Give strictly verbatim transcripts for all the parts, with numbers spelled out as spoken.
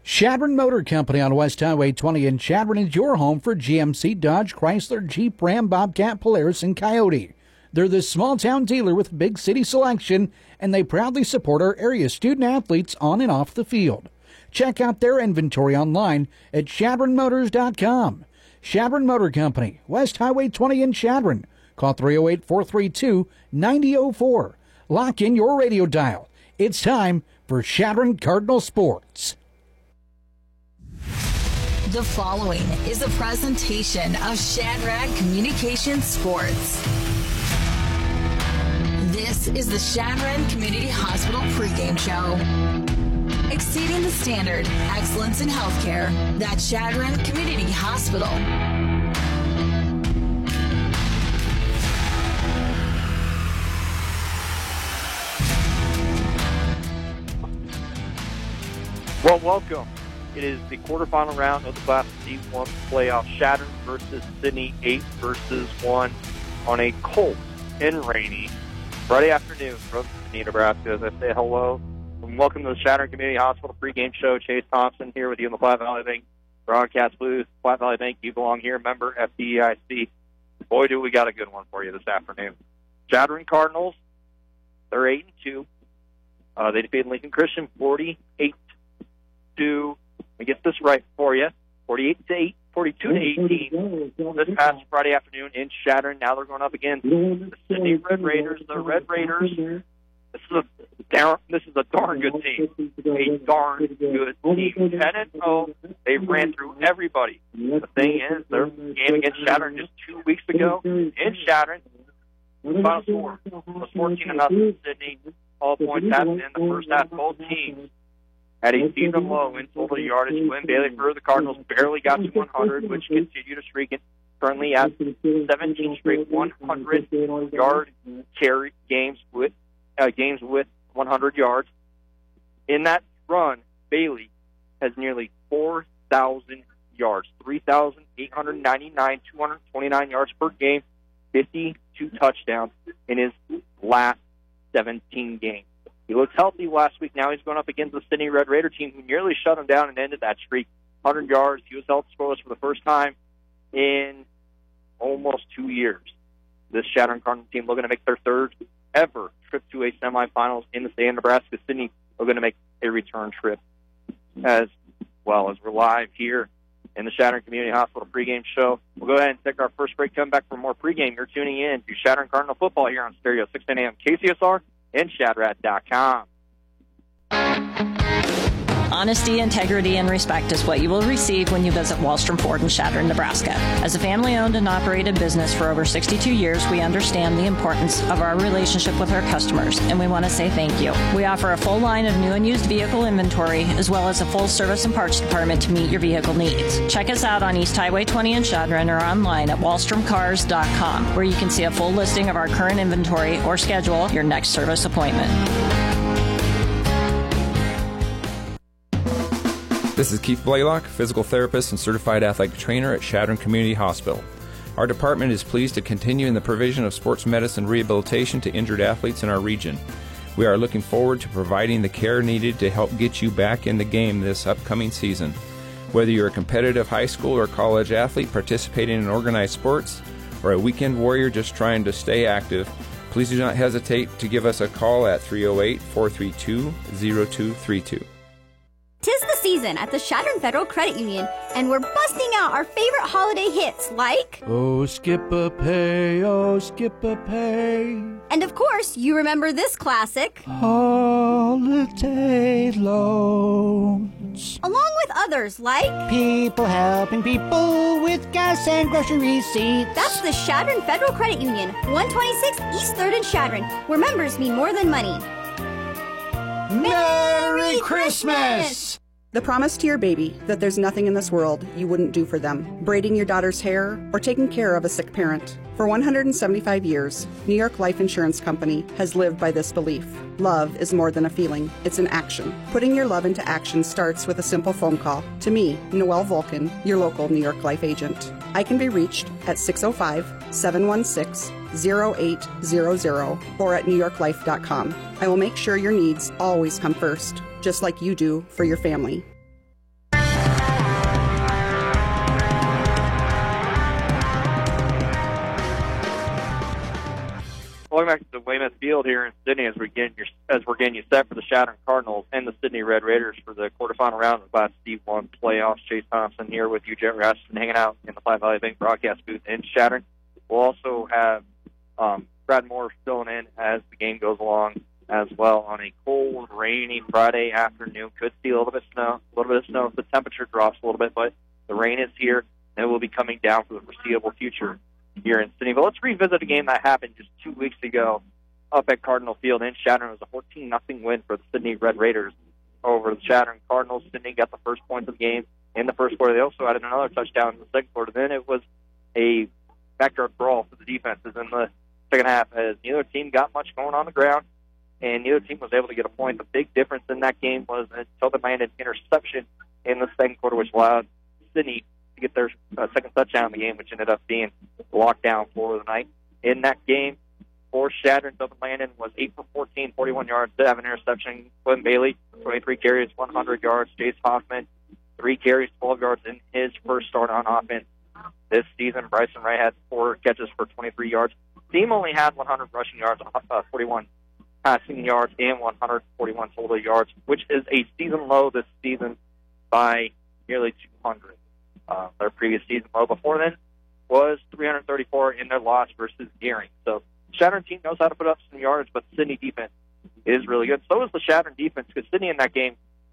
Chadron Motor Company on West Highway twenty in Chadron is your home for G M C, Dodge, Chrysler, Jeep, Ram, Bobcat, Polaris, and Coyote. They're the small-town dealer with big city selection, and they proudly support our area student-athletes on and off the field. Check out their inventory online at Chadron Motors dot com. Chadron Motor Company, West Highway twenty in Chadron. Call three oh eight, four three two, nine oh four. Lock in your radio dial. It's time for Chadron Cardinal Sports. The following is a presentation of Shadrack Communications Sports. This is the Chadron Community Hospital pregame show. Exceeding the standard, excellence in healthcare. That's Chadron Community Hospital. Well, welcome. It is the quarterfinal round of the Class D one playoff. Chadron versus Sidney, eight versus one on a cold and rainy Friday afternoon from Sidney, Nebraska. As I say hello and welcome to the Chadron Community Hospital pregame show. Chase Thompson here with you in the Platte Valley Bank broadcast booth. Platte Valley Bank, you belong here. Member F D E I C. Boy, do we got a good one for you this afternoon. Chadron Cardinals, they're eight and two. Uh, they defeated Lincoln Christian forty-eight to. Let me get this right for you. forty-eight to eight, forty-two to eighteen. This past Friday afternoon in Chadron. Now they're going up against the Sidney Red Raiders. The Red Raiders. This is a darn, this is a darn good team. A darn good team. ten and oh. They ran through everybody. The thing is, their game against Chadron just two weeks ago in Chadron. Final score was fourteen to nothing. Sidney. All points happened in the first half. Both teams had a season low in total yardage. Glenn Bailey for the Cardinals barely got to one hundred, which continued to streak it. Currently at seventeen straight one hundred yard carry games with uh, games with one hundred yards. In that run, Bailey has nearly four thousand yards, three thousand eight hundred ninety-nine, two hundred twenty-nine yards per game, fifty-two touchdowns in his last seventeen games. He looked healthy last week. Now he's going up against the Sidney Red Raider team, who nearly shut him down and ended that streak. one hundred yards. He was held scoreless for the first time in almost two years. This Chadron Cardinal team looking to make their third ever trip to a semifinals in the state of Nebraska. Sidney are going to make a return trip as well. As we're live here in the Chadron Community Hospital pregame show. We'll go ahead and take our first break. Come back for more pregame. You're tuning in to Chadron Cardinal football here on Stereo six ten A M K C S R and Shadrack dot com. Honesty, integrity, and respect is what you will receive when you visit Wallstrom Ford in Chadron, Nebraska. As a family-owned and operated business for over sixty-two years, we understand the importance of our relationship with our customers, and we want to say thank you. We offer a full line of new and used vehicle inventory, as well as a full service and parts department to meet your vehicle needs. Check us out on East Highway twenty in Chadron or online at Wallstrom Cars dot com, where you can see a full listing of our current inventory or schedule your next service appointment. This is Keith Blaylock, physical therapist and certified athletic trainer at Chadron Community Hospital. Our department is pleased to continue in the provision of sports medicine rehabilitation to injured athletes in our region. We are looking forward to providing the care needed to help get you back in the game this upcoming season. Whether you're a competitive high school or college athlete participating in organized sports, or a weekend warrior just trying to stay active, please do not hesitate to give us a call at three oh eight, four three two, oh two three two. Tis the season at the Chadron Federal Credit Union, and we're busting out our favorite holiday hits like Oh, skip a pay, oh, skip a pay. And of course, you remember this classic, Holiday loans. along with others like People helping people with gas and grocery receipts. That's the Chadron Federal Credit Union, one twenty-six East third in Chadron, where members mean more than money. Merry Christmas! The promise to your baby that there's nothing in this world you wouldn't do for them. Braiding your daughter's hair or taking care of a sick parent. For one hundred seventy-five years, New York Life Insurance Company has lived by this belief. Love is more than a feeling, it's an action. Putting your love into action starts with a simple phone call. To me, Noelle Vulcan, your local New York Life agent. I can be reached at six oh five, seven one six, oh eight hundred or at new york life dot com. I will make sure your needs always come first, just like you do for your family. at Weymouth Field here in Sydney as we're getting your, as we're getting you set for the Chadron Cardinals and the Sydney Red Raiders for the quarterfinal round of the Class D one playoffs. Chase Thompson here with you, Jet Rasmussen, hanging out in the Platte Valley Bank broadcast booth in Chadron. We'll also have um, Brad Moore filling in as the game goes along as well on a cold, rainy Friday afternoon. Could see a little bit of snow, a little bit of snow if the temperature drops a little bit, but the rain is here and it will be coming down for the foreseeable future here in Sydney. But let's revisit a game that happened just two weeks ago up at Cardinal Field in Chadron. It was a fourteen nothing win for the Sydney Red Raiders over the Chadron Cardinals. Sydney got the first points of the game in the first quarter. They also added another touchdown in the second quarter. Then it was a backyard brawl for the defenses in the second half as neither team got much going on the ground, and neither team was able to get a point. The big difference in that game was until they landed an interception in the second quarter, which allowed Sydney to get their uh, second touchdown in the game, which ended up being locked down for the night. In that game, for Chadron, Dublin Landon was eight for fourteen, forty-one yards, did have an interception. Glenn Bailey, twenty-three carries, one hundred yards. Jace Hoffman, three carries, twelve yards in his first start on offense this season. Bryson Wright had four catches for twenty-three yards. Team only had one hundred rushing yards, uh, forty-one passing yards, and one hundred forty-one total yards, which is a season low this season by nearly two hundred. Uh, their previous season low before then was three hundred thirty-four in their loss versus Gearing. So the Chadron team knows how to put up some yards, but the Sydney defense is really good. So is the Chadron defense, because Sydney in that game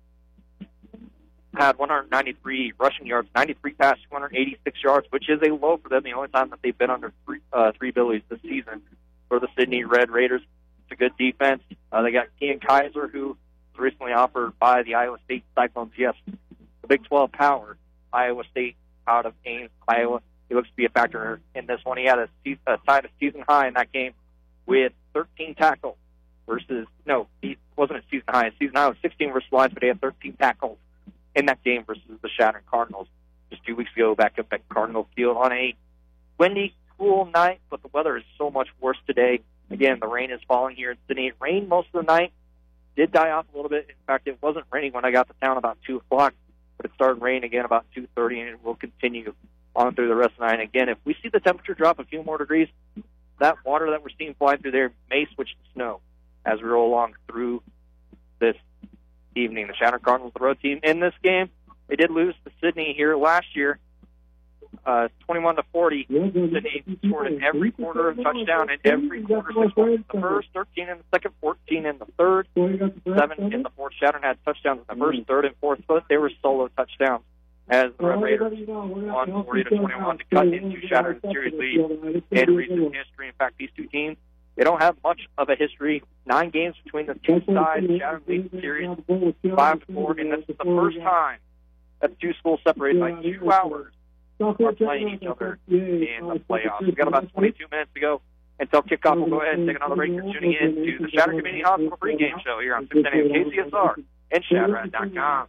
had one hundred ninety-three rushing yards, ninety-three passes, two hundred eighty-six yards, which is a low for them. The only time that they've been under three, uh, three billies this season for the Sydney Red Raiders. It's a good defense. Uh, they got Kean Kaiser, who was recently offered by the Iowa State Cyclones. Yes, the Big twelve power. Iowa State out of Ames, Iowa. He looks to be a factor in this one. He had a, season, a tied a season high in that game with thirteen tackles versus, no, he wasn't a season high. A season high was sixteen versus Lions, but he had thirteen tackles in that game versus the Chadron Cardinals just two weeks ago back up at Cardinal Field on a windy, cool night, but the weather is so much worse today. Again, the rain is falling here in Sydney. It rained most of the night. Did die off a little bit. In fact, it wasn't raining when I got to town about two o'clock. But it started raining again about two thirty, and it will continue on through the rest of the night. And again, if we see the temperature drop a few more degrees, that water that we're seeing flying through there may switch to snow as we roll along through this evening. The Chadron Cardinals, the road team in this game, they did lose to Sydney here last year, uh, twenty-one to forty. Sydney scored in every quarter, a touchdown in every quarter. Six points in the first, thirteen in the second, fourteen in the third, seven in the fourth. Chadron had touchdowns in the first, third, and fourth, but they were solo touchdowns as the Red Raiders won forty to twenty-one to cut into Chadron's series lead in recent history. In fact, these two teams, they don't have much of a history. Nine games between the two sides. Chadron leads the series five to four, and this is the first time that the two schools separated by two hours are playing each other in the playoffs. We've got about twenty-two minutes to go until kickoff. We'll go ahead and take another break. You're tuning in to the Chadron Community Hospital pregame show here on six ten A M K C S R and Chadron dot com.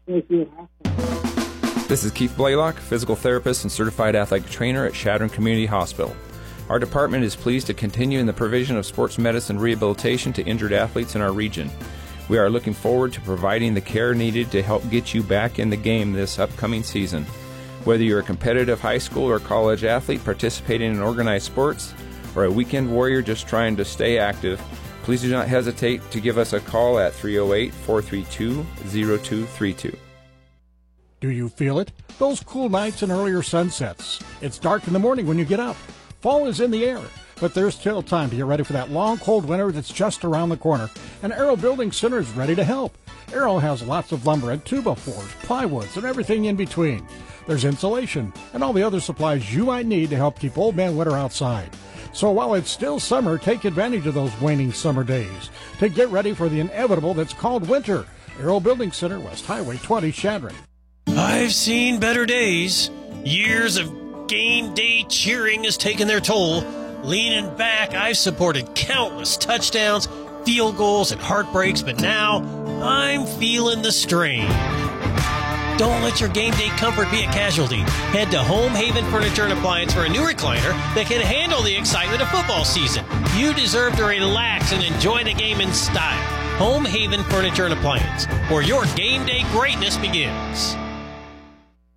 This is Keith Blaylock, physical therapist and certified athletic trainer at Chadron Community Hospital. Our department is pleased to continue in the provision of sports medicine rehabilitation to injured athletes in our region. We are looking forward to providing the care needed to help get you back in the game this upcoming season. Whether you're a competitive high school or college athlete participating in organized sports, or a weekend warrior just trying to stay active, please do not hesitate to give us a call at three oh eight, four three two, oh two three two. Do you feel it? Those cool nights and earlier sunsets. It's dark in the morning when you get up. Fall is in the air, but there's still time to get ready for that long, cold winter that's just around the corner. And Arrow Building Center is ready to help. Arrow has lots of lumber and two by fours, plywoods, and everything in between. There's insulation and all the other supplies you might need to help keep Old Man Winter outside. So while it's still summer, take advantage of those waning summer days to get ready for the inevitable that's called winter. Arrow Building Center, West Highway twenty, Chadron. I've seen better days. Years of game day cheering has taken their toll. Leaning back, I've supported countless touchdowns, field goals, and heartbreaks, but now I'm feeling the strain. Don't let your game day comfort be a casualty. Head to Home Haven Furniture and Appliance for a new recliner that can handle the excitement of football season. You deserve to relax and enjoy the game in style. Home Haven Furniture and Appliance, where your game day greatness begins.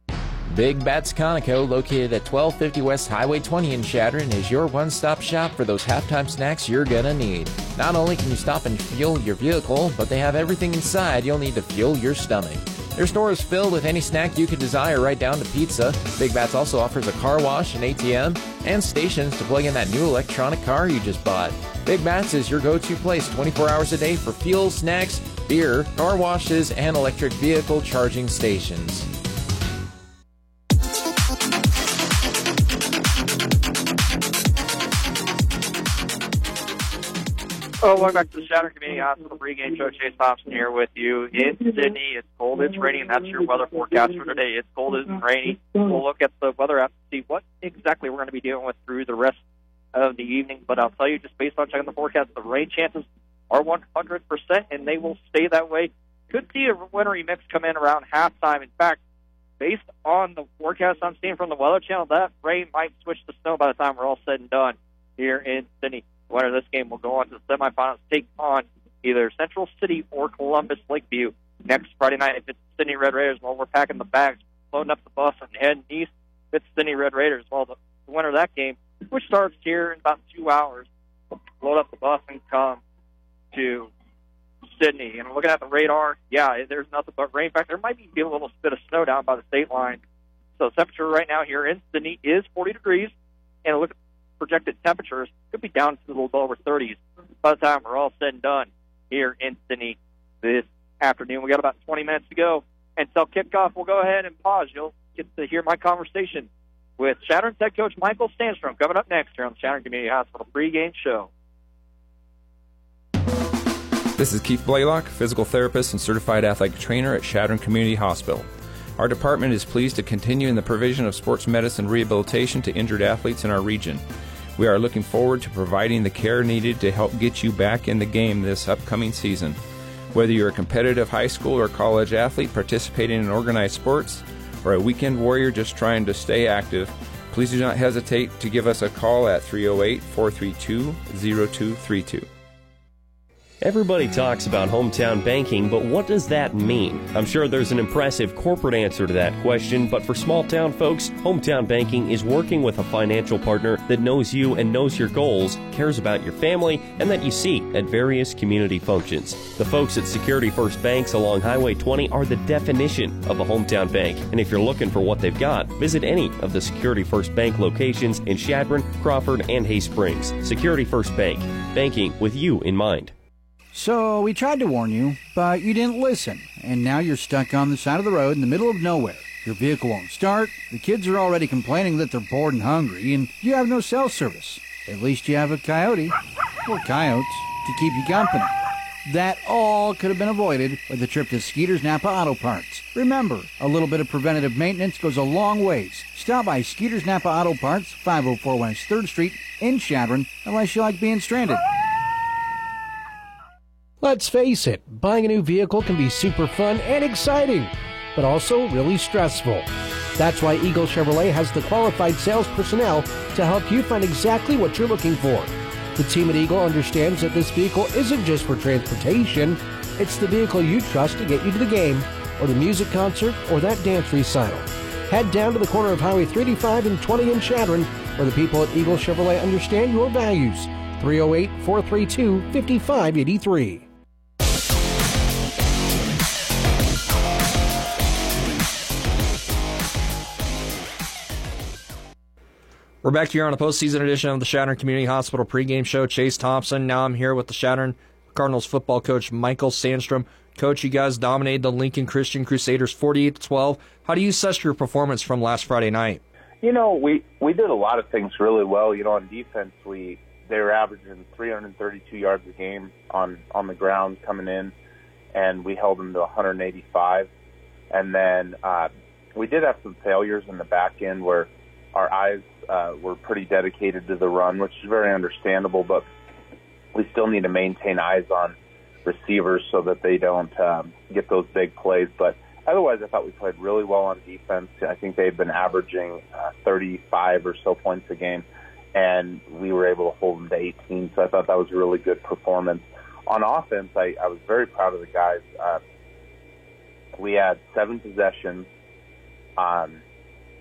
Big Bats Conoco, located at twelve fifty West Highway twenty in Chadron, is your one-stop shop for those halftime snacks you're gonna need. Not only can you stop and fuel your vehicle, but they have everything inside you'll need to fuel your stomach. Their store is filled with any snack you could desire, right down to pizza. Big Bats also offers a car wash, an A T M, and stations to plug in that new electronic car you just bought. Big Bats is your go-to place twenty-four hours a day for fuel, snacks, beer, car washes, and electric vehicle charging stations. Oh, welcome back to the Shattern Community Hospital pregame show. Chase Thompson here with you in Sydney. It's cold, it's raining, and that's your weather forecast for today. It's cold, it's rainy. We'll look at the weather app to see what exactly we're going to be dealing with through the rest of the evening. But I'll tell you, just based on checking the forecast, the rain chances are one hundred percent, and they will stay that way. Could see a wintry mix come in around halftime. In fact, based on the forecast I'm seeing from the Weather Channel, that rain might switch to snow by the time we're all said and done here in Sydney. The winner of this game will go on to the semifinals, take on either Central City or Columbus Lakeview next Friday night. If it's Sydney Red Raiders, well, we're packing the bags, loading up the bus, and heading east. If it's Sydney Red Raiders, well, the, the winner of that game, which starts here in about two hours, load up the bus and come to Sydney. And looking at the radar, yeah, there's nothing but rain. In fact, there might be a little bit of snow down by the state line. So the temperature right now here in Sydney is forty degrees, and look at projected temperatures could be down to a little over thirties by the time we're all said and done here in Sydney this afternoon. We got about twenty minutes to go until kickoff. We'll go ahead and pause. You'll get to hear my conversation with Shattern head coach Michael Sandstrom coming up next here on the Shattern Community Hospital pregame show. This is Keith Blaylock, physical therapist and certified athletic trainer at Shattern Community Hospital. Our department is pleased to continue in the provision of sports medicine rehabilitation to injured athletes in our region. We are looking forward to providing the care needed to help get you back in the game this upcoming season. Whether you're a competitive high school or college athlete participating in organized sports, or a weekend warrior just trying to stay active, please do not hesitate to give us a call at three oh eight, four three two, oh two three two. Everybody talks about hometown banking, but what does that mean? I'm sure there's an impressive corporate answer to that question, but for small town folks, hometown banking is working with a financial partner that knows you and knows your goals, cares about your family, and that you see at various community functions. The folks at Security First Banks along Highway twenty are the definition of a hometown bank, and if you're looking for what they've got, visit any of the Security First Bank locations in Chadron, Crawford, and Hay Springs. Security First Bank, banking with you in mind. So we tried to warn you, but you didn't listen, and now you're stuck on the side of the road in the middle of nowhere. Your vehicle won't start, the kids are already complaining that they're bored and hungry, and you have no cell service. At least you have a coyote, or coyotes, to keep you company. That all could have been avoided with a trip to Skeeter's Napa Auto Parts. Remember, a little bit of preventative maintenance goes a long ways. Stop by Skeeter's Napa Auto Parts, five oh four West third Street in Chadron, unless you like being stranded. Let's face it, buying a new vehicle can be super fun and exciting, but also really stressful. That's why Eagle Chevrolet has the qualified sales personnel to help you find exactly what you're looking for. The team at Eagle understands that this vehicle isn't just for transportation, it's the vehicle you trust to get you to the game, or the music concert, or that dance recital. Head down to the corner of Highway three eighty-five and twenty in Chadron, where the people at Eagle Chevrolet understand your values. three oh eight, four three two, five five eight three. We're back here on a postseason edition of the Shattern Community Hospital pregame show. Chase Thompson. Now I'm here with the Shattern Cardinals football coach, Michael Sandstrom. Coach, you guys dominated the Lincoln Christian Crusaders forty-eight to twelve. How do you assess your performance from last Friday night? You know, we, we did a lot of things really well. You know, on defense, we they were averaging three hundred thirty-two yards a game on, on the ground coming in, and we held them to one hundred eighty-five. And then uh, we did have some failures in the back end where our eyes uh, were pretty dedicated to the run, which is very understandable, but we still need to maintain eyes on receivers so that they don't um, get those big plays. But otherwise, I thought we played really well on defense. I think they've been averaging uh, thirty-five or so points a game, and we were able to hold them to eighteen, so I thought that was a really good performance. On offense, I, I was very proud of the guys. Uh, we had seven possessions, um,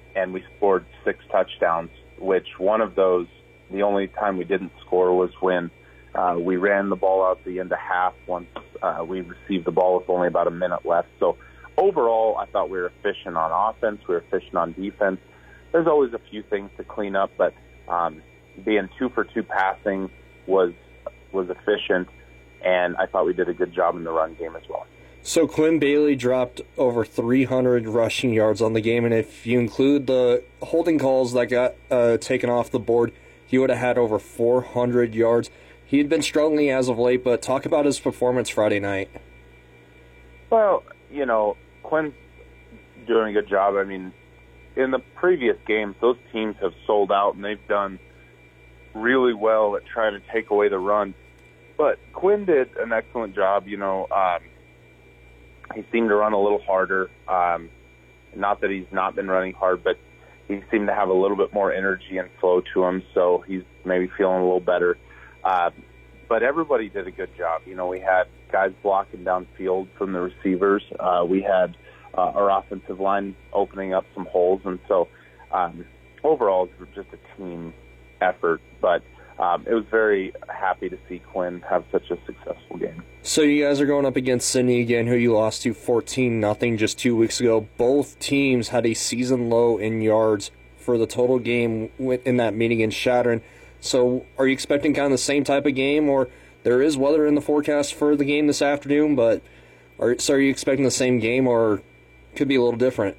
and we scored six touchdowns, which one of those, the only time we didn't score was when uh, we ran the ball out at the end of half once uh, we received the ball with only about a minute left. So overall, I thought we were efficient on offense. We were efficient on defense. There's always a few things to clean up, but um, being two for two passing was was efficient, and I thought we did a good job in the run game as well. So Quinn Bailey dropped over three hundred rushing yards on the game, and if you include the holding calls that got uh, taken off the board, he would have had over four hundred yards. He had been struggling as of late, but talk about his performance Friday night. Well, you know, Quinn's doing a good job. I mean, in the previous games, those teams have sold out, and they've done really well at trying to take away the run. But Quinn did an excellent job. You know, um, he seemed to run a little harder. Um, not that he's not been running hard, but he seemed to have a little bit more energy and flow to him, so he's maybe feeling a little better. Uh, but everybody did a good job. You know, we had guys blocking downfield from the receivers. Uh, we had uh, our offensive line opening up some holes, and so um, overall it was just a team effort. But um, it was very happy to see Quinn have such a successful game. So you guys are going up against Sidney again, who you lost to fourteen nothing just two weeks ago. Both teams had a season low in yards for the total game in that meeting in Chadron. So are you expecting kind of the same type of game, or there is weather in the forecast for the game this afternoon, but are, so are you expecting the same game, or could be a little different?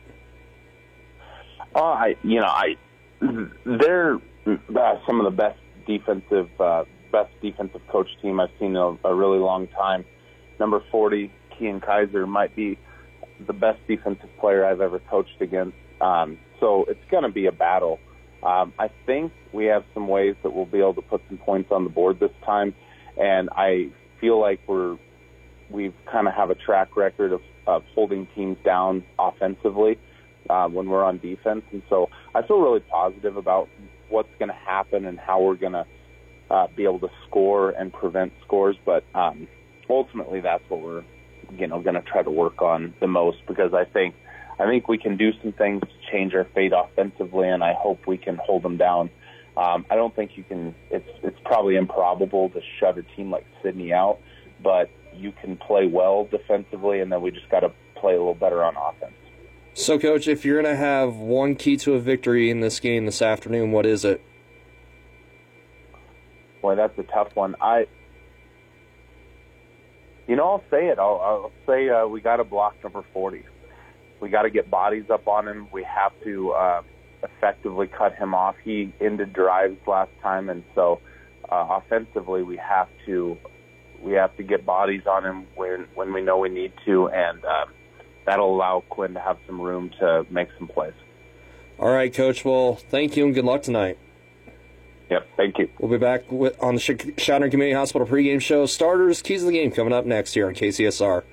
Uh, I, you know, I they're uh, some of the best defensive, uh, best defensive coach team I've seen in a, a really long time. Number forty, Kean Kaiser, might be the best defensive player I've ever coached against. Um, so it's going to be a battle. Um, I think we have some ways that we'll be able to put some points on the board this time, and I feel like we're we've kind of have a track record of, of holding teams down offensively uh, when we're on defense, and so I feel really positive about what's going to happen and how we're going to uh, be able to score and prevent scores. But um, ultimately, that's what we're you know going to try to work on the most, because I think. I think we can do some things to change our fate offensively, and I hope we can hold them down. Um, I don't think you can. It's it's probably improbable to shut a team like Sidney out, but you can play well defensively, and then we just got to play a little better on offense. So, Coach, if you're going to have one key to a victory in this game this afternoon, what is it? Boy, that's a tough one. I, you know, I'll say it. I'll, I'll say uh, we got to block number forty. We got to get bodies up on him. We have to uh, effectively cut him off. He ended drives last time, and so uh, offensively we have to we have to get bodies on him when when we know we need to, and uh, that'll allow Quinn to have some room to make some plays. All right, Coach. Well, thank you and good luck tonight. Yep, thank you. We'll be back with, on the Chadron Community Hospital pregame show. Starters, keys of the game coming up next here on K C S R.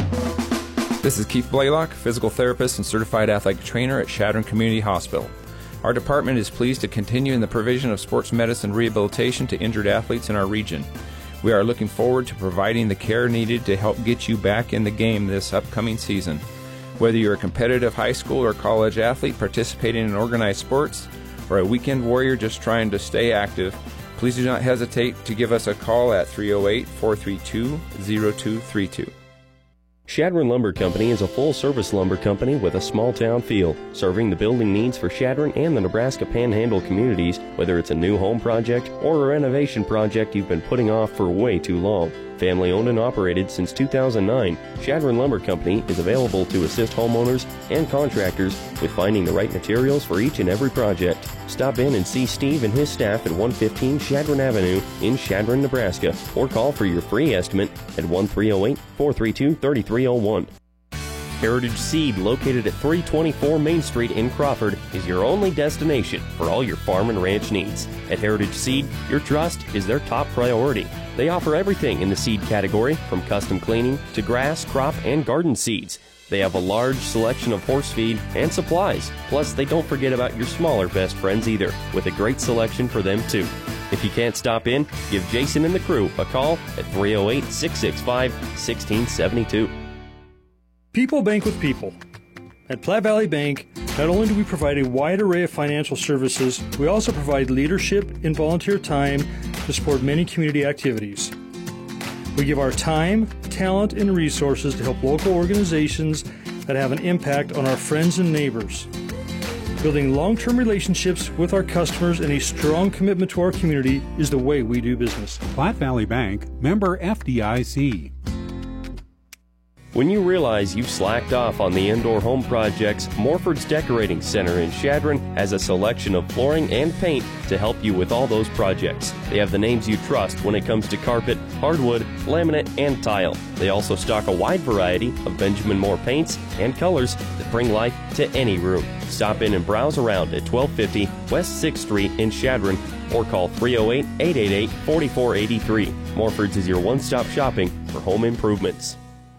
This is Keith Blaylock, physical therapist and certified athletic trainer at Chadron Community Hospital. Our department is pleased to continue in the provision of sports medicine rehabilitation to injured athletes in our region. We are looking forward to providing the care needed to help get you back in the game this upcoming season. Whether you're a competitive high school or college athlete participating in organized sports, or a weekend warrior just trying to stay active, please do not hesitate to give us a call at three oh eight, four three two, oh two three two. Chadron Lumber Company is a full-service lumber company with a small-town feel, serving the building needs for Chadron and the Nebraska Panhandle communities, whether it's a new home project or a renovation project you've been putting off for way too long. Family-owned and operated since two thousand nine, Chadron Lumber Company is available to assist homeowners and contractors with finding the right materials for each and every project. Stop in and see Steve and his staff at one fifteen Chadron Avenue in Chadron, Nebraska, or call for your free estimate at one three oh eight, four three two, three three oh one. Heritage Seed, located at three twenty-four Main Street in Crawford, is your only destination for all your farm and ranch needs. At Heritage Seed, your trust is their top priority. They offer everything in the seed category, from custom cleaning to grass, crop, and garden seeds. They have a large selection of horse feed and supplies. Plus, they don't forget about your smaller best friends either, with a great selection for them too. If you can't stop in, give Jason and the crew a call at three oh eight, six six five, one six seven two. People bank with people. At Platte Valley Bank, not only do we provide a wide array of financial services, we also provide leadership and volunteer time to support many community activities. We give our time, talent, and resources to help local organizations that have an impact on our friends and neighbors. Building long-term relationships with our customers and a strong commitment to our community is the way we do business. Platte Valley Bank, member F D I C. When you realize you've slacked off on the indoor home projects, Morford's Decorating Center in Chadron has a selection of flooring and paint to help you with all those projects. They have the names you trust when it comes to carpet, hardwood, laminate, and tile. They also stock a wide variety of Benjamin Moore paints and colors that bring life to any room. Stop in and browse around at twelve fifty West sixth Street in Chadron or call three oh eight, eight eight eight, four four eight three. Morford's is your one-stop shopping for home improvements.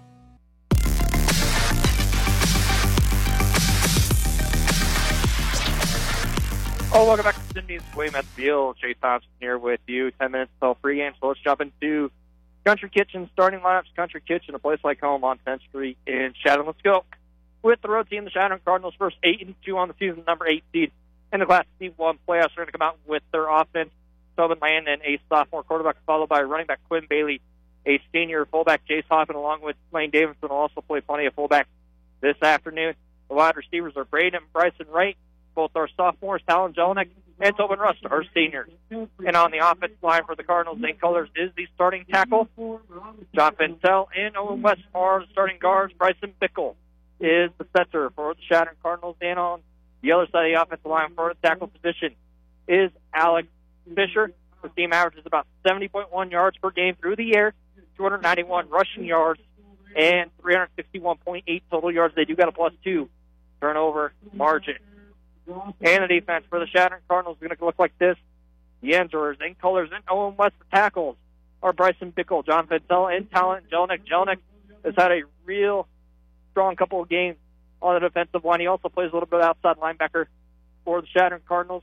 Oh, welcome back to Cindy's William at the Field. Chase Thompson here with you. Ten minutes till pregame, so let's jump into Country Kitchen starting lineups. Country Kitchen, a place like home on tenth Street in Chadron. Let's go with the road team, the Chadron Cardinals, first eight and two on the season, number eight seed in the Class C one playoffs. They're going to come out with their offense. Tobin Landon, a sophomore quarterback, followed by running back Quinn Bailey, a senior. Fullback Jace Hoffman, along with Lane Davidson, will also play plenty of fullback this afternoon. The wide receivers are Braden and Bryson Wright. Both our sophomores, Talon Jelinek and Tobin Rust, are seniors. And on the offensive line for the Cardinals, in colors is the starting tackle. John Pintel and Owen West are the starting guards. Bryson Bickle is the center for the Chadron Cardinals. And on the other side of the offensive line for the tackle position is Alex Fisher. The team averages about seventy point one yards per game through the air, two hundred ninety-one rushing yards, and three hundred sixty-one point eight total yards. They do got a plus two turnover margin. And the defense for the Chadron Cardinals is going to look like this. The Enzers in colors and Owen West, the tackles are Bryson Bickle, John Pintel, and Talent Jelinek. Jelinek has had a real strong couple of games on the defensive line. He also plays a little bit outside linebacker for the Chadron Cardinals.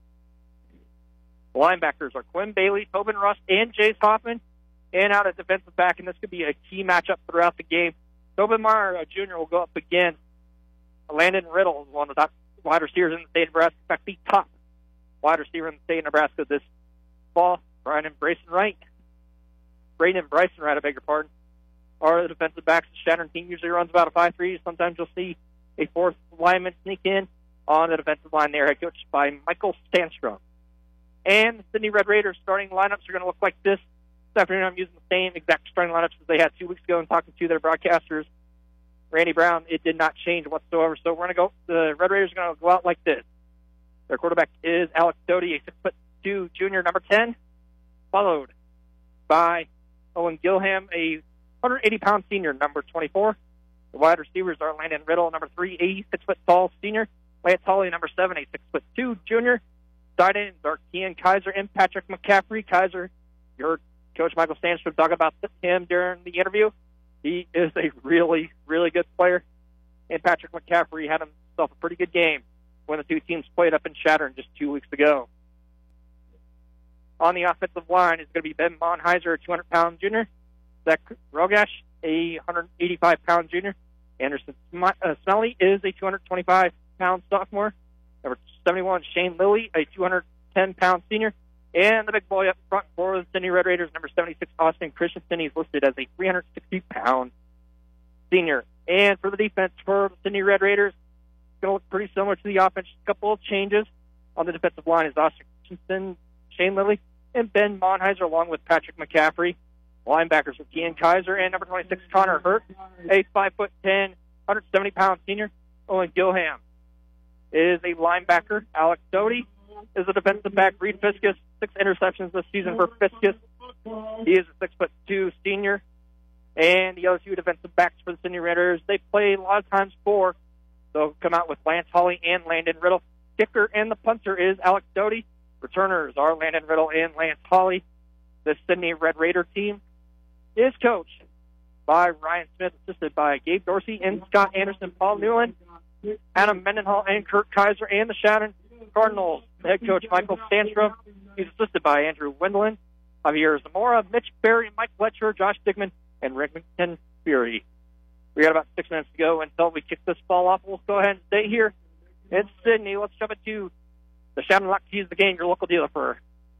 The linebackers are Quinn Bailey, Tobin Rust, and Jace Hoffman. And out at defensive back, and this could be a key matchup throughout the game. Tobin Meyer, a junior, will go up against Landon Riddle, one of the top wide receivers in the state of Nebraska. In fact, the top wide receiver in the state of Nebraska this fall. Brian and Bryson Wright. Braden and Bryson Wright, I beg your pardon, are the defensive backs. The Chadron team usually runs about a five three. Sometimes you'll see a fourth lineman sneak in on the defensive line there, head coached by Michael Sandstrom. And the Sydney Red Raiders starting lineups are going to look like this. This afternoon I'm using the same exact starting lineups as they had two weeks ago and talking to their broadcasters. Randy Brown, it did not change whatsoever. So we're going to go, the Red Raiders are going to go out like this. Their quarterback is Alex Doty, a six foot two junior, number ten, followed by Owen Gilham, a one hundred eighty pound senior, number twenty-four. The wide receivers are Landon Riddle, number three, a six foot tall senior. Lance Hawley, number seven, a six foot two junior. Tight ends are Kean Kaiser and Patrick McCaffrey. Kaiser, your coach Michael Sandstrom talked about him during the interview. He is a really, really good player. And Patrick McCaffrey had himself a pretty good game when the two teams played up in Chadron just two weeks ago. On the offensive line is going to be Ben Monheiser, a two hundred pound junior. Zach Rogash, a one hundred eighty-five pound junior. Anderson Smelly is a two hundred twenty-five pound sophomore. Number seventy-one, Shane Lilly, a two hundred ten pound senior. And the big boy up front for the Sydney Red Raiders, number seventy-six, Austin Christensen. He's listed as a three hundred sixty pound senior. And for the defense for the Sydney Red Raiders, it's going to look pretty similar to the offense. Just a couple of changes on the defensive line is Austin Christensen, Shane Lilly, and Ben Monheiser, along with Patrick McCaffrey. Linebackers are Kean Kaiser and number twenty-six, Connor Hurt, a five foot ten, one hundred seventy pound senior. Owen Gilham is a linebacker. Alex Doty is a defensive back. Reed Fiskus, six interceptions this season for Fiskus. He is a six foot two senior. And the other two defensive backs for the Sydney Raiders, they play a lot of times four. They'll come out with Lance Hawley and Landon Riddle. Kicker and the punter is Alex Doty. Returners are Landon Riddle and Lance Hawley. The Sydney Red Raider team is coached by Ryan Smith, assisted by Gabe Dorsey and Scott Anderson, Paul Newland, Adam Mendenhall, and Kurt Kaiser. And the Chadron Cardinals head coach Michael Sandstrom. He's assisted by Andrew Wendland, Javier Zamora, Mitch Berry, Mike Fletcher, Josh Digman, and Remington Fury. We got about six minutes to go until we kick this ball off. We'll go ahead and stay here. It's Sydney. Let's jump into the Shadron Lock Keys the game, your local dealer for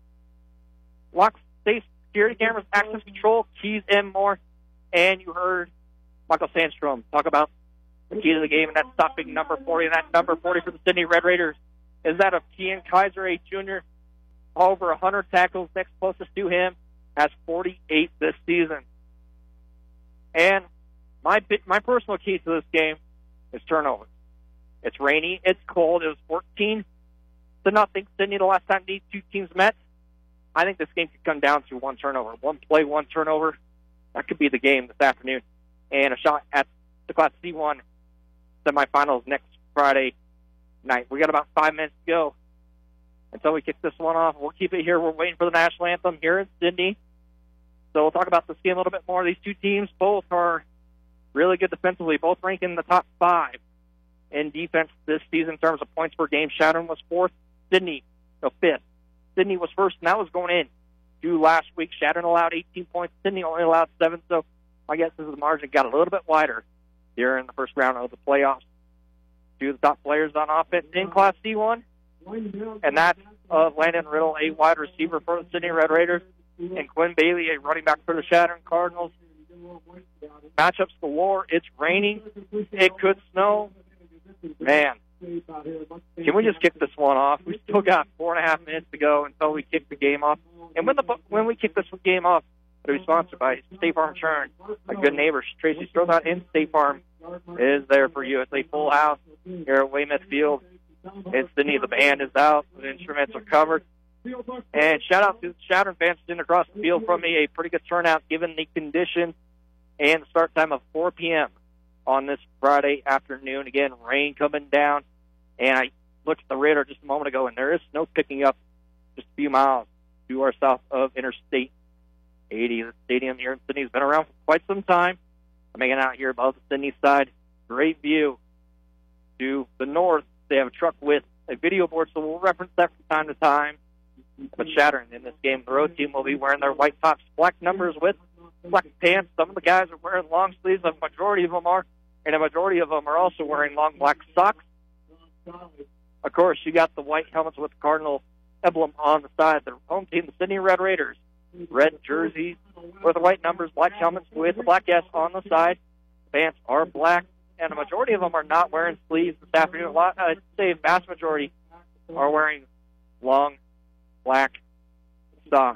lock, safe, security cameras, access control, keys, and more. And you heard Michael Sandstrom talk about the key to the game, and that's stopping number forty. And that number forty for the Sydney Red Raiders is that of Kean Kaiser, a junior. Over one hundred tackles. Next closest to him has forty-eight this season. And my my personal key to this game is turnovers. It's rainy. It's cold. It was fourteen to nothing. Sydney, the last time these two teams met. I think this game could come down to one turnover. One play, one turnover. That could be the game this afternoon. And a shot at the Class C one semifinals next Friday night. We got about five minutes to go until we kick this one off. We'll keep it here. We're waiting for the national anthem here in Sydney. So we'll talk about this game a little bit more. These two teams both are really good defensively, both ranking in the top five in defense this season in terms of points per game. Shadron was fourth, Sydney no, fifth. Sydney was first, and that was going in to last week. Shadron allowed eighteen points. Sydney only allowed seven, so I guess this is the margin got a little bit wider here in the first round of the playoffs. Two of the top players on offense in Class C one, and that's of Landon Riddle, a wide receiver for the Sydney Red Raiders, and Quinn Bailey, a running back for the Shadron Cardinals. Matchups galore. It's raining. It could snow. Man, can we just kick this one off? We still got four and a half minutes to go until we kick the game off. And when the when we kick this game off, it'll be sponsored by State Farm Insurance. My good neighbor, Tracy Strothout in State Farm, is there for you. It's a full house here at Weymouth Field. It's Sydney. The band is out. The instruments are covered. And shout out to the Shadron fans sitting across the field from me. A pretty good turnout given the conditions and the start time of four p.m. on this Friday afternoon. Again, rain coming down. And I looked at the radar just a moment ago, and there is snow picking up just a few miles to our south of Interstate eighty. The stadium here in Sydney has been around for quite some time. I'm hanging out here above the Sydney side. Great view to the north. They have a truck with a video board, so we'll reference that from time to time. But Shadron in this game, the road team will be wearing their white tops, black numbers with black pants. Some of the guys are wearing long sleeves. A majority of them are, and a majority of them are also wearing long black socks. Of course, you got the white helmets with the Cardinal emblem on the side. The home team, the Sydney Red Raiders, red jerseys with the white numbers, black helmets with the black S on the side. Pants are black, and a majority of them are not wearing sleeves this afternoon. A lot, I'd say a vast majority are wearing long black socks.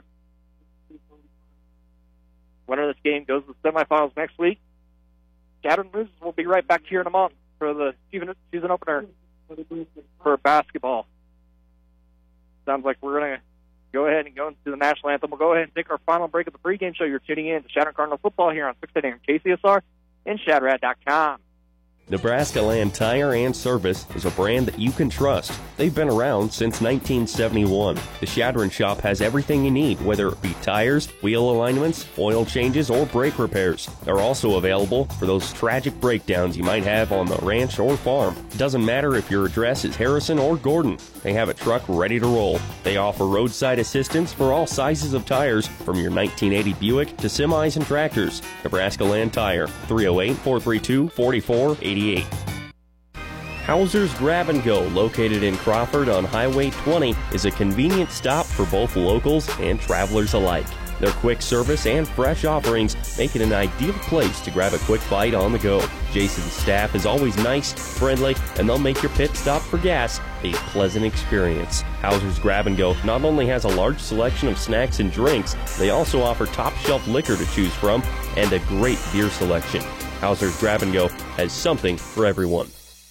Winner of this game goes to the semifinals next week. Shadron loses. We'll be right back here in a month for the season opener for basketball. Sounds like we're going to go ahead and go into the national anthem. We'll go ahead and take our final break of the pregame show. You're tuning in to Shadron Cardinal Football here on six ten A M K C S R and Shadrad dot com. Nebraska Land Tire and Service is a brand that you can trust. They've been around since nineteen seventy-one. The Shadron shop has everything you need, whether it be tires, wheel alignments, oil changes, or brake repairs. They're also available for those tragic breakdowns you might have on the ranch or farm. It doesn't matter if your address is Harrison or Gordon. They have a truck ready to roll. They offer roadside assistance for all sizes of tires, from your nineteen eighty Buick to semis and tractors. Nebraska Land Tire, three oh eight, four three two, four four eight eight. Hauser's Grab and Go, located in Crawford on Highway twenty, is a convenient stop for both locals and travelers alike. Their quick service and fresh offerings make it an ideal place to grab a quick bite on the go. Jason's staff is always nice, friendly, and they'll make your pit stop for gas a pleasant experience. Hauser's Grab and Go not only has a large selection of snacks and drinks, they also offer top-shelf liquor to choose from and a great beer selection. Hauser's Grab and Go has something for everyone.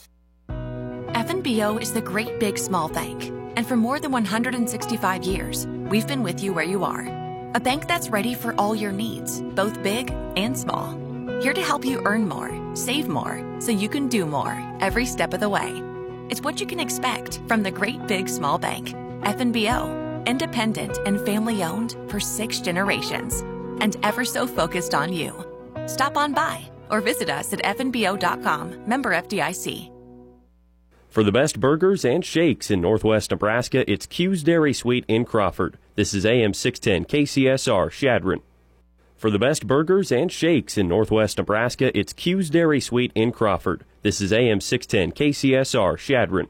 F N B O is the great big small bank. And for more than one hundred sixty-five years, we've been with you where you are. A bank that's ready for all your needs, both big and small. Here to help you earn more, save more, so you can do more every step of the way. It's what you can expect from the great big small bank. F N B O, independent and family owned for six generations, and ever so focused on you. Stop on by or visit us at F N B O dot com, member F D I C. For the best burgers and shakes in Northwest Nebraska, it's Q's Dairy Suite in Crawford. This is A M six ten K C S R Shadron. For the best burgers and shakes in northwest Nebraska, it's Q's Dairy Suite in Crawford. This is A M six ten K C S R, Chadron.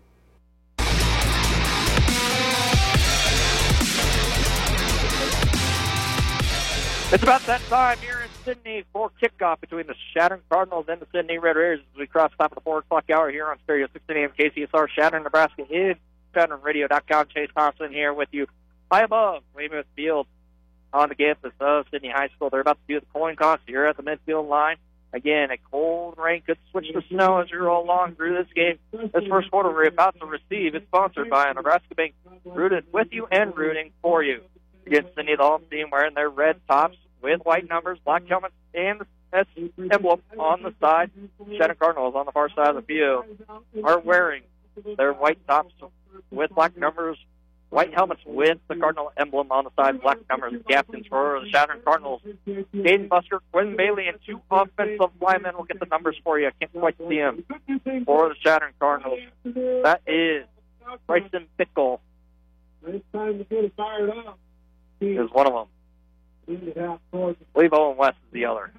It's about that time here in Sydney for kickoff between the Chadron Cardinals and the Sydney Red Raiders as we cross the top of the four o'clock hour here on Stereo six ten A M K C S R, Chadron, Nebraska. Is Chadron Radio dot com. Chase Thompson here with you high above Weymouth Field on the campus of Sydney High School. They're about to do the coin toss here at the midfield line. Again, a cold rain could switch to snow as we roll along through this game. This first quarter we're about to receive is sponsored by Nebraska Bank, rooted with you and rooting for you. Again, Sydney, the home team, wearing their red tops with white numbers, black helmets, and the S emblem on the side. Chadron Cardinals on the far side of the field are wearing their white tops with black numbers, white helmets with the Cardinal emblem on the side, black numbers. Captains for the Chadron Cardinals, Caden Busker, Quinn Bailey, and two offensive linemen will get the numbers for you. I can't quite see them. For the Chadron Cardinals, that is Bryson Pickle. It's time to get it fired up. Is one of them. I believe Owen West is the other.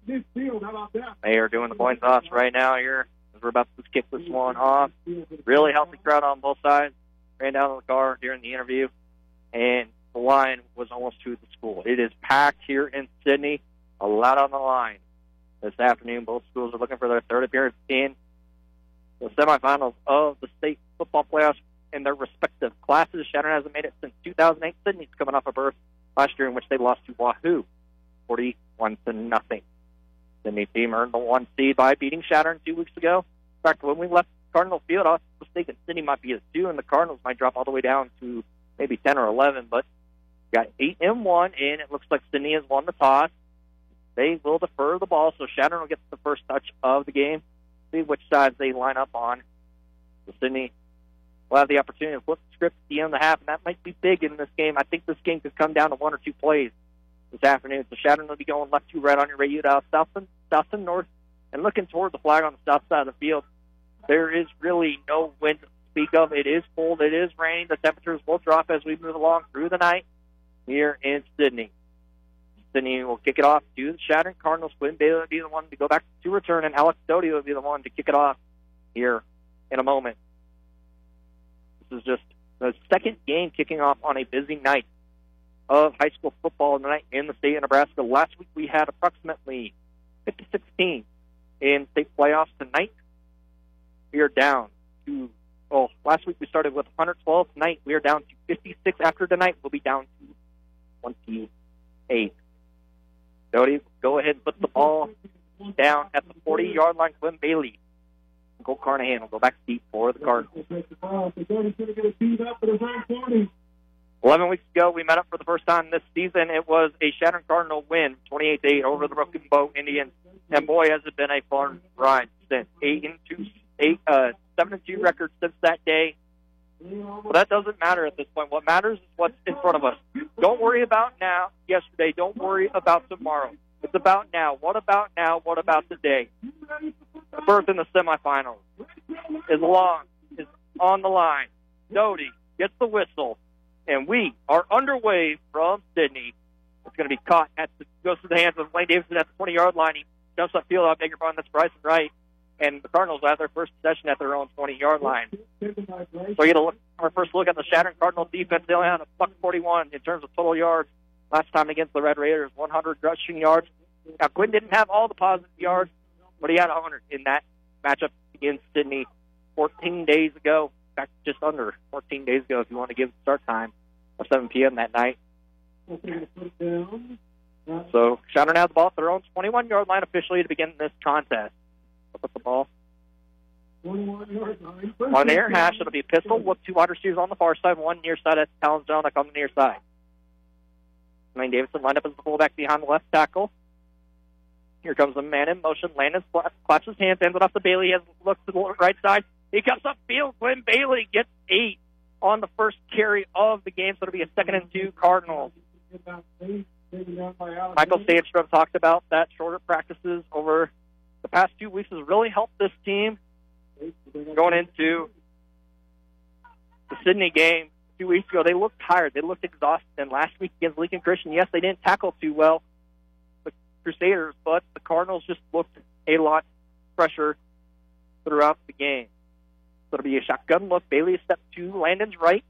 They are doing the coin toss right now here as we're about to kick this one off. Really healthy crowd on both sides. Ran down to the car during the interview, and the line was almost to the school. It is packed here in Sydney. A lot on the line this afternoon. Both schools are looking for their third appearance in the semifinals of the state football playoffs in their respective classes. Chadron hasn't made it since two thousand eight. Sydney's coming off a berth last year in which they lost to Wahoo, forty-one to nothing. Sydney team earned the one seed by beating Chadron two weeks ago. In fact, when we left Cardinal Field, I was mistaken. Sydney might be a two, and the Cardinals might drop all the way down to maybe ten or eleven. But got eight and one, and it looks like Sydney has won the toss. They will defer the ball, so Chadron will get the first touch of the game. See which sides they line up on. So Sydney will have the opportunity to flip the script at the end of the half, and that might be big in this game. I think this game could come down to one or two plays this afternoon. So Chadron will be going left to right on your radio dial, south and, south and north, and looking toward the flag on the south side of the field. There is really no wind to speak of. It is cold. It is raining. The temperatures will drop as we move along through the night here in Sydney. Sydney will kick it off to the Chadron Cardinals. Quinn Bailey will be the one to go back to return, and Alex Doty will be the one to kick it off here in a moment. This is just the second game kicking off on a busy night of high school football tonight in the state of Nebraska. Last week we had approximately fifty-six teams in state playoffs. Tonight we are down to, oh, last week we started with one hundred twelve. Tonight we are down to fifty-six. After tonight we'll be down to twenty-eight. Doty, go ahead and put the ball down at the forty-yard line. Quinn Bailey. Cole Carnahan will go back deep for the Cardinals. Eleven weeks ago, we met up for the first time this season. It was a Chadron Cardinal win, twenty-eight to eight, over the Broken Bow Indians. And boy, has it been a fun ride since. Eight and two, eight, uh, seven and two record since that day. Well, that doesn't matter at this point. What matters is what's in front of us. Don't worry about now, yesterday. Don't worry about tomorrow. It's about now. What about now? What about today? The berth in the semifinals is long, is on the line. Doty gets the whistle, and we are underway from Sydney. It's going to be caught at the, goes to the hands of Lane Davidson at the twenty-yard line. He jumps upfield. I beg your pardon, that's Bryson Wright. And the Cardinals have their first possession at their own twenty-yard line. So we get a look, our first look at the Chadron Cardinal defense. They only had a buck forty-one in terms of total yards last time against the Red Raiders, one hundred rushing yards. Now, Quinn didn't have all the positive yards, but he had one hundred in that matchup against Sydney fourteen days ago. In fact, just under fourteen days ago, if you want to give the start time of seven p.m. that night. So Chadron has the ball at their own twenty-one-yard line officially to begin this contest. They'll put the ball on the air hash. It'll be a pistol with two wide receivers on the far side, one near side at Talon Zone on the near side. Lane Davidson lined up as the fullback behind the left tackle. Here comes the man in motion. Landon claps his hands, hands it off to Bailey. He has looked to the right side. He comes upfield. Quinn Bailey gets eight on the first carry of the game, so it'll be a second and two Cardinals. Michael Sandstrom talked about that shorter practices over the past two weeks has really helped this team going into the Sydney game two weeks ago. They looked tired. They looked exhausted. And last week against Lincoln Christian, yes, they didn't tackle too well. Crusaders, but the Cardinals just looked a lot fresher throughout the game. So it'll be a shotgun look. Bailey step two, Landon's right.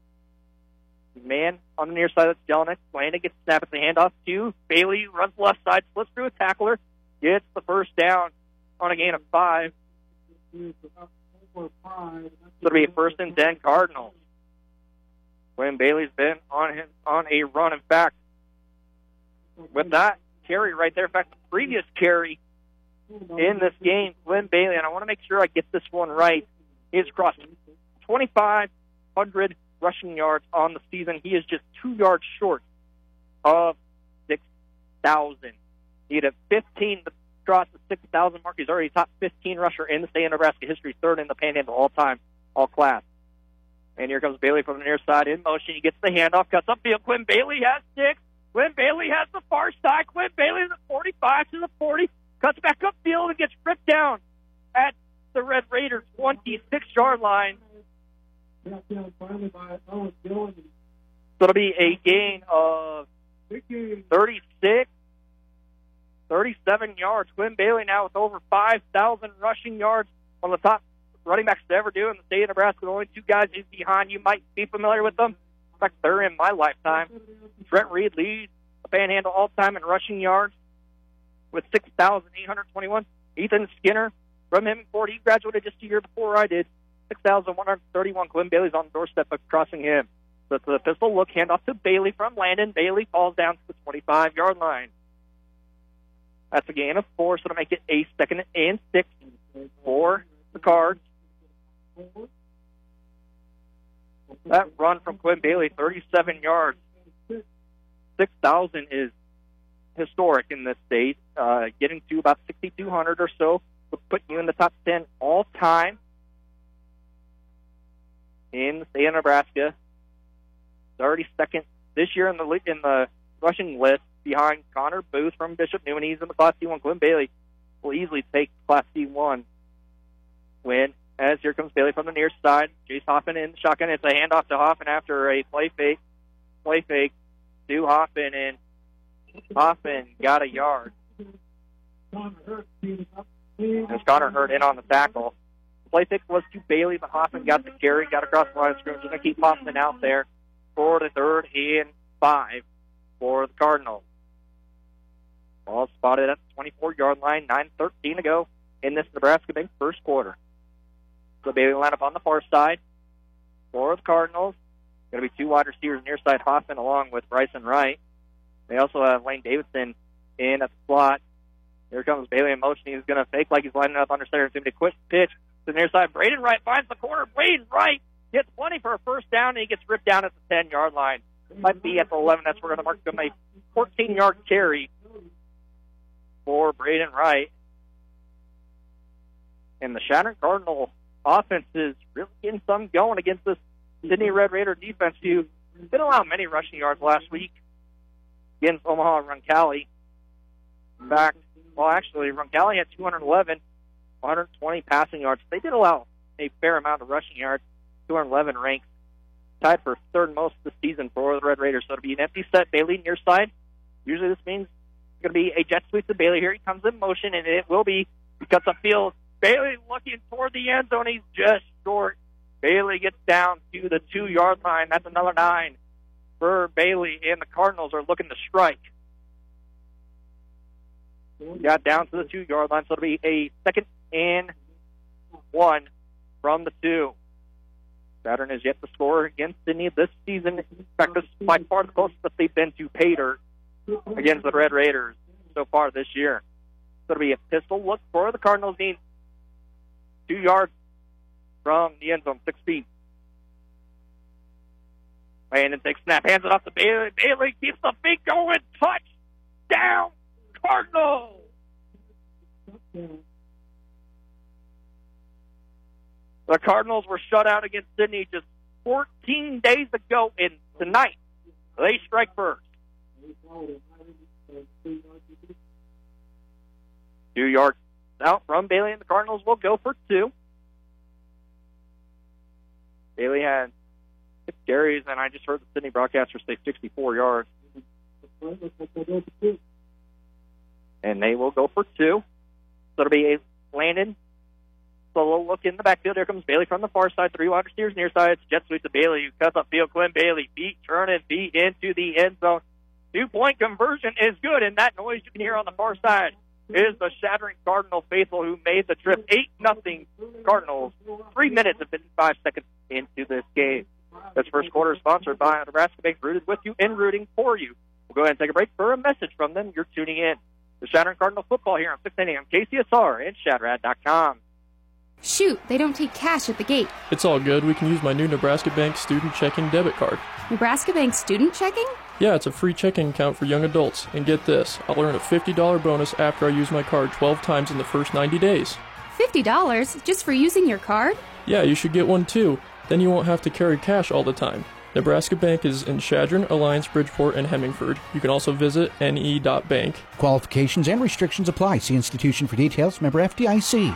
Man on the near side of Jelinek. Landon gets snap at the handoff to Bailey, runs left side, slips through a tackler, gets the first down on a gain of five. So it'll be a first and ten Cardinals. When Bailey's been on him on a run. In fact, with that carry right there, in fact, the previous carry in this game, Glenn Bailey, and I want to make sure I get this one right, he has crossed twenty-five hundred rushing yards on the season. He is just two yards short of six thousand. He had a fifteen to cross the six thousand mark. He's already top fifteen rusher in the state of Nebraska history, third in the Panhandle all-time, all-class. And here comes Bailey from the near side in motion. He gets the handoff, cuts upfield. Quinn Bailey has six. Quinn Bailey has the far side. Quinn Bailey is at forty-five to the forty. Cuts back upfield and gets ripped down at the Red Raiders' twenty-six-yard line. So it'll be a gain of thirty-six, thirty-seven yards. Quinn Bailey now with over five thousand rushing yards, on the top running backs to ever do in the state of Nebraska. The only two guys he's behind, you might be familiar with them. In fact, they're in my lifetime. Trent Reed leads the Panhandle all-time in rushing yards with six thousand eight hundred twenty-one. Ethan Skinner from Hemmingford, he graduated just a year before I did. six thousand one hundred thirty-one. Quinn Bailey's on the doorstep of crossing him. So it's a pistol look, handoff to Bailey from Landon. Bailey falls down to the twenty-five-yard line. That's a gain of four, so to make it a second and six for the Cards. That run from Quinn Bailey, thirty-seven yards. six thousand is historic in this state. Uh, getting to about sixty-two hundred or so would put you in the top ten all-time in the state of Nebraska. thirty-second this year in the in the rushing list behind Connor Booth from Bishop Newman. He's in the Class D one. Quinn Bailey will easily take Class D one win. As here comes Bailey from the near side. Jace Hoffman in the shotgun. It's a handoff to Hoffman after a play fake. Play fake to Hoffman, and Hoffman got a yard. As Connor Hurt in on the tackle. The play fake was to Bailey, but Hoffman got the carry, got across the line of scrimmage. Going to keep Hoffman out there for the third and five for the Cardinals. Ball spotted at the twenty-four-yard line, nine thirteen to go in this Nebraska Bank first quarter. So Bailey will line up on the far side for the Cardinals. Going to be two wide receivers near side, Hoffman along with Bryson Wright. They also have Lane Davidson in at the slot. Here comes Bailey in motion. He's going to fake like he's lining up under center. It's going to be a quick pitch to the near side. Braden Wright finds the corner. Braden Wright gets plenty for a first down, and he gets ripped down at the ten-yard line. Might be at the eleven. That's where we're going to mark him a fourteen-yard carry for Braden Wright. And the Chadron Cardinal offense is really getting some going against this Sydney Red Raider defense, who didn't allow many rushing yards last week against Omaha Roncalli. In fact, well, actually, Roncalli had two hundred eleven, one hundred twenty passing yards. They did allow a fair amount of rushing yards. two hundred eleven ranks, tied for third most this season for the Red Raiders. So it'll be an empty set. Bailey near side. Usually this means it's going to be a jet sweep to Bailey. Here he comes in motion, and it will be. He cuts upfield. Bailey looking toward the end zone. He's just short. Bailey gets down to the two-yard line. That's another nine for Bailey, and the Cardinals are looking to strike. Got down to the two-yard line, so it'll be a second and one from the two. Saturn has yet to score against Sydney this season. In fact, this is by far the closest that they've been to pay dirt against the Red Raiders so far this year. So it'll be a pistol look for the Cardinals. Need two yards from the end zone, six feet. Landon takes snap, hands it off to Bailey. Bailey keeps the feet going. Touchdown, Cardinals! The Cardinals were shut out against Sydney just fourteen days ago, and tonight they strike first. Two yards out from Bailey, and the Cardinals will go for two. Bailey had six carries, and I just heard the Sydney broadcaster say sixty-four yards. And they will go for two. So it'll be a Landon solo look in the backfield. Here comes Bailey from the far side. Three wide receivers near side. It's jet sweep to Bailey, who cuts up field. Quinn Bailey beat, turn and beat into the end zone. Two-point conversion is good, and that noise you can hear on the far side is the Shattern Cardinal faithful who made the trip. eight nothing Cardinals, three minutes and fifty-five seconds into this game. This first quarter is sponsored by Nebraska Bank, rooted with you and rooting for you. We'll go ahead and take a break for a message from them. You're tuning in to Shattern Cardinal football here on six eighty on K C S R and Shadrad dot com. Shoot, they don't take cash at the gate. It's all good. We can use my new Nebraska Bank student checking debit card. Nebraska Bank student checking? Yeah, it's a free checking account for young adults. And get this, I'll earn a fifty dollars bonus after I use my card twelve times in the first ninety days. fifty dollars just for using your card? Yeah, you should get one too. Then you won't have to carry cash all the time. Nebraska Bank is in Chadron, Alliance, Bridgeport, and Hemingford. You can also visit N E dot bank. Qualifications and restrictions apply. See institution for details. Member F D I C.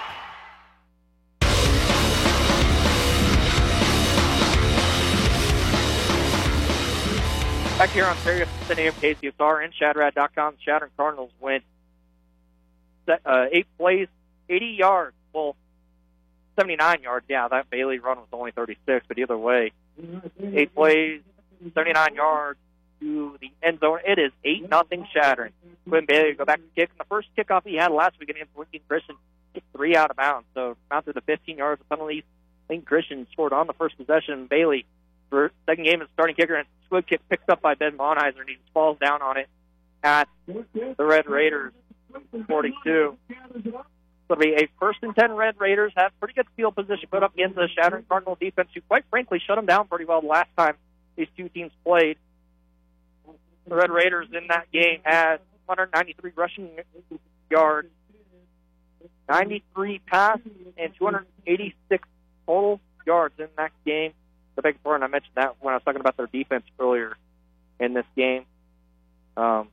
Back here on Sirius City of K C S R and Shadrad dot com, the Shattern Cardinals went uh, eight plays, eighty yards. Well, seventy-nine yards. Yeah, that Bailey run was only thirty-six, but either way, eight plays, seventy-nine yards to the end zone. It is eight nothing Shattern. Quinn Bailey go back to kick. And the first kickoff he had last week against Lincoln Christian, kicked three out of bounds. So out to the fifteen yards of penalties. Lincoln Christian scored on the first possession. Bailey, for second game as starting kicker, and squib kick picked up by Ben Bonheiser, and he falls down on it at the Red Raiders, forty-two. So it'll be a first and ten. Red Raiders have pretty good field position put up against the Shattern Cardinal defense, who quite frankly shut them down pretty well the last time these two teams played. The Red Raiders in that game had one hundred ninety-three rushing yards, ninety-three pass, and two hundred eighty-six total yards in that game. The big part, and I mentioned that when I was talking about their defense earlier in this game. Um,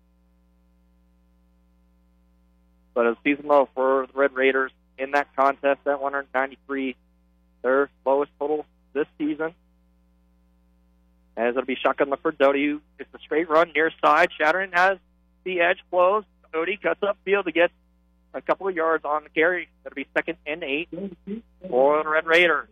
but a season low for the Red Raiders in that contest at one hundred ninety-three, their lowest total this season. As it'll be shotgun look for Doty, who it's a straight run near side. Shattern has the edge closed. Doty cuts upfield to get a couple of yards on the carry. That'll be second and eight for the Red Raiders.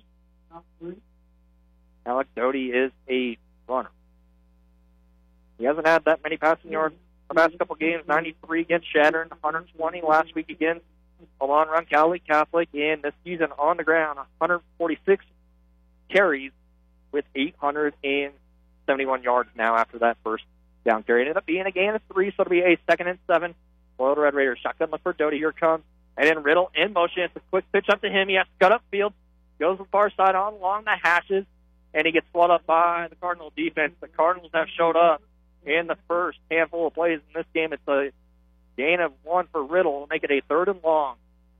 Alec Doty is a runner. He hasn't had that many passing yards the past couple games. ninety-three against Shattern, one hundred twenty last week against Alon Roncalli Catholic, and this season on the ground, one hundred forty-six carries with eight hundred seventy-one yards now after that first down carry. It ended up being a gain of three, so it'll be a second and seven. Royal Red Raiders shotgun look for Doty. Here comes, and then Riddle in motion. It's a quick pitch up to him. He has to cut upfield, goes the far side on along the hashes, and he gets swallowed up by the Cardinal defense. The Cardinals have showed up in the first handful of plays in this game. It's a gain of one for Riddle to make it a third and long.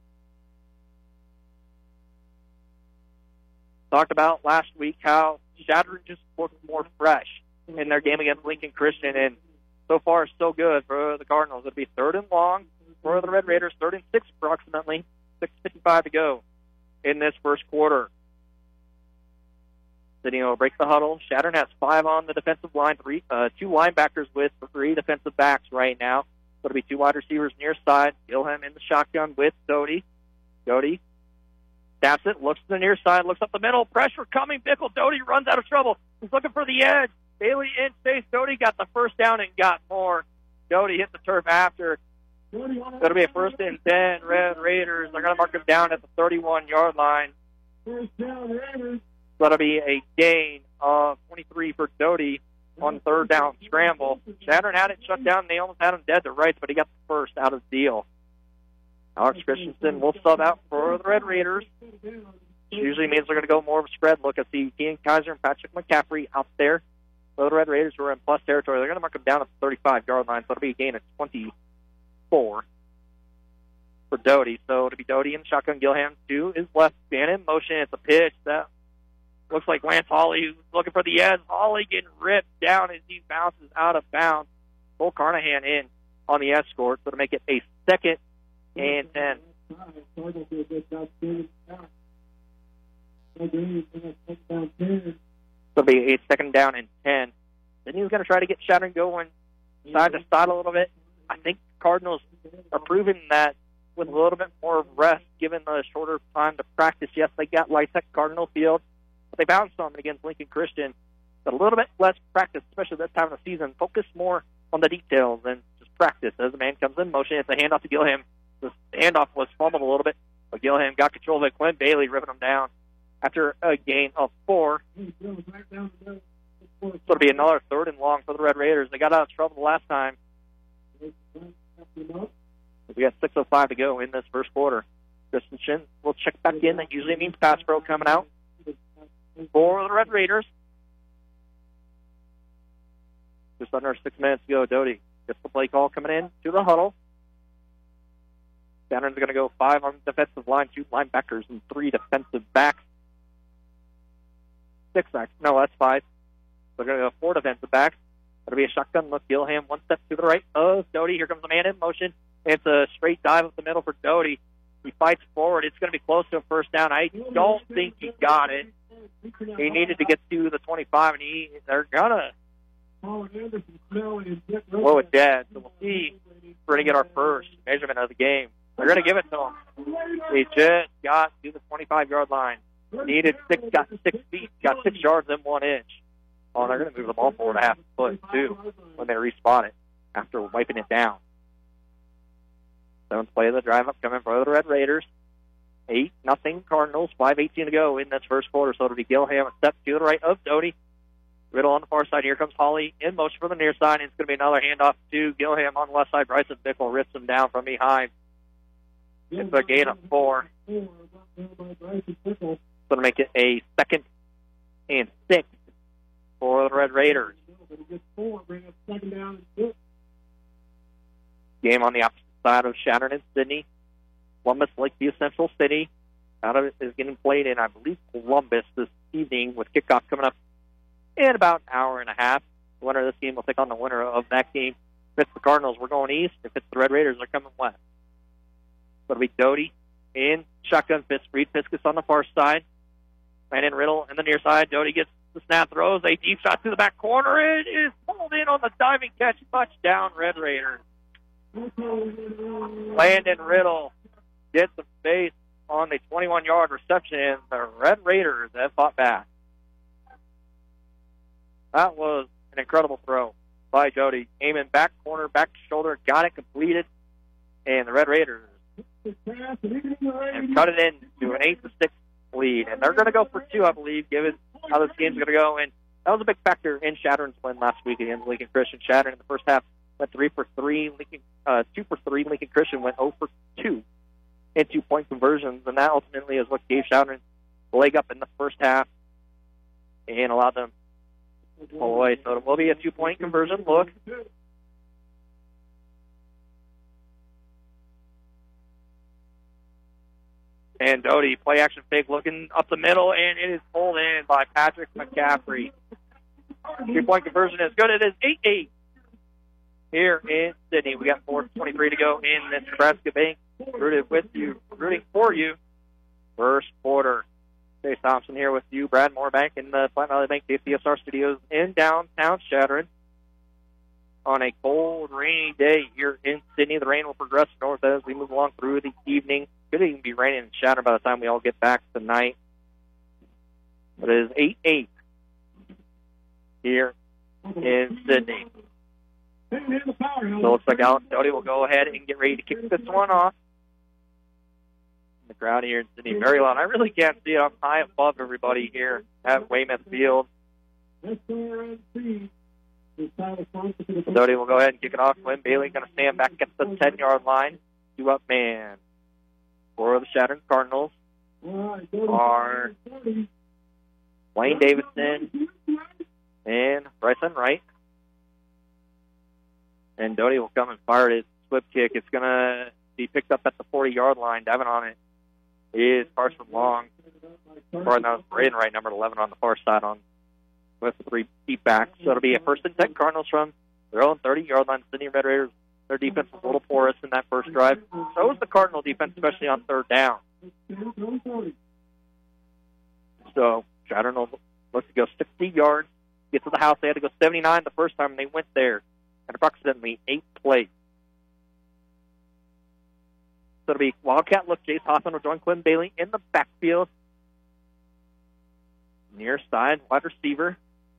Talked about last week how Shattern just looked more fresh in their game against Lincoln Christian, and so far so good for the Cardinals. It'll be third and long for the Red Raiders, third and six approximately, six fifty-five to go in this first quarter. Sydney will break the huddle. Shattern has five on the defensive line, three, uh, two linebackers with three defensive backs right now. So it'll be two wide receivers near side. Gilham in the shotgun with Doty. Doty taps it, looks to the near side, looks up the middle. Pressure coming. Bickle. Doty runs out of trouble. He's looking for the edge. Bailey in space. Doty got the first down and got more. Doty hit the turf after. It'll be a first and ten. Red Raiders. They're going to mark him down at the thirty-one-yard line. First down, Raiders. That'll be a gain of twenty-three for Doty on third down scramble. Shattern had it shut down. They almost had him dead to rights, but he got the first out of the deal. Alex Christensen will sub out for the Red Raiders. Which usually means they're going to go more of a spread look. I see Kean Kaiser and Patrick McCaffrey out there. So the Red Raiders who are in plus territory. They're going to mark them down at the thirty-five-yard line, so it'll be a gain of twenty-four for Doty. So it'll be Doty and shotgun. Gilham to his left, man in motion. It's a pitch that looks like Lance Hawley, who's looking for the edge. Hawley getting ripped down as he bounces out of bounds. Cole Carnahan in on the escort, so to make it a second and ten. It'll be a second down and ten. Then he's going to try to get Shattern going side to side a little bit. I think Cardinals are proving that with a little bit more rest, given the shorter time to practice. Yes, they got Lytec Cardinal Field, but they bounced on it against Lincoln Christian. But a little bit less practice, especially this time of the season. Focus more on the details and just practice. As the man comes in motion, it's a handoff to Gilham. The handoff was fumbled a little bit, but Gilham got control of it. Quinn Bailey ripping him down after a gain of four. So it'll be another third and long for the Red Raiders. They got out of trouble the last time. We got six oh five to go in this first quarter. Christensen will check back in. That usually means pass pro coming out for the Red Raiders. Just under six minutes to go. Doty gets the play call coming in to the huddle. Shannon's going to go five on the defensive line, two linebackers and three defensive backs. Six backs. No, that's five. They're going to go four defensive backs. That'll be a shotgun look. Gilham one step to the right of Doty. Here comes the man in motion. It's a straight dive up the middle for Doty. He fights forward. It's going to be close to a first down. I don't think he got it. He needed to get to the twenty-five, and he they're going to blow it dead. So we'll see if we're going to get our first measurement of the game. They're going to give it to him. He just got to the twenty-five-yard line. Needed six, got six feet, got six yards and one inch. Oh, they're going to move the ball forward a half foot, too, when they respawn it after wiping it down. Seventh play of the drive up coming for the Red Raiders. Eight nothing Cardinals. five eighteen to go in this first quarter. So it'll be Gilham a step to the right of Doty. Riddle on the far side. Here comes Hawley in motion from the near side. And it's going to be another handoff to Gilham on the left side. Bryson Bickle rips him down from behind. It's a gain of four. It's going to make it a second and six for the Red Raiders. Game on the opposite side of Chadron and Sydney. Columbus, Lakeview Central City. Out of it is getting played in, I believe, Columbus this evening with kickoff coming up in about an hour and a half. The winner of this game will take on the winner of that game. If it's the Cardinals, we're going east. If it's the Red Raiders, they're coming west. So it'll be Doty in shotgun fist. Reed Piskus on the far side. And in Riddle in the near side. Doty gets the snap, throws a deep shot to the back corner. It is pulled in on the diving catch. Touchdown, Red Raiders. Landon Riddle gets the base on the twenty-one-yard reception, and the Red Raiders have fought back. That was an incredible throw by Doty. Aiming back corner, back shoulder, got it completed, and the Red Raiders have cut it into an eight to six lead. And they're going to go for two, I believe, given how this game's going to go. And that was a big factor in Chadron's win last week against Lincoln Christian. Chadron in the first half went three for three. Lincoln, uh, two for three. Lincoln Christian went zero for two in two-point conversions, and that ultimately is what gave Chadron the leg up in the first half and allowed them to pull away. So it will be a two-point conversion look. And Doty, play action fake, looking up the middle, and it is pulled in by Patrick McCaffrey. Two-point conversion is good. It is eight eight here in Sydney. We got four twenty-three to go in this Nebraska Bank. Rooted with you, rooting for you. First quarter. Chase Thompson here with you. Brad Moorbank in the Platte Valley Bank K C S R studios in downtown Chadron. On a cold, rainy day here in Sydney, the rain will progress north as we move along through the evening. Could even be raining in Chadron by the time we all get back tonight. But it is eight eight here in Sydney. So it looks like Alex Doty will go ahead and get ready to kick this one off. The crowd here in Sydney, very loud. I really can't see it. I'm high above everybody here at Weymouth Field. Doty will go ahead and kick it off. Quinn Bailey going to stand back at the ten-yard line. Two up man for the Chadron Cardinals are Wayne Davidson and Bryson Wright. And Doty will come and fire his slip kick. It's going to be picked up at the forty-yard line. Diving on it is Carson Long. Or no, Braden Wright, number eleven on the far side on with the three deep backs. So it'll be a first and ten Cardinals from their own thirty-yard line. Sydney Red Raiders, their defense was a little porous in that first drive. So was the Cardinal defense, especially on third down. So Chadron will look to go sixty yards, get to the house. They had to go seventy-nine the first time, and they went there at approximately eight plays. So it'll be Wildcat look. Chase Hoffman will join Quinn Bailey in the backfield. Near side, wide receiver.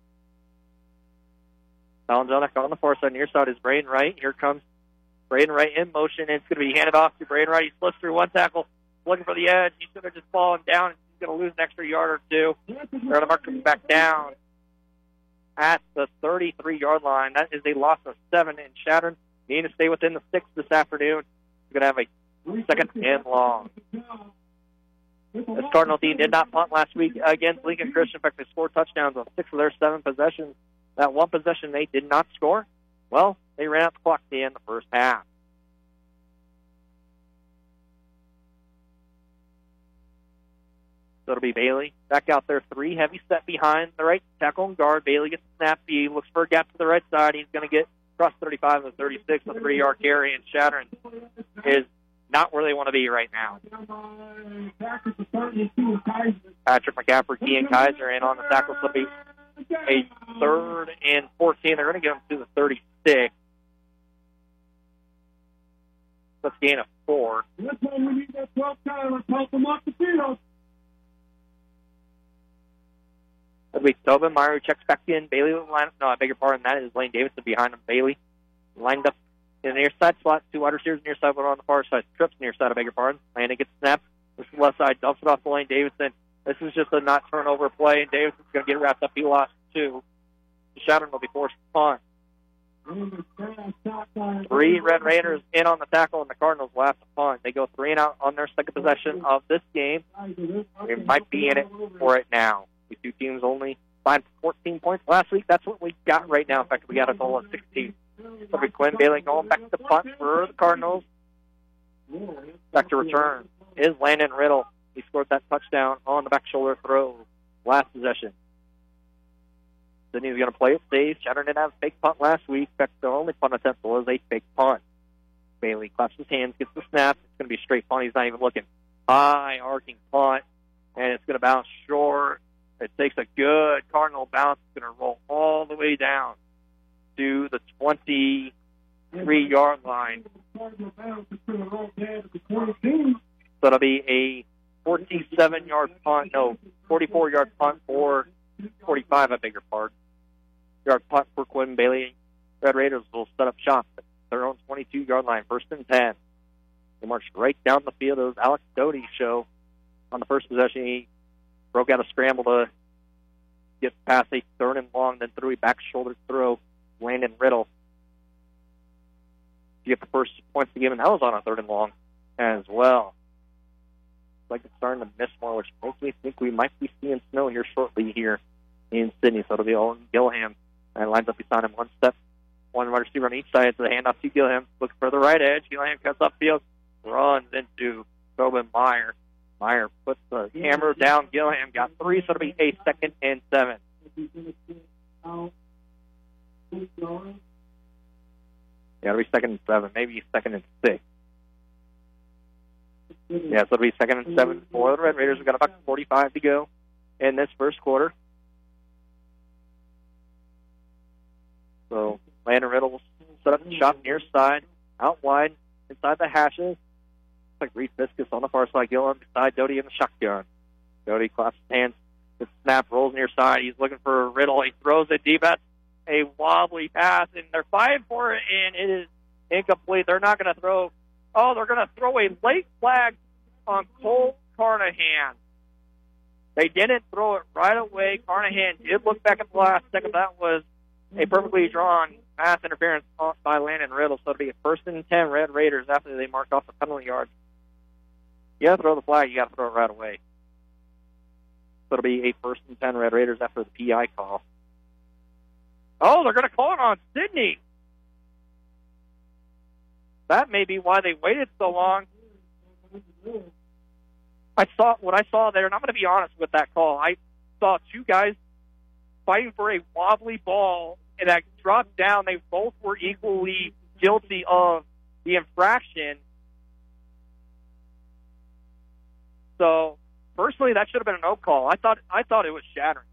Alan Jelinek on the far side. Near side is Braden Wright. Here comes Braden Wright in motion, and it's going to be handed off to Braden Wright. He slips through one tackle, looking for the edge. He's going to just fall down. He's going to lose an extra yard or two. They're going to mark him back down at the thirty-three-yard line. That is a loss of seven, and Chadron need to stay within the six this afternoon. We're going to have a second and long. This Cardinal team did not punt last week against Lincoln Christian. In fact, they scored touchdowns on six of their seven possessions. That one possession they did not score, well, they ran out the clock at the end of the first half. So it'll be Bailey back out there, three heavy set behind the right tackle and guard. Bailey gets the snap. He looks for a gap to the right side. He's going to get across thirty-five and thirty-six, a three-yard carry, and Chadron is not where they want to be right now. Patrick McCaffrey, Kean Kaiser in on the tackle. So it'll be a third and fourteen. They're going to get him to the thirty-six. Let's gain a four. That'll be Tobin Meyer who checks back in. Bailey will line up. No, I beg your pardon. That is Lane Davidson behind him. Bailey lined up in the near side slot. Two wide receivers near side, one on the far side. Trips near side, I beg your pardon. Landon gets snapped. This is the left side. Dumps it off to Lane Davidson. This is just a not turnover play, and Davidson's going to get wrapped up. He lost two. Chadron will be forced to punt. Three Red Raiders in on the tackle, and the Cardinals will have to punt. They go three and out on their second possession of this game. They might be in it for it now. These two teams only signed fourteen points last week. That's what we got right now. In fact, we got a total of sixteen. So be Quinn Bailey going back to punt for the Cardinals. Back to return is Landon Riddle. He scored that touchdown on the back shoulder throw last possession. Then he's going to play it safe. Chadron didn't have a fake punt last week. In fact, the only punt attempt was a fake punt. Bailey claps his hands, gets the snap. It's going to be straight punt. He's not even looking. High arcing punt, and it's going to bounce short. It takes a good Cardinal bounce. It's going to roll all the way down to the twenty-three-yard line. So it'll be a forty-seven-yard punt. No, forty-four-yard punt for forty-five, I beg your pardon. Yard punt for Quinn Bailey. Red Raiders will set up shop at their own twenty-two-yard line, first and ten. They marched right down the field. It was Alex Doty's show on the first possession. He broke out a scramble to get past a third and long, then threw a back shoulder throw. Landon Riddle to get the first points to give, and that was on a third and long as well. It's like it's starting to miss more, which makes me think we might be seeing snow here shortly here in Sydney. So it'll be all Gilliam. And lines up beside him one step, one wide receiver on each side. So the handoff to Gilliam. Looking for the right edge. Gilliam cuts upfield, runs into Tobin Meyer. Meyer puts the hammer down. Gilliam got three, so it'll be a second and seven. Yeah, it'll be second and seven, maybe second and six. Yeah, so it'll be second and seven for the Red Raiders. We've got about forty-five to go in this first quarter. So Landon Riddle will set up the shot near side, out wide, inside the hashes. Looks like Reed Fiskus on the far side. Gilliam beside Doty in the shotgun. Doty claps his hands. The snap rolls near side. He's looking for Riddle. He throws it deep. That's a wobbly pass, and they're fighting for it, and it is incomplete. They're not going to throw. Oh, they're going to throw a late flag on Cole Carnahan. They didn't throw it right away. Carnahan did look back at the last second. That was a perfectly drawn pass interference by Landon Riddle. So it'll be a first and ten Red Raiders after they mark off the penalty yard. You got to throw the flag. You got to throw it right away. So it'll be a first and ten Red Raiders after the P I call. Oh, they're going to call it on Sydney. That may be why they waited so long. I saw what I saw there, and I'm going to be honest with that call. I saw two guys fighting for a wobbly ball, and that dropped down. They both were equally guilty of the infraction. So, personally, that should have been a no call. I thought I thought it was Chadron.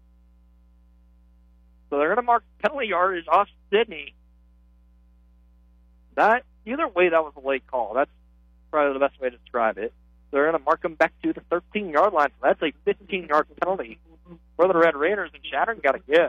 So they're going to mark penalty yardage off Sydney. that either way, that was a late call. That's probably the best way to describe it. They're going to mark them back to the thirteen-yard line. So that's a fifteen-yard penalty for the Red Raiders, and Chadron got to give.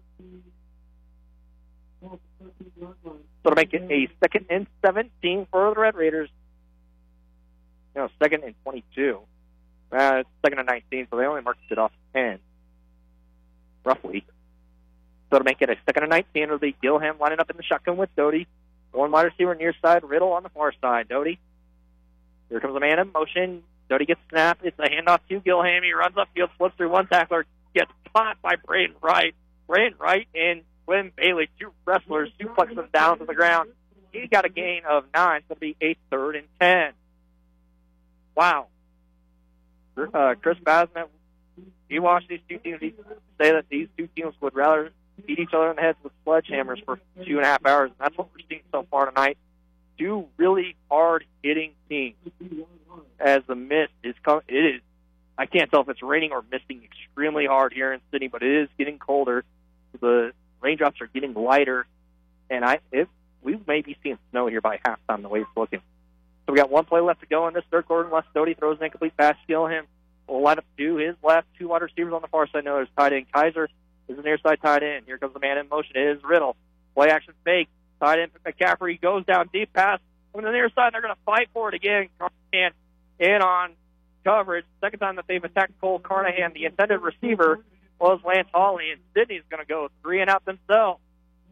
So to make it a second and seventeen for the Red Raiders. You know, second and twenty-two. Uh, second and nineteen, so they only marked it off ten, roughly. So to make it a second and nineteen, it'll be Gilham lining up in the shotgun with Doty. One wide receiver near side, Riddle on the far side. Doty. Here comes a man in motion. Doty gets snapped. It's a handoff to Gilham. He runs upfield, slips through one tackler, gets caught by Braden Wright. Braden Wright and Quinn Bailey, two wrestlers, suplex him down to the ground. He got a gain of nine, so it'll be a third and ten. Wow. Uh, Chris Basman, he watched these two teams. He say that these two teams would rather beat each other in the heads with sledgehammers for two and a half hours. And that's what we're seeing so far tonight. Two really hard-hitting teams. As the mist is coming, it is. I can't tell if it's raining or misting extremely hard here in Sydney, but it is getting colder. The raindrops are getting lighter, and I if we may be seeing snow here by halftime the way it's looking. So we got one play left to go in this third quarter, unless Doty throws an incomplete pass. Gilham will line up to his left. Two wide receivers on the far side. No, there's tight end. Kaiser is the near side tight end. Here comes the man in motion. It is Riddle. Play action fake. Tight end McCaffrey goes down deep pass. On the near side, they're going to fight for it again. Carnahan in on coverage. Second time that they've attacked Cole Carnahan. The intended receiver was Lance Hawley, and Sydney's going to go three and out themselves.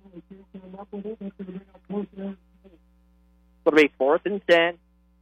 It'll be fourth and ten.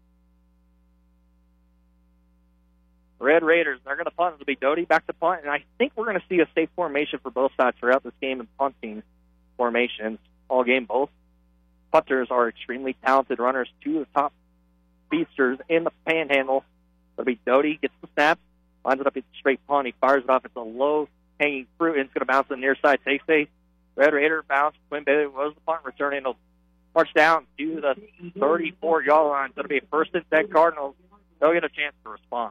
Red Raiders, they're going to punt. It'll be Doty back to punt, and I think we're going to see a safe formation for both sides throughout this game in punting formations all game. Both punters are extremely talented runners, two of the top speedsters in the panhandle. It'll be Doty, gets the snap, lines it up, it's a straight punt. He fires it off. It's a low-hanging fruit, and it's going to bounce to the near side. Takes a Red Raider bounce. Quinn Bailey was the punt returning. It'll march down to the thirty-four-yard line. So it'll be a first and ten Cardinals. They'll get a chance to respond.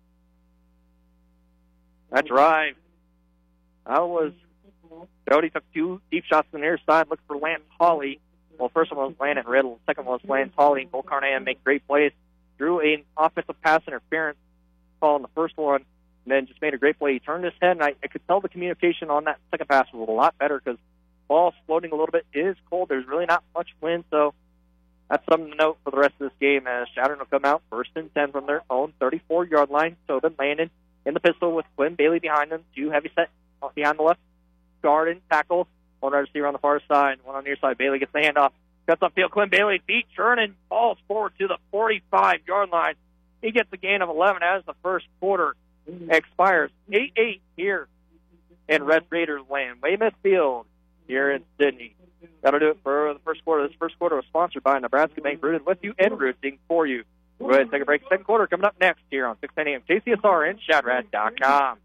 That drive, that was Doty took two deep shots to the near side, looked for Lance Hawley. Well, first one was Landon Riddle. Second one was Lance Hawley, and Cole Carnahan make great plays. Drew an offensive pass interference call on the first one, and then just made a great play. He turned his head, and I, I could tell the communication on that second pass was a lot better because the ball's floating a little bit. It is cold. There's really not much wind, so that's something to note for the rest of this game as Chadron will come out first and ten from their own thirty-four-yard line. So then Landon in the pistol with Quinn Bailey behind them. Two heavy set behind the left guard and tackle. One right receiver on the far side, one on the near side. Bailey gets the handoff. Cuts upfield. Quinn Bailey beat Chernin. Falls forward to the forty-five-yard line. He gets a gain of eleven as the first quarter expires. eight eight here in Red Raiders land. Weymouth Field here in Sydney. That'll do it for the first quarter. This first quarter was sponsored by Nebraska Bank, rooted with you and rooting for you. We'll go ahead and take a break. Second quarter coming up next here on six ten a.m. K C S R and Shadrad dot com.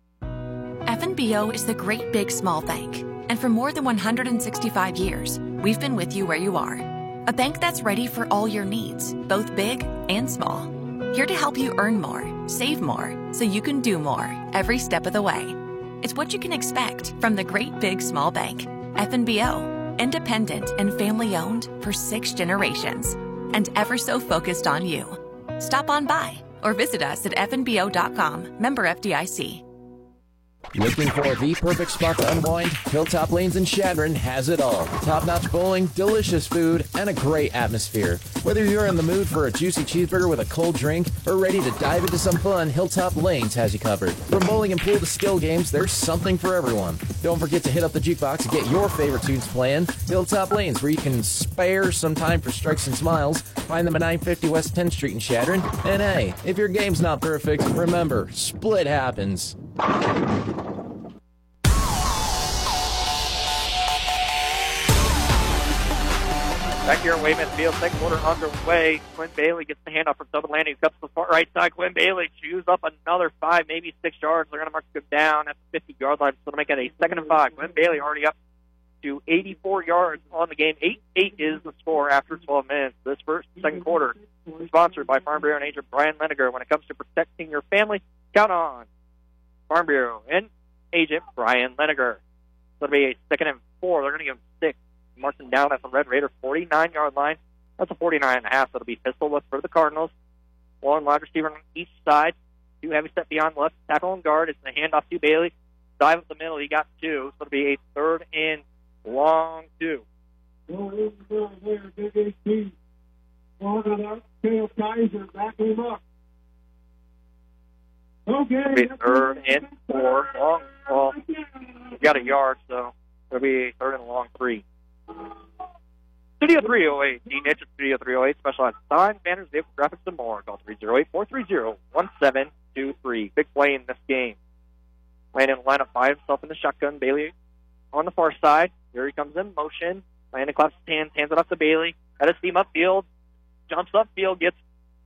F N B O is the great big small bank. And for more than one hundred sixty-five years, we've been with you where you are. A bank that's ready for all your needs, both big and small. Here to help you earn more, save more, so you can do more every step of the way. It's what you can expect from the great big small bank. F N B O, independent and family owned for six generations. And ever so focused on you. Stop on by or visit us at F N B O dot com. Member F D I C. Looking for the perfect spot to unwind? Hilltop Lanes in Chadron has it all. Top-notch bowling, delicious food, and a great atmosphere. Whether you're in the mood for a juicy cheeseburger with a cold drink or ready to dive into some fun, Hilltop Lanes has you covered. From bowling and pool to skill games, there's something for everyone. Don't forget to hit up the jukebox and get your favorite tunes playing. Hilltop Lanes, where you can spare some time for strikes and smiles. Find them at nine fifty West tenth Street in Chadron. And hey, if your game's not perfect, remember, split happens. Back here in Weymouth Field, second quarter underway. Quinn Bailey gets the handoff from double landing. Cuts to the far right side. Quinn Bailey chews up another five, maybe six yards. They're going to mark him down at the fifty-yard line, so to make it a second and five. Quinn Bailey already up to eighty-four yards on the game. eight eight is the score after twelve minutes. This first second quarter is sponsored by Farm Bureau and agent Brian Leniger. When it comes to protecting your family, count on Farm Bureau and agent Brian Leniger. So it'll be a second and four. They're going to give him six Marks him down at the Red Raider forty-nine-yard line. That's a forty-nine and a half. That'll be pistol look for the Cardinals. One wide receiver on each side. Two heavy step beyond left. Tackle and guard. It's the handoff to Bailey. Dive up the middle. He got two. So it'll be a third and long two. Kaiser, back him up. Okay. It'll be third and four. Long. Well, we got a yard, so it'll be a third and long three. Studio three oh eight, Dean Hitch at Studio three oh eight, specialized signs, banners, vehicle graphics, and more. Call three oh eight, four three zero, one seven two three. Big play in this game. Landon will line up by himself in the shotgun. Bailey on the far side. Here he comes in motion. Landon claps his hands, hands it off to Bailey. At his team upfield. Jumps upfield, gets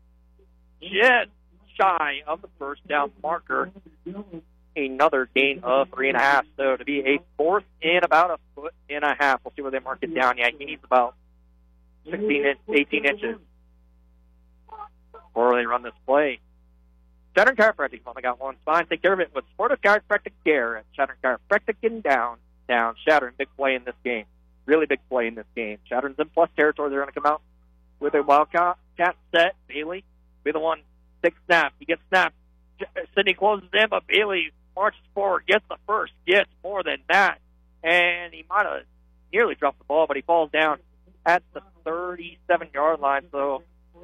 just shy of the first down marker. Another gain of three and a half. So to be a fourth in about a foot and a half. We'll see where they mark it down. Yeah, he needs about sixteen, eighteen inches before they run this play. Chattern Chiropractic only got one spine. Take care of it with Sportive Chiropractic Care at Chattern Chiropractic in down, down. Chattern, big play in this game. Really big play in this game. Chattern's in plus territory. They're going to come out with a Wildcat set. Bailey be the one. Six snap. He gets snapped. Sidney closes in, but Bailey marches forward, gets the first, gets more than that. And he might have nearly dropped the ball, but he falls down at the thirty-seven-yard line. So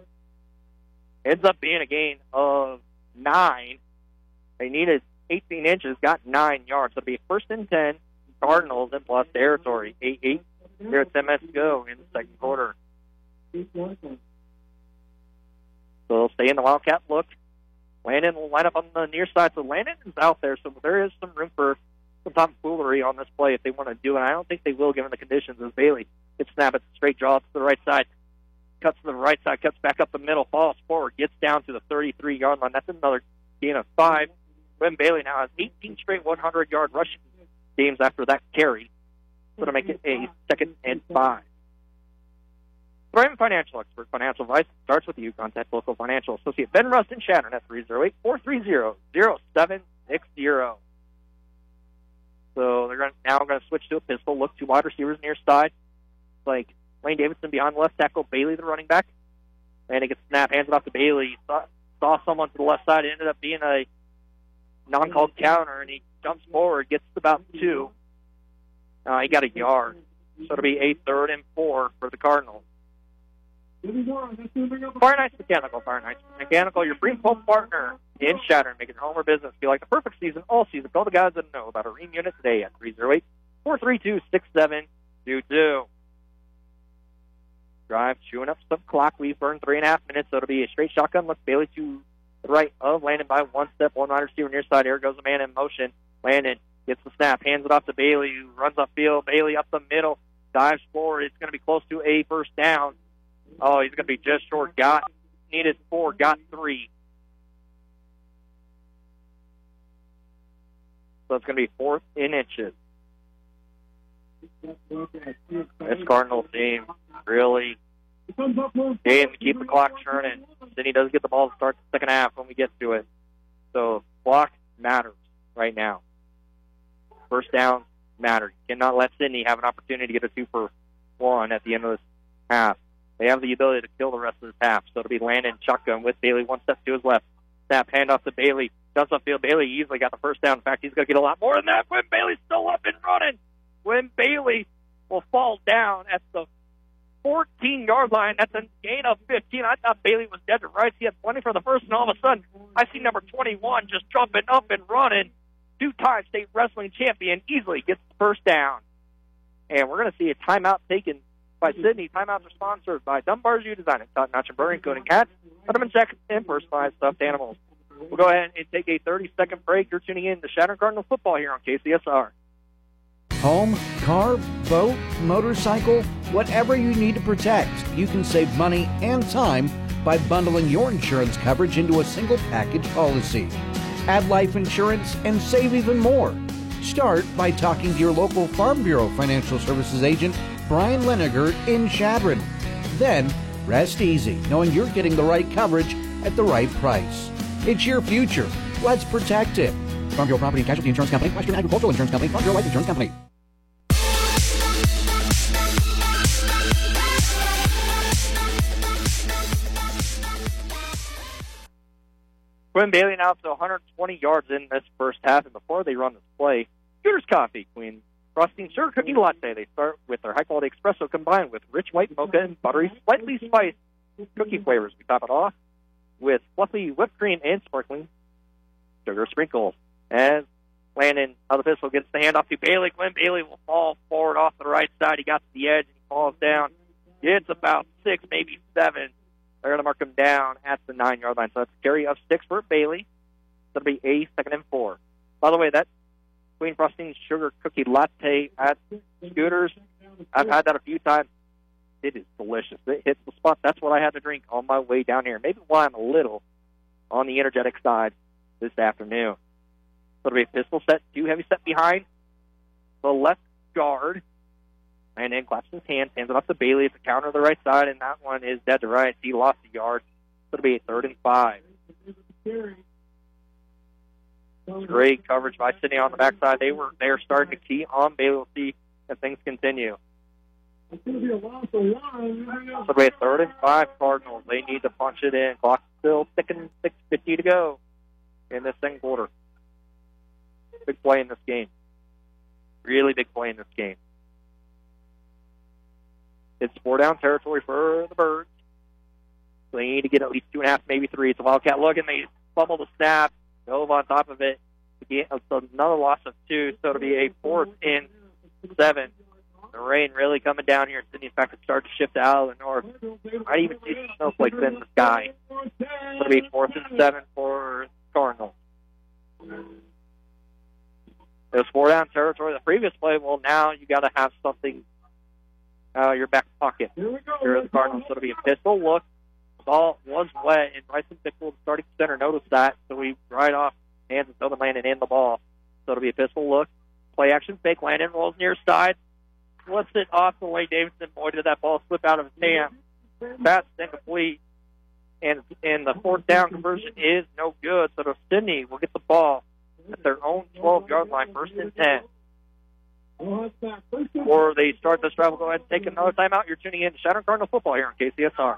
ends up being a gain of nine. They needed eighteen inches, got nine yards. So it'll be first and ten. Cardinals in plus territory. eight eight here at M S Go in the second quarter. So they'll stay in the Wildcat look. Landon will line up on the near side. So Landon is out there, so there is some room for some tomfoolery on this play if they want to do it. I don't think they will, given the conditions, as Bailey gets snap. It's a straight draw to the right side. Cuts to the right side, cuts back up the middle, falls forward, gets down to the thirty-three-yard line. That's another gain of five. Wim Bailey now has eighteen straight hundred-yard rushing games after that carry. So to make it a second and five. Thriving Financial Expert Financial Advice starts with you. Contact local financial associate Ben Rust in Chattern at three oh eight, four three zero, zero seven six zero. So they're gonna, now going to switch to a pistol. Look, two wide receivers near side. Like Lane Davidson behind left tackle. Bailey, the running back. And he gets snap, hands it off to Bailey. Saw, saw someone to the left side. It ended up being a non-called counter, and he jumps forward, gets about two. Uh, he got a yard. So it'll be a third and four for the Cardinals. Fire Nights Mechanical. Fire Nights Mechanical, your free pump partner in Chattern. Making your home or business feel like the perfect season all season. Call the guys that know about a Rheem unit today at three oh eight, four three two, six seven two two. Drive, chewing up some clock. We've burned three and a half minutes, so it'll be a straight shotgun. Look, Bailey to the right of Landon by one step. One wide receiver near side. Here goes a man in motion. Landon gets the snap, hands it off to Bailey, who runs upfield. Bailey up the middle, dives forward. It's going to be close to a first down. Oh, he's going to be just short. Got needed four, got three. So it's going to be fourth in inches. This Cardinal team really game to keep the clock churning. Then he does get the ball to start the second half when we get to it. So clock matters right now. First down matters. You cannot let Sydney have an opportunity to get a two for one at the end of this half. They have the ability to kill the rest of this half. So it'll be Landon shotgun with Bailey one step to his left. Snap, handoff to Bailey. Jumps upfield. Bailey easily got the first down. In fact, he's going to get a lot more than that. Wim Bailey's still up and running. Wim Bailey will fall down at the fourteen-yard line. That's a gain of fifteen. I thought Bailey was dead to rights. He had plenty for the first, and all of a sudden, I see number twenty-one just jumping up and running. Two-time state wrestling champion easily gets the first down. And we're going to see a timeout taken by Sydney. Timeouts are sponsored by Dunbar's U Design, Top-Notch and Burning, Coding Cats, Letterman Check, and Personalized Stuffed Animals. We'll go ahead and take a thirty-second break. You're tuning in to Chattern Cardinal Football here on K C S R. Home, car, boat, motorcycle, whatever you need to protect, you can save money and time by bundling your insurance coverage into a single package policy. Add life insurance and save even more. Start by talking to your local Farm Bureau Financial Services agent, Brian Leniger in Chattern. Then, rest easy, knowing you're getting the right coverage at the right price. It's your future. Let's protect it. Farm Bureau Property and Casualty Insurance Company, Western Agricultural Insurance Company, Farm Bureau Life Insurance Company. Quinn Bailey now to one hundred twenty yards in this first half, and before they run this play, Scooters Coffee, Queen Frosting Sugar Cookie Latte. They start with their high-quality espresso combined with rich white mocha and buttery, slightly spiced cookie flavors. We top it off with fluffy whipped cream and sparkling sugar sprinkles. As Landon of the pistol gets the handoff to Bailey, Quinn Bailey will fall forward off the right side. He got to the edge and he falls down. It's about six, maybe seven. They're going to mark him down at the nine-yard line. So that's a carry of six for Bailey. That'll be a second and four. By the way, that Queen Frosting Sugar Cookie Latte at Scooters, I've had that a few times. It is delicious. It hits the spot. That's what I had to drink on my way down here. Maybe why I'm a little on the energetic side this afternoon. So it'll be a pistol set, two heavy set behind the left guard. And then claps his hand, hands it off to Bailey at the counter to the right side, and that one is dead to rights. He lost a yard. So it'll be a third and five. Great coverage by Sydney on the backside. They were they are starting to key on Bailey. We'll see if things continue. So it'll be a third and five Cardinals. They need to punch it in. Clock still ticking, six fifty to go in this second quarter. Big play in this game. Really big play in this game. It's four down territory for the Birds. So they need to get at least two and a half, maybe three. It's a Wildcat look, and they fumble the snap, dove on top of it. So another loss of two, so it'll be a fourth and seven. The rain really coming down here. Sydney, in fact, it started to shift out of the north. Might even see some snowflakes in the sky. So it'll be fourth and seven for Cardinals. It was four down territory. The previous play, well, now you got to have something out of your back pocket. Here are the Cardinals. So it'll be a pistol look. The ball was wet, and Bryson Bickle, the starting center, noticed that. So we right off hands and Tobin Landon in the ball. So it'll be a pistol look. Play action fake. Landon rolls near side. Flips it off the way Davidson. Boy, did that ball slip out of his hand. Pass incomplete. And, and the fourth down conversion is no good. So the Sydney will get the ball at their own twelve-yard line, first and ten. Or they start this drive, we'll go ahead and take another timeout. You're tuning in to Shadow Cardinal football here on K C S R.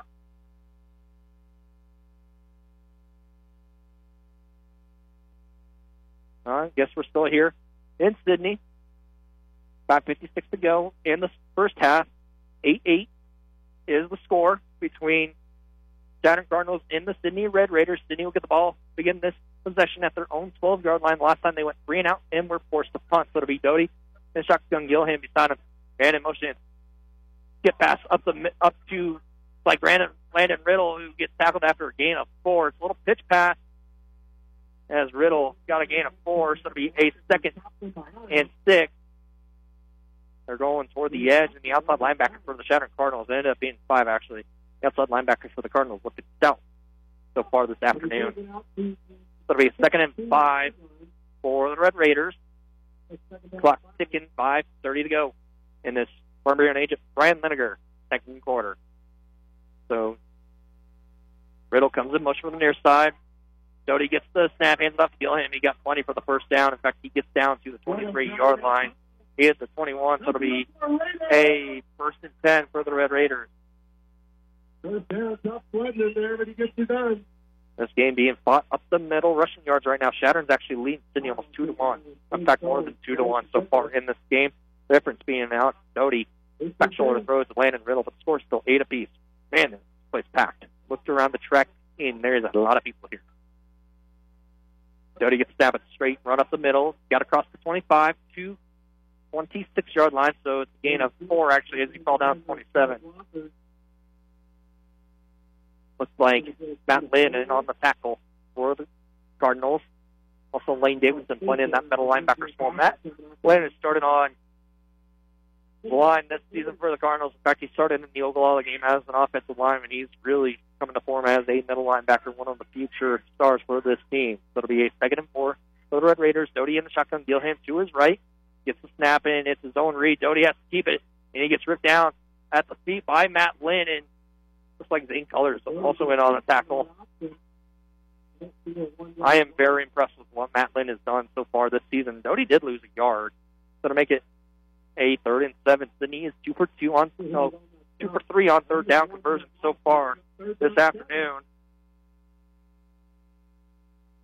All right, guess we're still here in Sydney. five fifty-six to go in the first half. eight eight is the score between Shadow Cardinals and the Sydney Red Raiders. Sydney will get the ball, begin this possession at their own twelve-yard line. Last time they went three and out and were forced to punt. So it'll be Doty and shotgun Gilham beside him. Man in motion. Get pass up the up to like Brandon Landon Riddle, who gets tackled after a gain of four. It's a little pitch pass as Riddle got a gain of four. So it'll be a second and six. They're going toward the edge, and the outside linebacker for the Shattern Cardinals. It ended up being five, actually. The outside linebackers for the Cardinals looked south so far this afternoon. So it'll be a second and five for the Red Raiders. Clock ticking, five thirty to go in this Barbarian agent Brian Linegar, second quarter. So Riddle comes in motion from the near side. Doty gets the snap, hands off to Gilham. He got plenty for the first down. In fact, he gets down to the twenty-three-yard line. He hits the twenty-one, so it'll be a first and ten for the Red Raiders. This game being fought up the middle, rushing yards right now. Shattern's actually leading Sydney almost two to one. In fact, more than two to one so far in this game. The difference being out, Doty back shoulder throws to Landon Riddle, but the score's still eight apiece. Man, this place packed. Looked around the track, and there's a lot of people here. Doty gets stabbed straight, run up the middle, got across the twenty-five to twenty-six-yard line, so it's a gain of four, actually, as he fell down to twenty-seven. Looks like Matt Lynn on the tackle for the Cardinals. Also, Lane Davidson playing in that middle linebacker small. Matt Lynn has started on the line this season for the Cardinals. In fact, he started in the Ogallala game as an offensive lineman. He's really coming to form as a middle linebacker, one of the future stars for this team. So it'll be a second and four for the Red Raiders. Doty in the shotgun, Gilham to his right. Gets the snap in. It's his own read. Doty has to keep it, and he gets ripped down at the feet by Matt Lynn, and looks like Zane Colors also in on a tackle. I am very impressed with what Matt Lynn has done so far this season. Doty did lose a yard, so to make it a third and seven. Sydney is two for two on no, two for three on third down conversion so far this afternoon.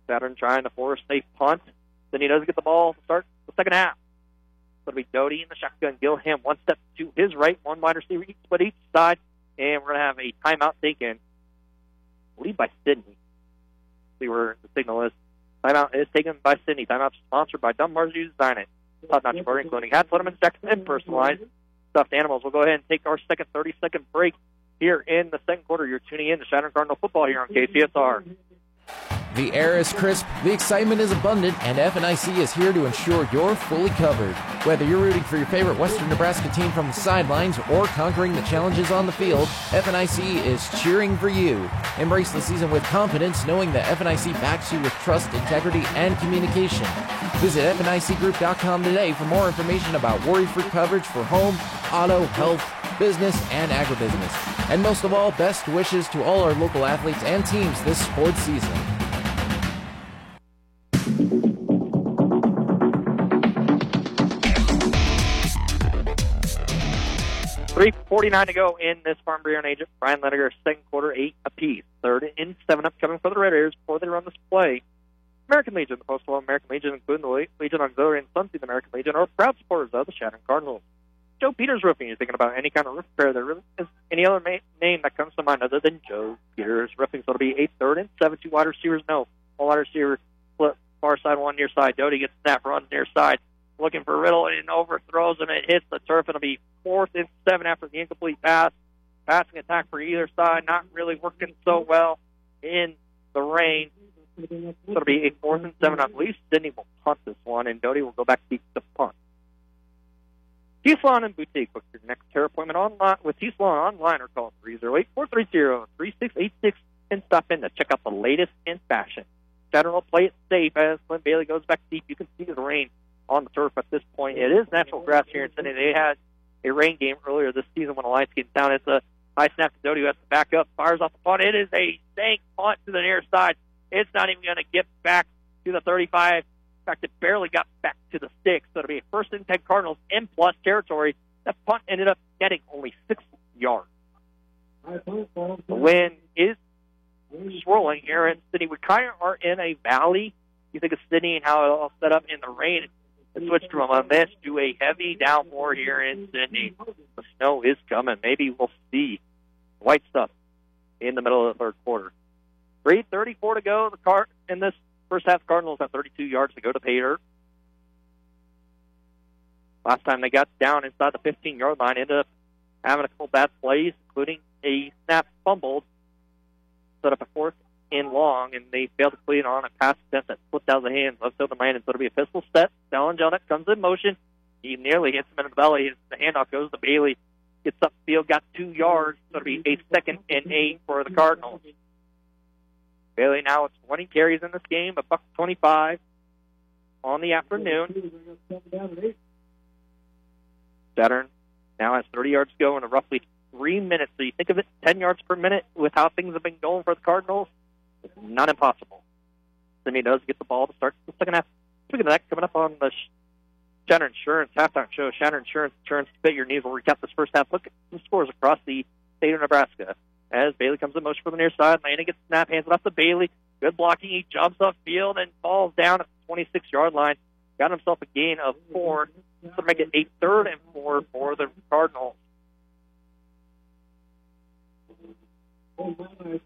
Saturn trying to force a punt. Then he does get the ball to start the second half. So it'll be Doty in the shotgun. Gilham one step to his right, one wide receiver each split each side, and we're going to have a timeout taken. Lead by Sydney. See where the signal is. Timeout is taken by Sydney. Timeout sponsored by Dunbar's Used Design It. Top-notch burger, including hats, letterman, Jackson, and personalized stuffed animals. We'll go ahead and take our second thirty-second break here in the second quarter. You're tuning in to Shattern Cardinal Football here on K C S R. The air is crisp, the excitement is abundant, and F N I C is here to ensure you're fully covered. Whether you're rooting for your favorite Western Nebraska team from the sidelines or conquering the challenges on the field, F N I C is cheering for you. Embrace the season with confidence, knowing that F N I C backs you with trust, integrity, and communication. Visit F N I C group dot com today for more information about worry-free coverage for home, auto, health, business, and agribusiness. And most of all, best wishes to all our local athletes and teams this sports season. three forty-nine to go in this Farm Bureau agent. Brian Leniger, second quarter, eight apiece. Third and seven upcoming for the Red Airs before they run this play. American Legion, the Postal American Legion, including the Legion Auxiliary and Sunseed American Legion, are proud supporters of the Shattern Cardinals. Joe Peters Roofing, you're thinking about any kind of roof repair, there really is any other ma- name that comes to mind other than Joe Peters Roofing. So it'll be eight third and seven, two wide receivers, no. One wide receiver, split far side, one near side. Doty gets snap, runs near side, looking for Riddle and overthrows him. It hits the turf. It'll be fourth and seven after the incomplete pass. Passing attack for either side, not really working so well in the rain. So it'll be a fourth and seven. I believe Sydney will punt this one, and Doty will go back to the punt. T Salon and Boutique. Book your next care appointment online with T Salon online or call three oh eight, four three zero, three six eight six and stop in to check out the latest in fashion. Shattern will play it safe as Clint Bailey goes back deep. You can see the rain on the turf at this point. It is natural grass here in Sydney. They had a rain game earlier this season when the Lions came down. It's a high snap to Doty who has to back up, fires off the punt. It is a stank punt to the near side. It's not even going to get back to the thirty-five. In fact, it barely got back to the six. So it'll be a first and ten Cardinals in plus territory. That punt ended up getting only six yards. The wind is swirling here in Sydney. We kind of are in a valley. You think of Sydney and how it all set up in the rain. It switched from a mist to a heavy downpour here in Sydney. The snow is coming. Maybe we'll see white stuff in the middle of the third quarter. three thirty-four to go. The car in this first half, Cardinals have thirty-two yards to go to pay dirt. Last time they got down inside the fifteen-yard line, ended up having a couple bad plays, including a snap fumbled, set up a fourth and long, and they failed to complete on a pass attempt that slipped out of the hands of Sylvan Landon. So it'll be a pistol step. Dallin Jelnick comes in motion. He nearly hits him in the belly. The handoff goes to Bailey. Gets upfield, got two yards. So it'll be a second and eight for the Cardinals. Bailey now with twenty carries in this game, a buck twenty-five on the afternoon. Saturn now has thirty yards to go in a roughly three minutes. So you think of it, ten yards per minute with how things have been going for the Cardinals. It's not impossible. Then he does get the ball to start the second half. Speaking of that, coming up on the Shattern Insurance halftime show, Shattern Insurance, Insurance to fit your needs. We'll recap this first half. Look at the scores across the state of Nebraska. As Bailey comes in motion for the near side, Landon gets the snap, hands it off to Bailey. Good blocking. He jumps off field and falls down at the twenty-six-yard line. Got himself a gain of four. So make it a third and four for the Cardinals. Bailey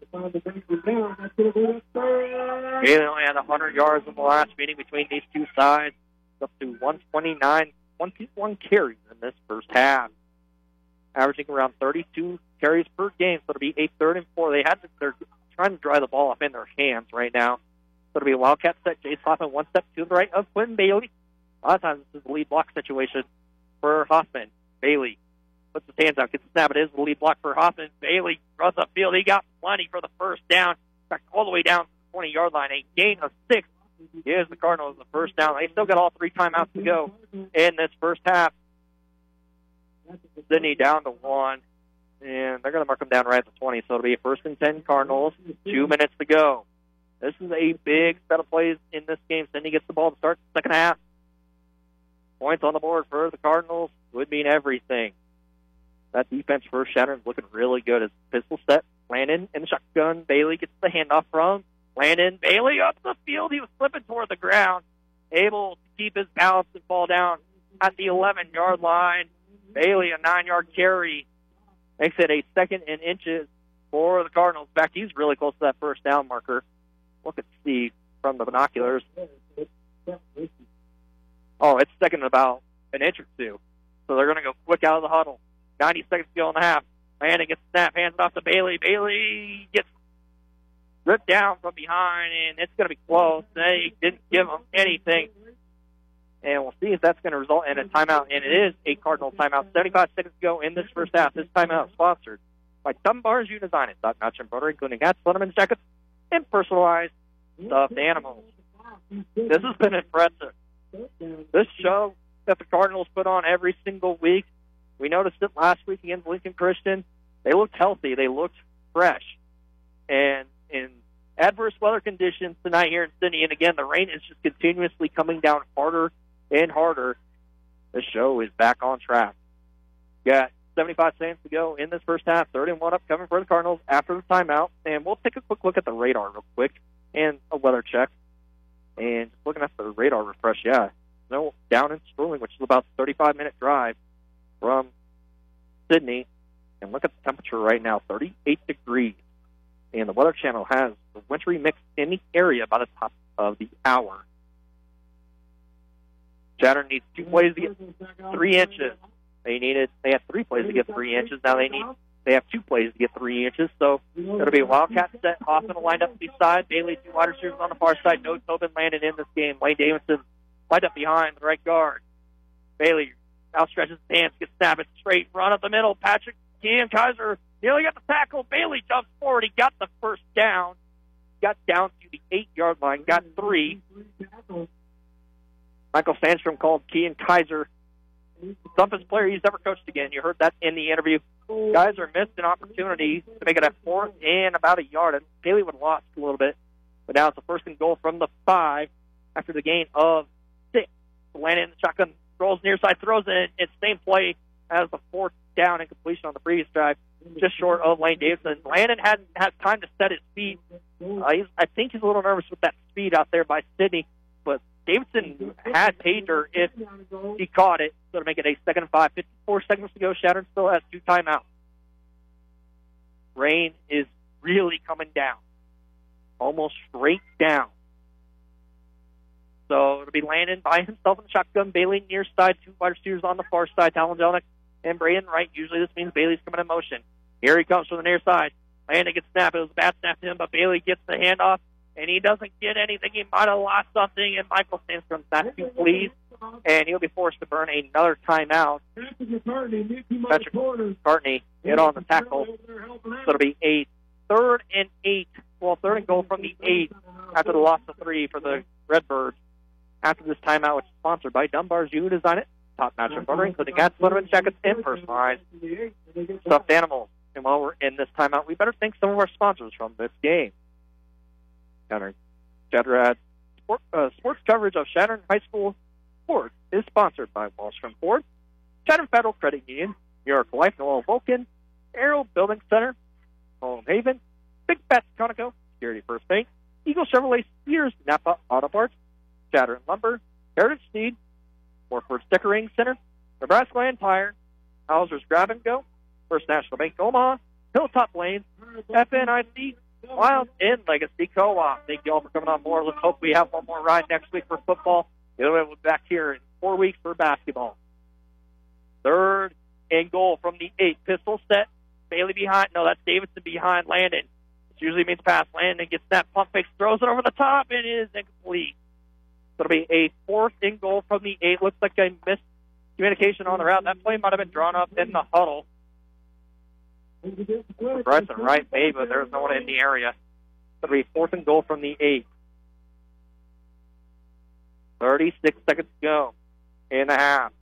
only had one hundred yards in the last meeting between these two sides. Up to one twenty-nine, twenty-one carries in this first half. Averaging around thirty-two carries per game, so it'll be a third and four. They had to, they're trying to dry the ball off in their hands right now. So it'll be a Wildcat set. Jace Hoffman one step to the right of Quinn Bailey. A lot of times this is the lead block situation for Hoffman. Bailey puts his hands out, gets the snap. It is the lead block for Hoffman. Bailey runs upfield. He got plenty for the first down. In fact, all the way down to the twenty-yard line. A gain of six. Gives the Cardinals the first down. They still got all three timeouts to go in this first half. Sydney down to one, and they're going to mark them down right at the twenty, so it'll be a first and ten Cardinals, two minutes to go. This is a big set of plays in this game. Sydney gets the ball to start the second half. Points on the board for the Cardinals would mean everything. That defense for Shattern is looking really good as pistol set. Landon in the shotgun. Bailey gets the handoff from Landon Bailey up the field. He was slipping toward the ground, able to keep his balance and fall down at the eleven-yard line. Bailey, a nine-yard carry, makes it a second and inches for the Cardinals. In fact, he's really close to that first down marker. Look at Steve from the binoculars. Oh, it's second and about an inch or two. So they're going to go quick out of the huddle. ninety seconds to go in the half. Landon gets the snap, hands it off to Bailey. Bailey gets ripped down from behind, and it's going to be close. They didn't give him anything. And we'll see if that's going to result in a timeout. And it is a Cardinal timeout. seventy-five seconds to go in this first half. This timeout is sponsored by Dunbar's You Design It. Top-notch embroidery, including hats, letterman's jackets, and personalized stuffed animals. This has been impressive. This show that the Cardinals put on every single week, we noticed it last week against Lincoln Christian. They looked healthy. They looked fresh. And in adverse weather conditions tonight here in Sydney, and again, the rain is just continuously coming down harder and harder. This show is back on track. Got seventy-five seconds to go in this first half. Third and one up coming for the Cardinals after the timeout. And we'll take a quick look at the radar real quick and a weather check. And just looking at the radar refresh, yeah, no, down in Sterling, which is about a thirty-five minute drive from Sydney. And look at the temperature right now, thirty-eight degrees. And the Weather Channel has the wintry mix in the area by the top of the hour. Chatham needs two plays to get three inches. They needed, they had three plays to get three inches. Now they need, they have two plays to get three inches. So it'll be a Wildcat set. Hoffman will line up beside Bailey. Two wide receivers on the far side. No Tobin landed in this game. Wayne Davidson lined up behind the right guard. Bailey outstretches his hands, gets snapped it straight, run up the middle. Patrick Kean Kaiser nearly got the tackle. Bailey jumps forward. He got the first down. Got down to the eight-yard line. Got three. Michael Sandstrom called Kean Kaiser the toughest player he's ever coached again. You heard that in the interview. Guys are missed an opportunity to make it a fourth and about a yard. And Bailey would have lost a little bit. But now it's a first and goal from the five after the gain of six. Landon in the shotgun, rolls near side, throws it. It's same play as the fourth down and completion on the previous drive, just short of Lane Davidson. Landon hadn't had time to set his feet. Uh, he's, I think he's a little nervous with that speed out there by Sydney, but Davidson had Pager if he caught it, so to make it a second and five. fifty-four seconds to go. Shattern still has two timeouts. Rain is really coming down, almost straight down. So it'll be Landon by himself in the shotgun. Bailey near side, two wide receivers on the far side. Talon Jelnick and Braden Wright. Usually this means Bailey's coming in motion. Here he comes from the near side. Landon gets snapped. It was a bad snap to him, but Bailey gets the handoff, and he doesn't get anything. He might have lost something, and Michael Sandstrom's not too pleased, and he'll be forced to burn another timeout. Patrick McCartney hit on the tackle. So it'll be a third and eight. Well, third and goal from the eight after the loss of three for the Redbirds. After this timeout, which is sponsored by Dunbar's You Design It. Top-notch embroidery, including hats, letterman jackets, and personalized stuffed animals. And while we're in this timeout, we better thank some of our sponsors from this game. Shattern sport, uh, sports coverage of Shattern High School sports is sponsored by Wallstrom Ford, Shattern Federal Credit Union, New York Life, Noel Vulcan, Aero Building Center, Home Haven, Big Bats Conoco, Security First Bank, Eagle Chevrolet, Sears, Napa Auto Parts, Shattern Lumber, Heritage Seed, Warford Stickering Center, Nebraska Land Tire, Hauser's Grab and Go, First National Bank Omaha, Hilltop Lanes, F N I C, Wild, and Legacy Co-op. Thank you all for coming on board. Let's hope we have one more ride next week for football. The other way we'll be back here in four weeks for basketball. Third and goal from the eight. Pistol set. Bailey behind. No, that's Davidson behind Landon. This usually means pass. Landon gets that pump fake, throws it over the top, and it is incomplete. So it'll be a fourth and goal from the eight. Looks like I missed communication on the route. That play might have been drawn up in the huddle. Bryson Wright made, but there's no one in the area. It'll be fourth and goal from the eight. thirty-six seconds to go in the half.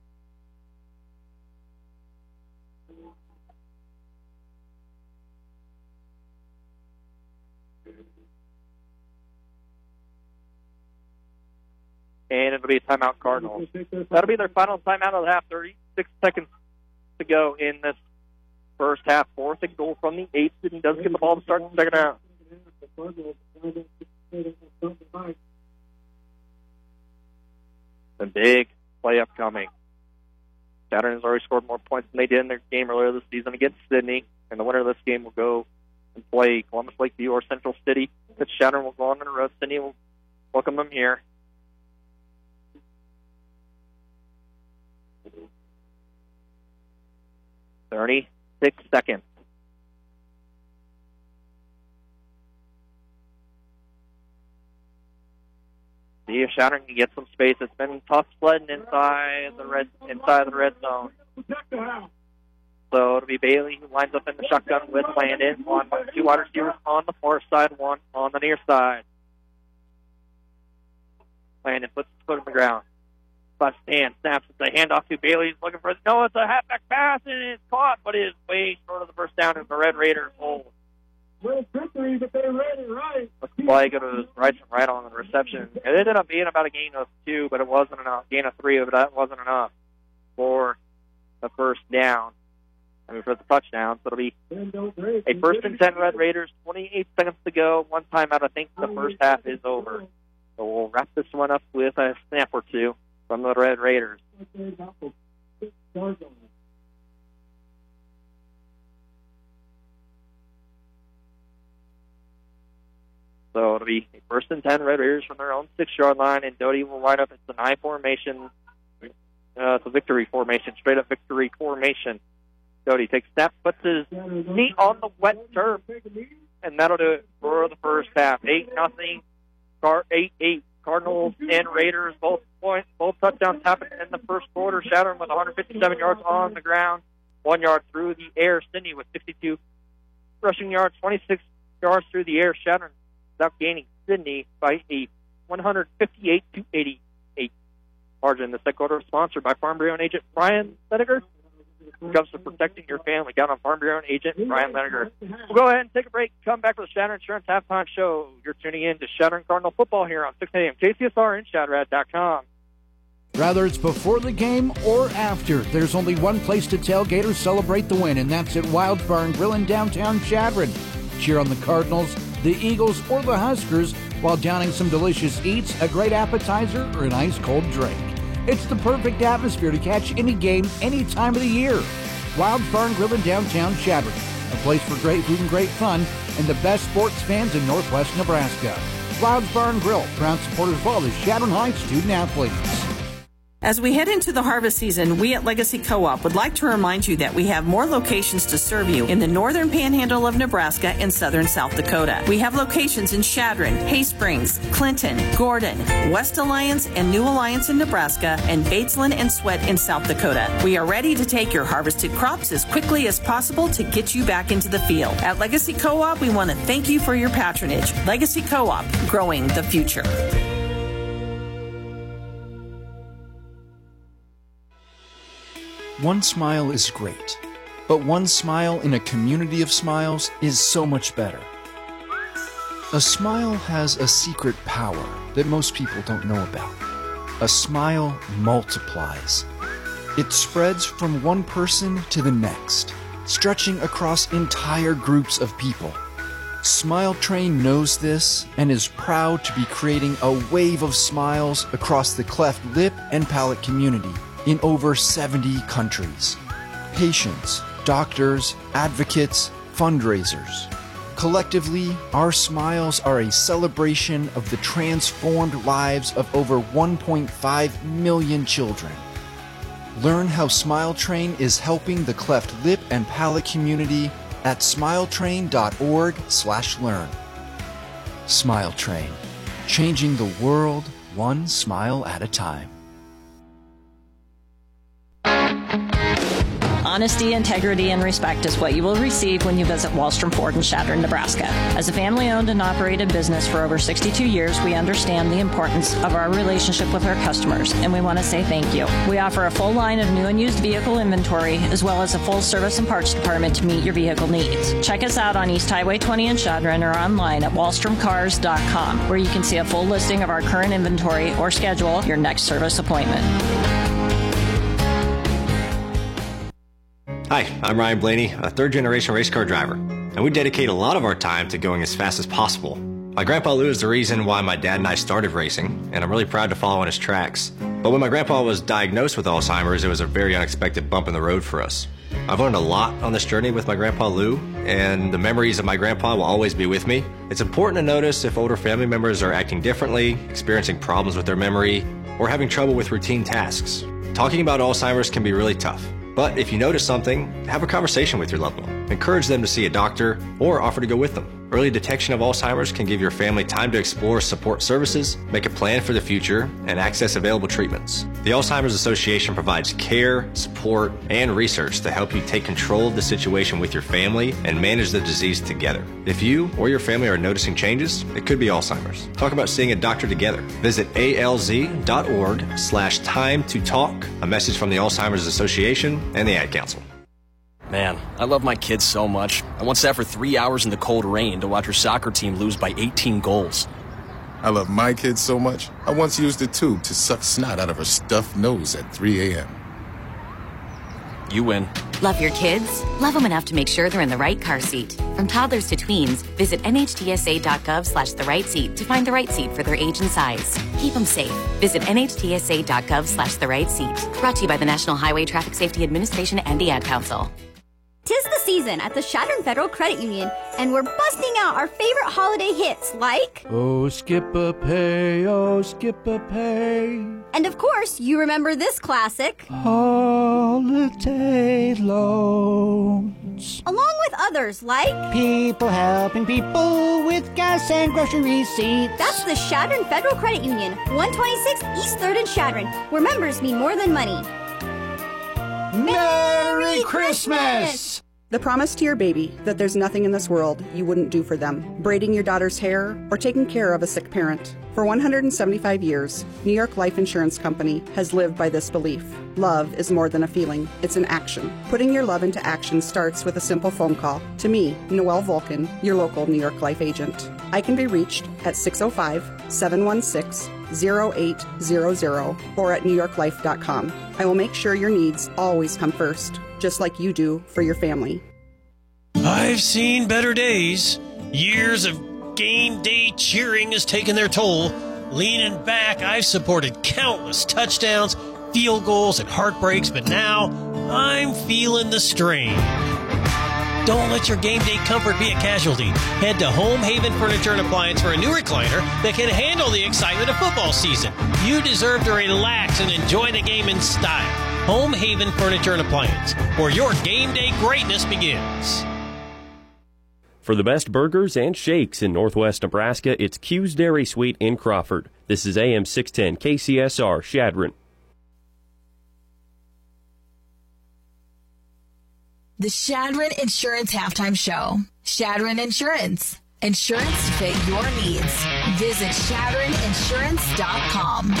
And it'll be a timeout Cardinals. That'll be their final timeout of the half. thirty-six seconds to go in this first half. Fourth and goal from the eight. Sydney does get the ball to start the second half. The big play upcoming. Chadron has already scored more points than they did in their game earlier this season against Sidney, and the winner of this game will go and play Columbus Lakeview or Central City. But Chadron will go on the road. Sidney will welcome them here. thirty-six seconds. See if Chadron can get some space. It's been tough sledding inside the red inside the red zone. So it'll be Bailey who lines up in the shotgun with Landon. One, two wide receivers on the far side, one on the near side. Landon puts his foot on the ground. Left stand, snaps the handoff to Bailey. He's looking for it. No, it's a halfback pass, and it's caught, but it is way short of the first down as the Red Raiders hold. Well, victory, but they read it right. The play goes right from right on the reception. It ended up being about a gain of two, but it wasn't enough. Gain of three, but that wasn't enough for the first down. I mean, for the touchdown. So it'll be a first and ten Red Raiders, twenty-eight seconds to go. One timeout. I think the first half is over. So we'll wrap this one up with a snap or two from the Red Raiders. So it'll be first and ten Red Raiders from their own six-yard line, and Doty will line up. It's an I formation. Uh, it's a victory formation, straight-up victory formation. Doty takes snap, puts his knee on the wet turf, and that'll do it for the first half. eight nothing, eight eight. Cardinals and Raiders, both points, both touchdowns happened in the first quarter. Chadron with one hundred fifty-seven yards on the ground, one yard through the air. Sidney with sixty-two rushing yards, twenty-six yards through the air. Chadron without gaining Sidney by a one hundred fifty-eight to eighty-eight margin. The second quarter is sponsored by Farm Bureau agent Brian Leniger. When it comes to protecting your family, down on Farm Bureau agent Brian Leniger. We'll go ahead and take a break. Come back for the Chadron Insurance Halftime Show. You're tuning in to Chadron Cardinal Football here on six a.m. K C S R and Shadrad dot com. Whether it's before the game or after, there's only one place to tailgate or celebrate the win, and that's at Wilds Bar and Grill in downtown Chadron. Cheer on the Cardinals, the Eagles, or the Huskers while downing some delicious eats, a great appetizer, or an ice-cold drink. It's the perfect atmosphere to catch any game, any time of the year. Wilds Bar and Grill in downtown Chadron, a place for great food and great fun, and the best sports fans in northwest Nebraska. Wilds Bar and Grill, proud supporters of all the Chadron High student-athletes. As we head into the harvest season, we at Legacy Co-op would like to remind you that we have more locations to serve you in the northern panhandle of Nebraska and southern South Dakota. We have locations in Chadron, Hay Springs, Clinton, Gordon, West Alliance and New Alliance in Nebraska, and Batesland and Sweat in South Dakota. We are ready to take your harvested crops as quickly as possible to get you back into the field. At Legacy Co-op, we want to thank you for your patronage. Legacy Co-op, growing the future. One smile is great, but one smile in a community of smiles is so much better. A smile has a secret power that most people don't know about. A smile multiplies. It spreads from one person to the next, stretching across entire groups of people. Smile Train knows this and is proud to be creating a wave of smiles across the cleft lip and palate community in over seventy countries. Patients, doctors, advocates, fundraisers. Collectively, our smiles are a celebration of the transformed lives of over one point five million children. Learn how Smile Train is helping the cleft lip and palate community at smiletrain.org slash learn. Smile Train, changing the world one smile at a time. Honesty, integrity, and respect is what you will receive when you visit Wallstrom Ford in Chadron, Nebraska. As a family-owned and operated business for over sixty-two years, we understand the importance of our relationship with our customers, and we want to say thank you. We offer a full line of new and used vehicle inventory, as well as a full service and parts department to meet your vehicle needs. Check us out on East Highway twenty in Chadron or online at wallstrom cars dot com, where you can see a full listing of our current inventory or schedule your next service appointment. Hi, I'm Ryan Blaney, a third-generation race car driver, and we dedicate a lot of our time to going as fast as possible. My grandpa Lou is the reason why my dad and I started racing, and I'm really proud to follow in his tracks. But when my grandpa was diagnosed with Alzheimer's, it was a very unexpected bump in the road for us. I've learned a lot on this journey with my grandpa Lou, and the memories of my grandpa will always be with me. It's important to notice if older family members are acting differently, experiencing problems with their memory, or having trouble with routine tasks. Talking about Alzheimer's can be really tough. But if you notice something, have a conversation with your loved one. Encourage them to see a doctor or offer to go with them. Early detection of Alzheimer's can give your family time to explore support services, make a plan for the future, and access available treatments. The Alzheimer's Association provides care, support, and research to help you take control of the situation with your family and manage the disease together. If you or your family are noticing changes, it could be Alzheimer's. Talk about seeing a doctor together. Visit alz.org slash time to talk. A message from the Alzheimer's Association and the Ad Council. Man, I love my kids so much. I once sat for three hours in the cold rain to watch her soccer team lose by eighteen goals. I love my kids so much, I once used a tube to suck snot out of her stuffed nose at three a.m. You win. Love your kids? Love them enough to make sure they're in the right car seat. From toddlers to tweens, visit nhtsa.gov slash the right seat to find the right seat for their age and size. Keep them safe. Visit nhtsa.gov slash the right seat. Brought to you by the National Highway Traffic Safety Administration and the Ad Council. Tis the season at the Shattern Federal Credit Union, and we're busting out our favorite holiday hits like Oh, skip a pay, oh, skip a pay. And of course, you remember this classic Holiday loans. Along with others like People helping people with gas and grocery receipts. That's the Shattern Federal Credit Union, one twenty-six East third and Shattern, where members mean more than money. Merry Christmas! The promise to your baby that there's nothing in this world you wouldn't do for them. Braiding your daughter's hair or taking care of a sick parent. For one hundred seventy-five years, New York Life Insurance Company has lived by this belief. Love is more than a feeling, it's an action. Putting your love into action starts with a simple phone call. To me, Noelle Vulcan, your local New York Life agent. I can be reached at six oh five, seven one six, oh eight hundred or at new york life dot com. I will make sure your needs always come first, just like you do for your family. I've seen better days. Years of game day cheering has taken their toll. Leaning back, I've supported countless touchdowns, field goals, and heartbreaks, but now I'm feeling the strain. Don't let your game day comfort be a casualty. Head to Home Haven Furniture and Appliance for a new recliner that can handle the excitement of football season. You deserve to relax and enjoy the game in style. Home Haven Furniture and Appliance, where your game day greatness begins. For the best burgers and shakes in northwest Nebraska, it's Q's Dairy Suite in Crawford. This is A M six ten K C S R, Shadron. The Shadron Insurance Halftime Show. Shadron Insurance. Insurance to fit your needs. Visit shadron insurance dot com.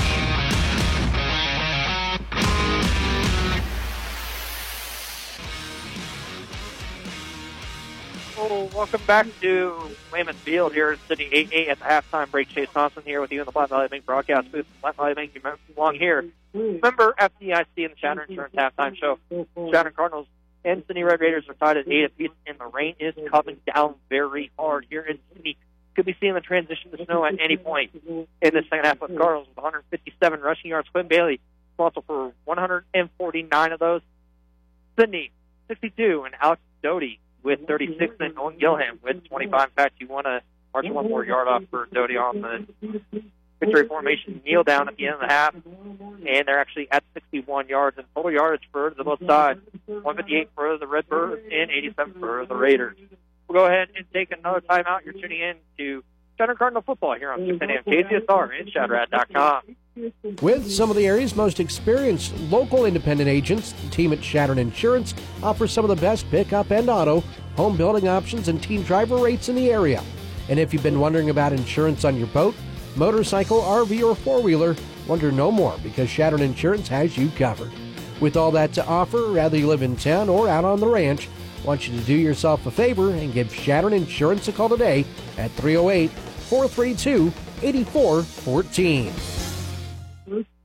Oh, welcome back to Weymouth Field here at City eight A at the halftime break. Chase Thompson here with you in the Platte Valley Bank broadcast booth. Platte Valley Bank, you belong here. Remember F D I C and the Shattern Insurance halftime show. Shattern Cardinals and Sydney Red Raiders are tied at eight apiece, and the rain is coming down very hard here in Sydney. Could be seeing the transition to snow at any point in the second half with Cardinals with one hundred fifty-seven rushing yards. Quinn Bailey responsible for one hundred forty-nine of those. Sydney, sixty-two, and Alex Doty with thirty-six, and Owen Gilham with twenty-five. In fact, you want to march one more yard off for Doty on the victory formation. Kneel down at the end of the half, and they're actually at sixty-one yards in total yardage for the both sides. one fifty-eight for the Redbirds and eighty-seven for the Raiders. We'll go ahead and take another timeout. You're tuning in to Shattern Cardinal Football here on six ten A M K C S R and Shadrad dot com. With some of the area's most experienced local independent agents, the team at Shattern Insurance offers some of the best pickup and auto, home building options, and team driver rates in the area. And if you've been wondering about insurance on your boat, motorcycle, R V, or four-wheeler, wonder no more, because Shattern Insurance has you covered. With all that to offer, whether you live in town or out on the ranch, I want you to do yourself a favor and give Shattern Insurance a call today at three oh eight, four three two, eight four one four.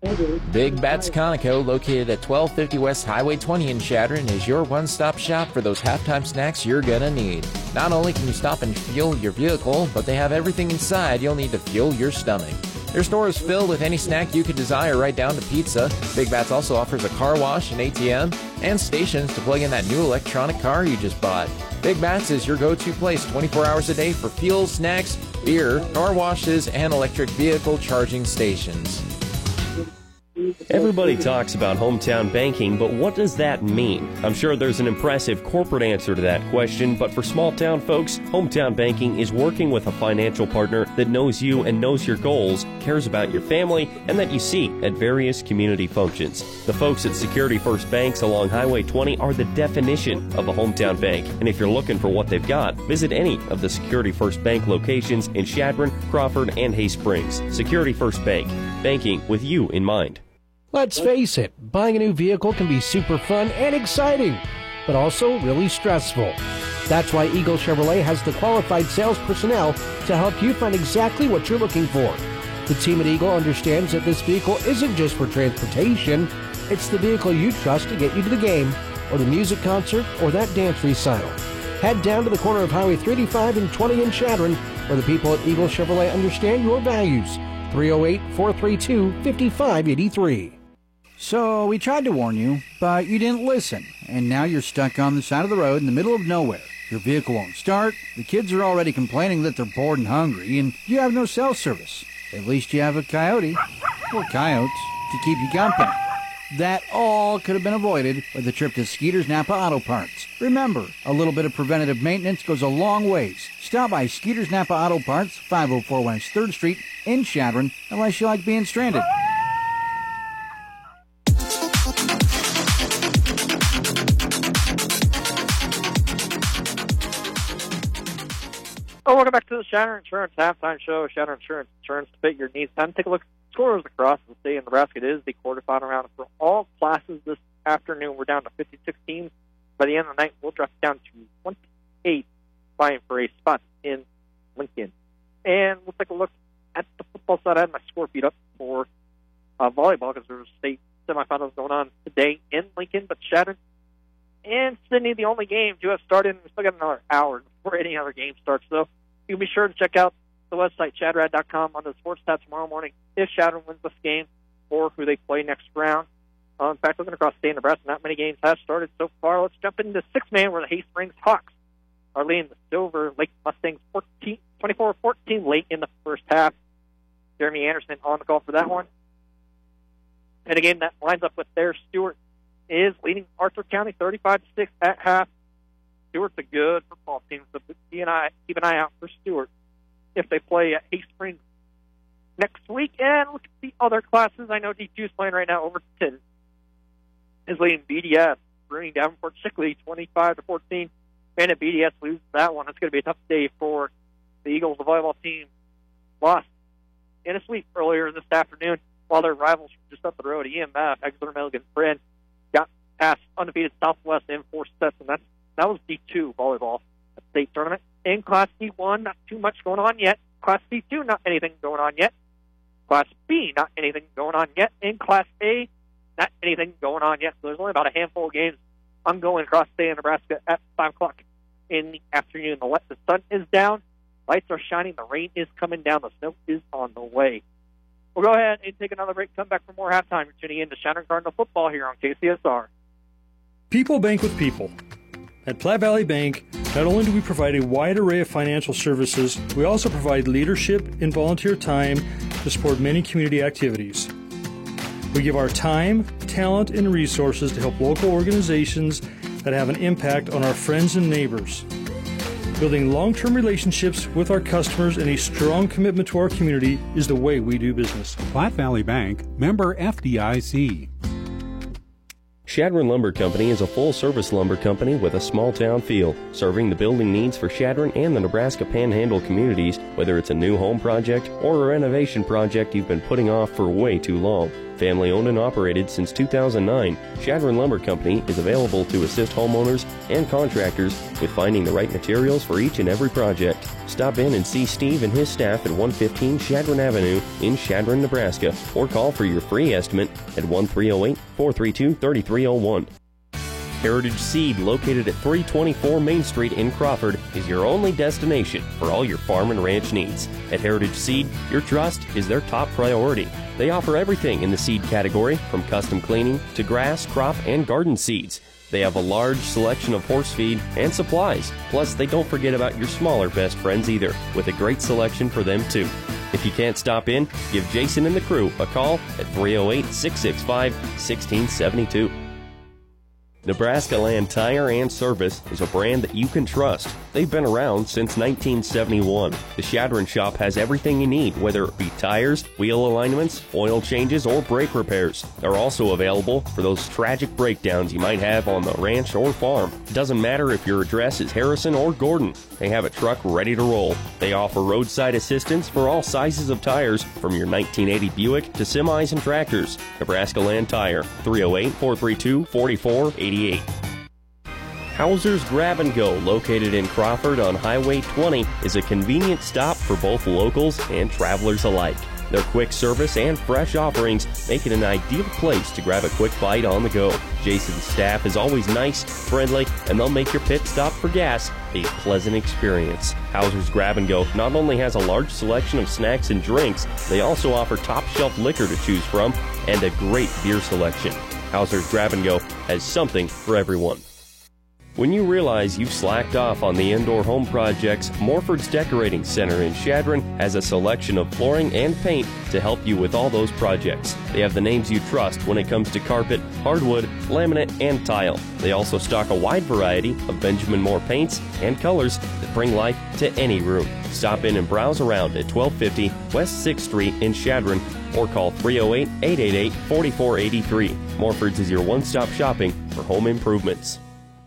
Big Bats Conoco, located at twelve fifty West Highway twenty in Chadron, is your one-stop shop for those halftime snacks you're gonna need. Not only can you stop and fuel your vehicle, but they have everything inside you'll need to fuel your stomach. Their store is filled with any snack you could desire, right down to pizza. Big Bats also offers a car wash, an A T M, and stations to plug in that new electronic car you just bought. Big Bats is your go-to place twenty-four hours a day for fuel, snacks, beer, car washes, and electric vehicle charging stations. Everybody talks about hometown banking, but what does that mean? I'm sure there's an impressive corporate answer to that question, but for small town folks, hometown banking is working with a financial partner that knows you and knows your goals, cares about your family, and that you see at various community functions. The folks at Security First Banks along Highway twenty are the definition of a hometown bank, and if you're looking for what they've got, visit any of the Security First Bank locations in Chadron, Crawford, and Hay Springs. Security First Bank, banking with you in mind. Let's face it, buying a new vehicle can be super fun and exciting, but also really stressful. That's why Eagle Chevrolet has the qualified sales personnel to help you find exactly what you're looking for. The team at Eagle understands that this vehicle isn't just for transportation, it's the vehicle you trust to get you to the game, or the music concert, or that dance recital. Head down to the corner of Highway three eighty-five and twenty in Chadron, where the people at Eagle Chevrolet understand your values. three oh eight, four three two, five five eight three. So we tried to warn you, but you didn't listen, and now you're stuck on the side of the road in the middle of nowhere. Your vehicle won't start, the kids are already complaining that they're bored and hungry, and you have no cell service. At least you have a coyote, or coyotes, to keep you company. That all could have been avoided with a trip to Skeeter's Napa Auto Parts. Remember, a little bit of preventative maintenance goes a long ways. Stop by Skeeter's Napa Auto Parts, five oh four West third Street in Chadron, unless you like being stranded. Oh, welcome back to the Shatter Insurance Halftime Show. Shatter Insurance, insurance to fit your needs. Time to take a look at scores across the state of Nebraska. It is the quarterfinal round for all classes this afternoon. We're down to fifty-six teams. By the end of the night, we'll drop down to twenty-eight, vying for a spot in Lincoln. And we'll take a look at the football side. I had my score beat up for uh, volleyball because there was state semifinals going on today in Lincoln, but Shatter and Sydney, the only games you have started. We still got another hour before any other game starts, so you can be sure to check out the website, Shadrad dot com, on the sports tab tomorrow morning if Shadrad wins this game or who they play next round. Uh, in fact, looking across the state of Nebraska, not many games have started so far. Let's jump into six-man where the Hay Springs Hawks are leading the Silver Lake Mustangs twenty-four fourteen late in the first half. Jeremy Anderson on the call for that one. And a game that lines up with their Stewart is leading Arthur County thirty-five to six at half. Stewart's a good football team, so keep an eye, keep an eye out for Stewart if they play at Hay Springs next week. And look at the other classes. I know D two is playing right now. Overton is leading B D S, bringing Davenport Shickley twenty-five to fourteen. And if B D S loses that one, it's going to be a tough day for the Eagles. The volleyball team lost in a sweep earlier this afternoon, while their rivals just up the road, E M F, Exeter Milligan Friend, got past undefeated Southwest in four sets, and that's, that was D two volleyball at the state tournament. In Class D one, not too much going on yet. Class D two, not anything going on yet. Class B, not anything going on yet. In Class A, not anything going on yet. So there's only about a handful of games ongoing across the state of Nebraska at five o'clock in the afternoon. The, the sun is down. Lights are shining. The rain is coming down. The snow is on the way. We'll go ahead and take another break. Come back for more halftime. You're tuning in to Chadron Cardinal Football here on K C S R. People bank with people. At Platte Valley Bank, not only do we provide a wide array of financial services, we also provide leadership and volunteer time to support many community activities. We give our time, talent, and resources to help local organizations that have an impact on our friends and neighbors. Building long-term relationships with our customers and a strong commitment to our community is the way we do business. Platte Valley Bank, member F D I C. Chadron Lumber Company is a full-service lumber company with a small-town feel, serving the building needs for Chadron and the Nebraska Panhandle communities, whether it's a new home project or a renovation project you've been putting off for way too long. Family owned and operated since two thousand nine, Shadron Lumber Company is available to assist homeowners and contractors with finding the right materials for each and every project. Stop in and see Steve and his staff at one fifteen Shadron Avenue in Shadron, Nebraska, or call for your free estimate at one three zero eight, four three two, three three zero one. Heritage Seed, located at three twenty-four Main Street in Crawford, is your only destination for all your farm and ranch needs. At Heritage Seed, your trust is their top priority. They offer everything in the seed category, from custom cleaning to grass, crop, and garden seeds. They have a large selection of horse feed and supplies. Plus, they don't forget about your smaller best friends either, with a great selection for them too. If you can't stop in, give Jason and the crew a call at three oh eight, six six five, one six seven two. Nebraska Land Tire and Service is a brand that you can trust. They've been around since nineteen seventy-one. The Shadron Shop has everything you need, whether it be tires, wheel alignments, oil changes, or brake repairs. They're also available for those tragic breakdowns you might have on the ranch or farm. Doesn't matter if your address is Harrison or Gordon, they have a truck ready to roll. They offer roadside assistance for all sizes of tires, from your nineteen eighty Buick to semis and tractors. Nebraska Land Tire, three oh eight, four three two, four four eight eight. Hauser's Grab and Go, located in Crawford on Highway twenty, is a convenient stop for both locals and travelers alike. Their quick service and fresh offerings make it an ideal place to grab a quick bite on the go. Jason's staff is always nice, friendly, and they'll make your pit stop for gas a pleasant experience. Hauser's Grab and Go not only has a large selection of snacks and drinks, they also offer top-shelf liquor to choose from and a great beer selection. Hauser's Grab and Go has something for everyone. When you realize you've slacked off on the indoor home projects, Morford's Decorating Center in Shadron has a selection of flooring and paint to help you with all those projects. They have the names you trust when it comes to carpet, hardwood, laminate, and tile. They also stock a wide variety of Benjamin Moore paints and colors that bring life to any room. Stop in and browse around at twelve fifty West sixth Street in Shadron, or call three oh eight, eight eight eight, four four eight three. Morford's is your one-stop shopping for home improvements.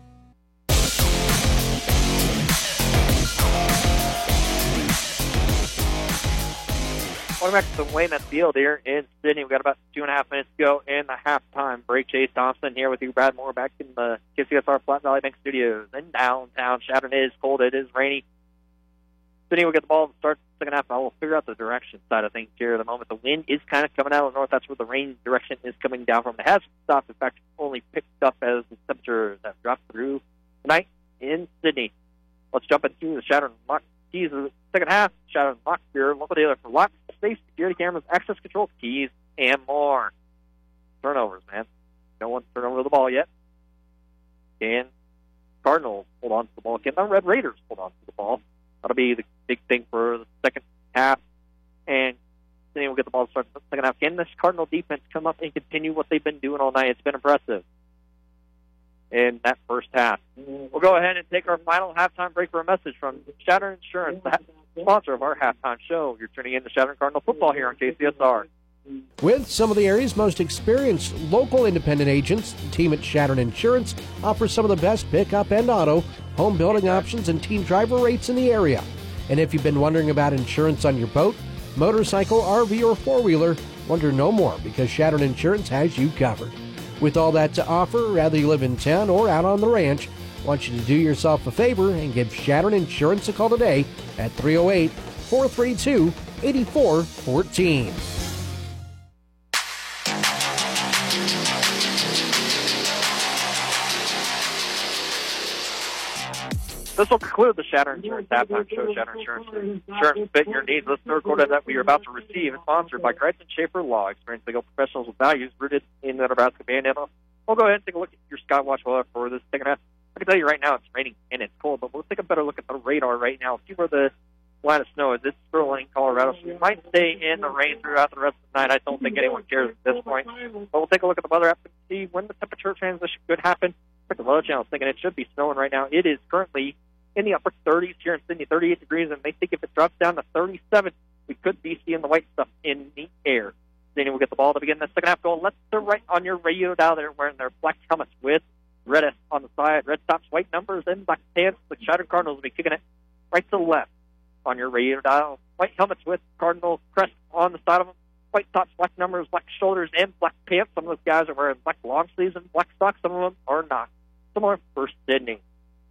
Welcome back to the Wayman Field here in Sydney. We've got about two and a half minutes to go in the halftime break. Chase Thompson here with you, Brad Moore, back in the K C S R Platte Valley Bank Studios in downtown Shadron. It is cold. It is rainy. Sydney will get the ball to start the second half. I will figure out the direction side of things here at the moment. The wind is kind of coming out of the north. That's where the rain direction is coming down from. It has stopped. In fact, only picked up as the temperatures have dropped through tonight in Sydney. Let's jump into the Shadron Lock Keys of the second half. Shadron Lock Beer, local dealer for locks, safe security cameras, access control, keys, and more. Turnovers, man. No one's turned over the ball yet. And Cardinals hold on to the ball again. The Red Raiders hold on to the ball. That'll be the big thing for the second half. And then we'll get the ball to start the second half. Can this Cardinal defense come up and continue what they've been doing all night? It's been impressive in that first half. We'll go ahead and take our final halftime break for a message from Shadron Insurance, the sponsor of our halftime show. You're tuning in to Shadron Cardinal football here on K C S R. With some of the area's most experienced local independent agents, the team at Shadron Insurance offers some of the best pickup and auto, home building options, and team driver rates in the area. And if you've been wondering about insurance on your boat, motorcycle, R V, or four-wheeler, wonder no more, because Shadron Insurance has you covered. With all that to offer, whether you live in town or out on the ranch, I want you to do yourself a favor and give Shadron Insurance a call today at three oh eight, four three two, eight four one four. This will conclude the Shadron Insurance halftime show. Shadron Insurance Insurance fit your needs. This third quarter that we are about to receive is sponsored by Crichton Schaefer Law. Experienced legal professionals with values rooted in the Nebraska Panhandle. We'll go ahead and take a look at your Skywatch weather for this second half. I can tell you right now it's raining and it's cold, but we'll take a better look at the radar right now. See where the line of snow is. It's Sterling, Colorado. So we might stay in the rain throughout the rest of the night. I don't think anyone cares at this point. But we'll take a look at the weather app and see when the temperature transition could happen. The weather channel is thinking it should be snowing right now. It is currently in the upper thirties here in Sydney, thirty-eight degrees, and they think if it drops down to thirty-seven, we could be seeing the white stuff in the air. Then we'll get the ball to begin the second half going left to right on your radio dial. They're wearing their black helmets with red S on the side, red tops, white numbers, and black pants. The Shadron Cardinals will be kicking it right to left on your radio dial. White helmets with Cardinal crest on the side of them. white tops, black numbers, black shoulders, and black pants. Some of those guys are wearing black long sleeves and black socks. Some of them are not. Similar for Sidney.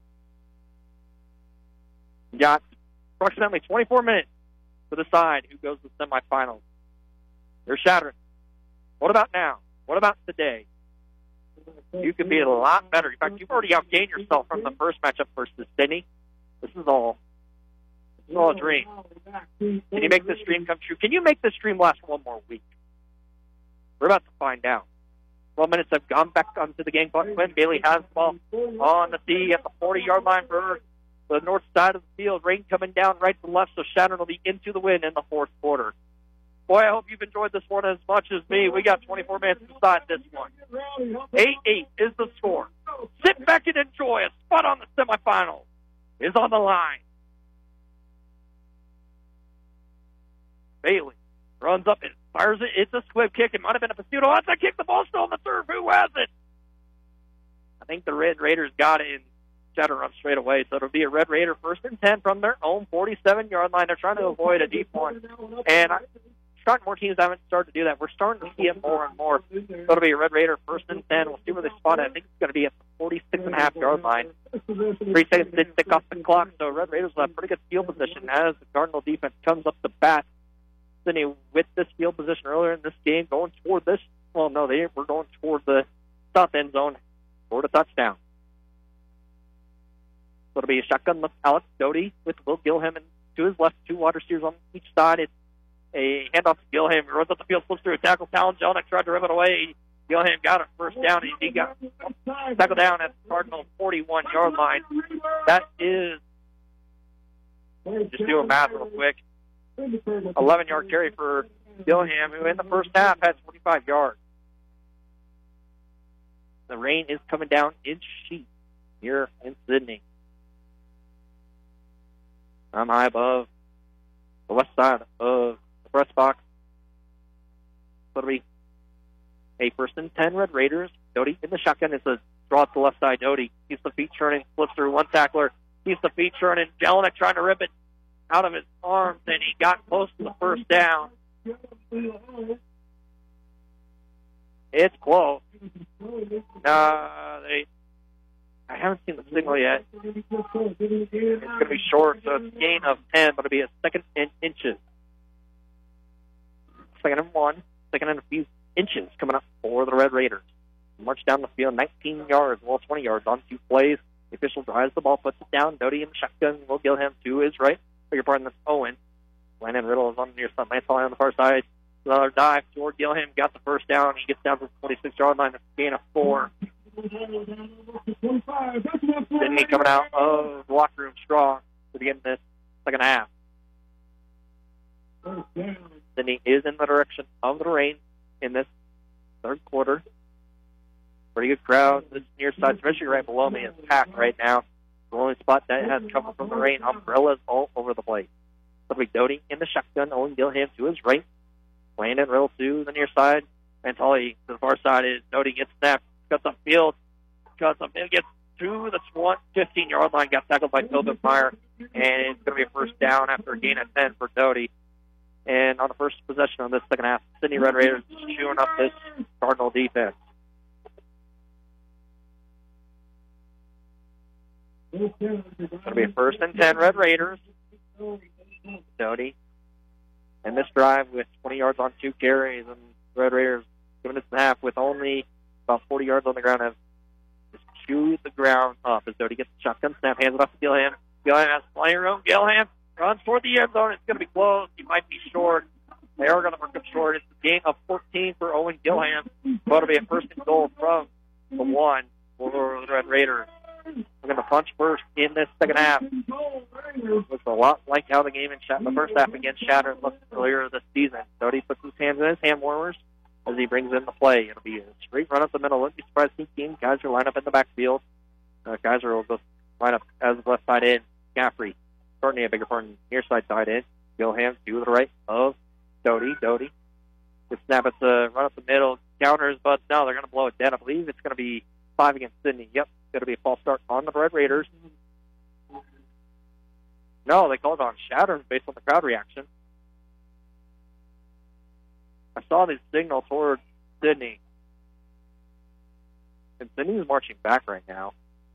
You got approximately twenty-four minutes to decide who goes to the semifinals. They're shattering. What about now? What about today? You could be a lot better. In fact, you've already outgained yourself from the first matchup versus Sidney. This is all, this is all a dream. Can you make this dream come true? Can you make this dream last one more week? We're about to find out. twelve minutes have gone back onto the game clock. Quinn Bailey has the ball on the tee at the forty-yard line for the north side of the field. Rain coming down right to left, so Shattern will be into the win in the fourth quarter. Boy, I hope you've enjoyed this one as much as me. We got twenty-four minutes to decide this one. eight eight is the score. Sit back and enjoy. A spot on the semifinals is on the line. Bailey runs up and fires it. It's a squib kick. It might have been a Pizzuto. That's a kick. The ball's still on the turf. Who has it? I think the Red Raiders got it, and Shattern runs straight away. So it'll be a Red Raider first and ten from their own forty-seven-yard line. They're trying to avoid a deep one. And I, starting more teams haven't started to do that. We're starting to see it more and more. So it'll be a Red Raider first and ten. We'll see where they spot it. I think it's going to be at the forty-six and a half yard line. Three seconds to tick off the clock. So Red Raiders will have pretty good field position as the Cardinal defense comes up to bat. Sydney with this field position earlier in this game, going toward this. Well, no, they were going toward the south end zone toward a touchdown. So it'll be a shotgun with Alex Doty with Will Gilham and to his left, two wide receivers on each side. It's a handoff to Gilham. He runs up the field, flips through a tackle. Talon Jelinek tried to rip it away. Gilham got it first down, and he got tackled down at the Cardinal forty-one-yard line. That is, just do a math real quick, eleven-yard carry for Gilham, who in the first half had twenty-five yards. The rain is coming down in sheets here in Sidney. I'm high above the west side of the press box. So it'll be a first and ten Red Raiders. Doty in the shotgun. It's a draw to the left side. Doty keeps the feet churning, flips through one tackler, keeps the feet churning. Jelinek trying to rip it out of his arms, and he got close to the first down. It's close. Uh, they, I haven't seen the signal yet. It's going to be short, so it's a gain of ten, but it'll be a second and inches. Second and one, second and a few inches coming up for the Red Raiders. March down the field, nineteen yards, well, twenty yards on two plays. The official drives the ball, puts it down. Doty in the shotgun. Will Gilham to his right. Beg your pardon, that's Owen. Landon Riddle is on the near side. Lance Holly on the far side. Another dive toward Gilham. Got the first down. He gets down to the twenty-six-yard line. That's a gain of four. Sidney coming out of the locker room strong to begin this second half. Sidney is in the direction of the rain in this third quarter. Pretty good crowd. This near side, especially right below me, is packed right now. The only spot that has cover from the rain, umbrellas all over the place. It'll be Doty in the shotgun. Owen Gilham to his right. Landon Riddle to the near side. And Tully to the far side is Doty gets snapped. Cuts up field. Cuts up field. Gets to the fifteen-yard line. Got tackled by Tobin Meyer. And it's going to be a first down after a gain of ten for Doty. And on the first possession of this second half, Sidney Red Raiders chewing up this Cardinal defense. It's going to be a first and ten Red Raiders. Doty. And this drive with twenty yards on two carries, and Red Raiders giving us a half with only about forty yards on the ground, have just chewed the ground up as Doty gets the shotgun snap, hands it off to Gilham. Gilham has plenty of room. Gilham runs toward the end zone. It's going to be close. He might be short. They are going to work him short. It's a gain of fourteen for Owen Gilham. But it'll be a first and goal from the one for the Red Raiders. We're going to punch first in this second half. Looks a lot like how the game in Shat- the first half against Shattern looked earlier this season. Doty puts his hands in his hand warmers as he brings in the play. It'll be a straight run up the middle. Wouldn't be surprised to see team. Geyser line up in the backfield. Uh, Geyser will go line up as the left side end. Gaffrey, Courtney, a bigger pardon, near side side end. Gilham to the right of Doty. Doty. Good snap. It's a run up the middle. Counters, but no, they're going to blow it dead. I believe it's going to be five against Sidney. Yep. Going to be a false start on the Red Raiders. No, they called on Shattern based on the crowd reaction. I saw this signal toward Sydney. And Sydney is marching back right now.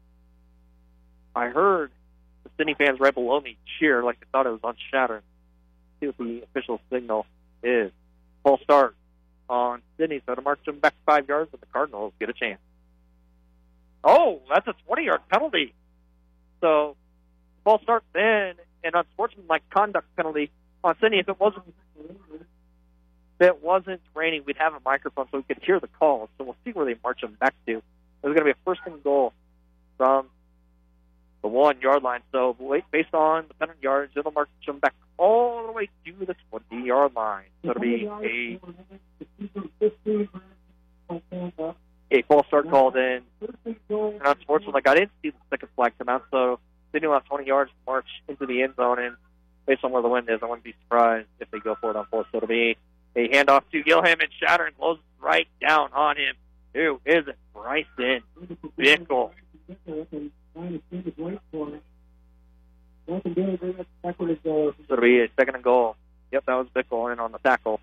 I heard the Sydney fans right below me cheer like they thought it was on Shattern. See what the official signal is. Full start on Sydney, so to march them back five yards, and the Cardinals get a chance. Oh, that's a twenty-yard penalty. So, false start then, an unsportsmanlike conduct penalty on Sydney. If it wasn't, if it wasn't raining, we'd have a microphone so we could hear the call. So we'll see where they march them back to. There's going to be a first and goal from the one-yard line. So based on the penalty yards, it'll march them back all the way to the twenty-yard line. So it'll be a a false start called in. And unsportsmanlike, I didn't see the second flag come out, so Sydney will have twenty yards to march into the end zone. And based on where the wind is, I wouldn't be surprised if they go for it on fourth. So it'll be a handoff to Gilham, and Shattern closes right down on him. Who is it? Bryson Bickle. So it'll be a second and goal. Yep, that was Bickle in on the tackle.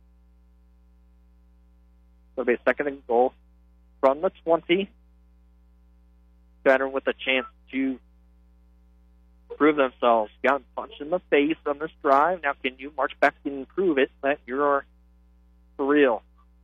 So it'll be a second and goal from the twenty. Shattern with a chance to prove themselves. Got punched in the face on this drive. Now can you march back and prove it that you're for real?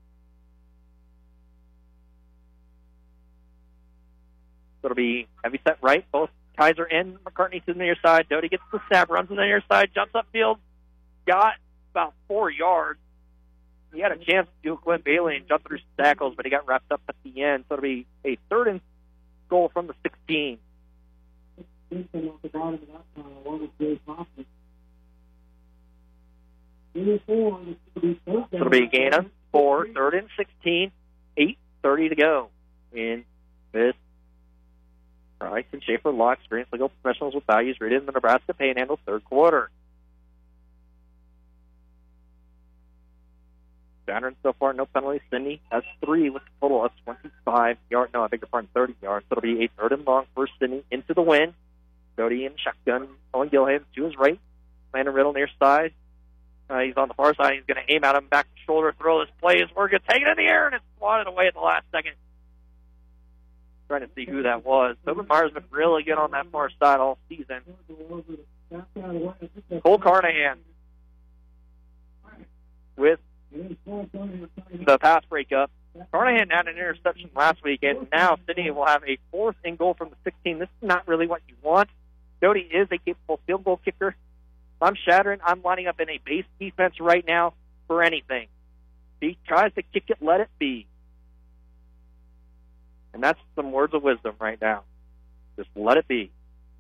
So it'll be heavy set right. Both Kaiser and McCartney to the near side. Doty gets the snap, runs to the near side, jumps upfield. Got about four yards. He had a chance to do Quinn Bailey and jump through some tackles, but he got wrapped up at the end. So it'll be a third and goal from the sixteen. So it'll be a gain of four, third and sixteen, eight thirty to go in this Price and Schaefer Law Experienced Legal Professionals with Values rooted in the Nebraska Panhandle third quarter. Shattern so far, no penalties. Sydney has three with a total of twenty-five yards. No, I beg your pardon, thirty yards. So it'll be a third and long for Sydney into the wind. Doty in shotgun. Owen Gilham to his right. Landon Riddle near side. Uh, he's on the far side. He's going to aim at him, back shoulder throw. This play is we're going to take it in the air, and it's swatted away at the last second. Trying to see who that was. Tobin Meyer's been really good on that far side all season. Cole Carnahan with the pass breakup. Carnahan had an interception last week, and now Sydney will have a fourth and goal from the sixteen. This is not really what you want. Doty is a capable field goal kicker. I'm Shattern. I'm lining up in a base defense right now for anything. If he tries to kick it, let it be. And that's some words of wisdom right now. Just let it be.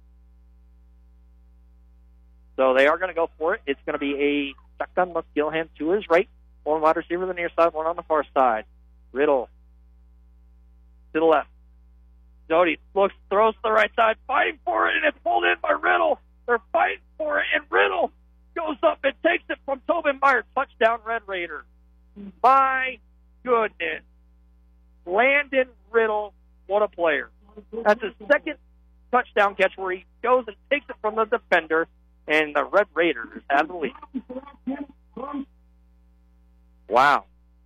So they are going to go for it. It's going to be a shotgun look. Gilham to his right. One wide receiver on the near side, one on the far side. Riddle to the left. Doty looks, throws to the right side, fighting for it, and it's pulled in by Riddle. They're fighting for it, and Riddle goes up and takes it from Tobin Meyer. Touchdown, Red Raiders. My goodness. Landon Riddle, what a player. That's his second touchdown catch where he goes and takes it from the defender, and the Red Raiders have the lead. Wow.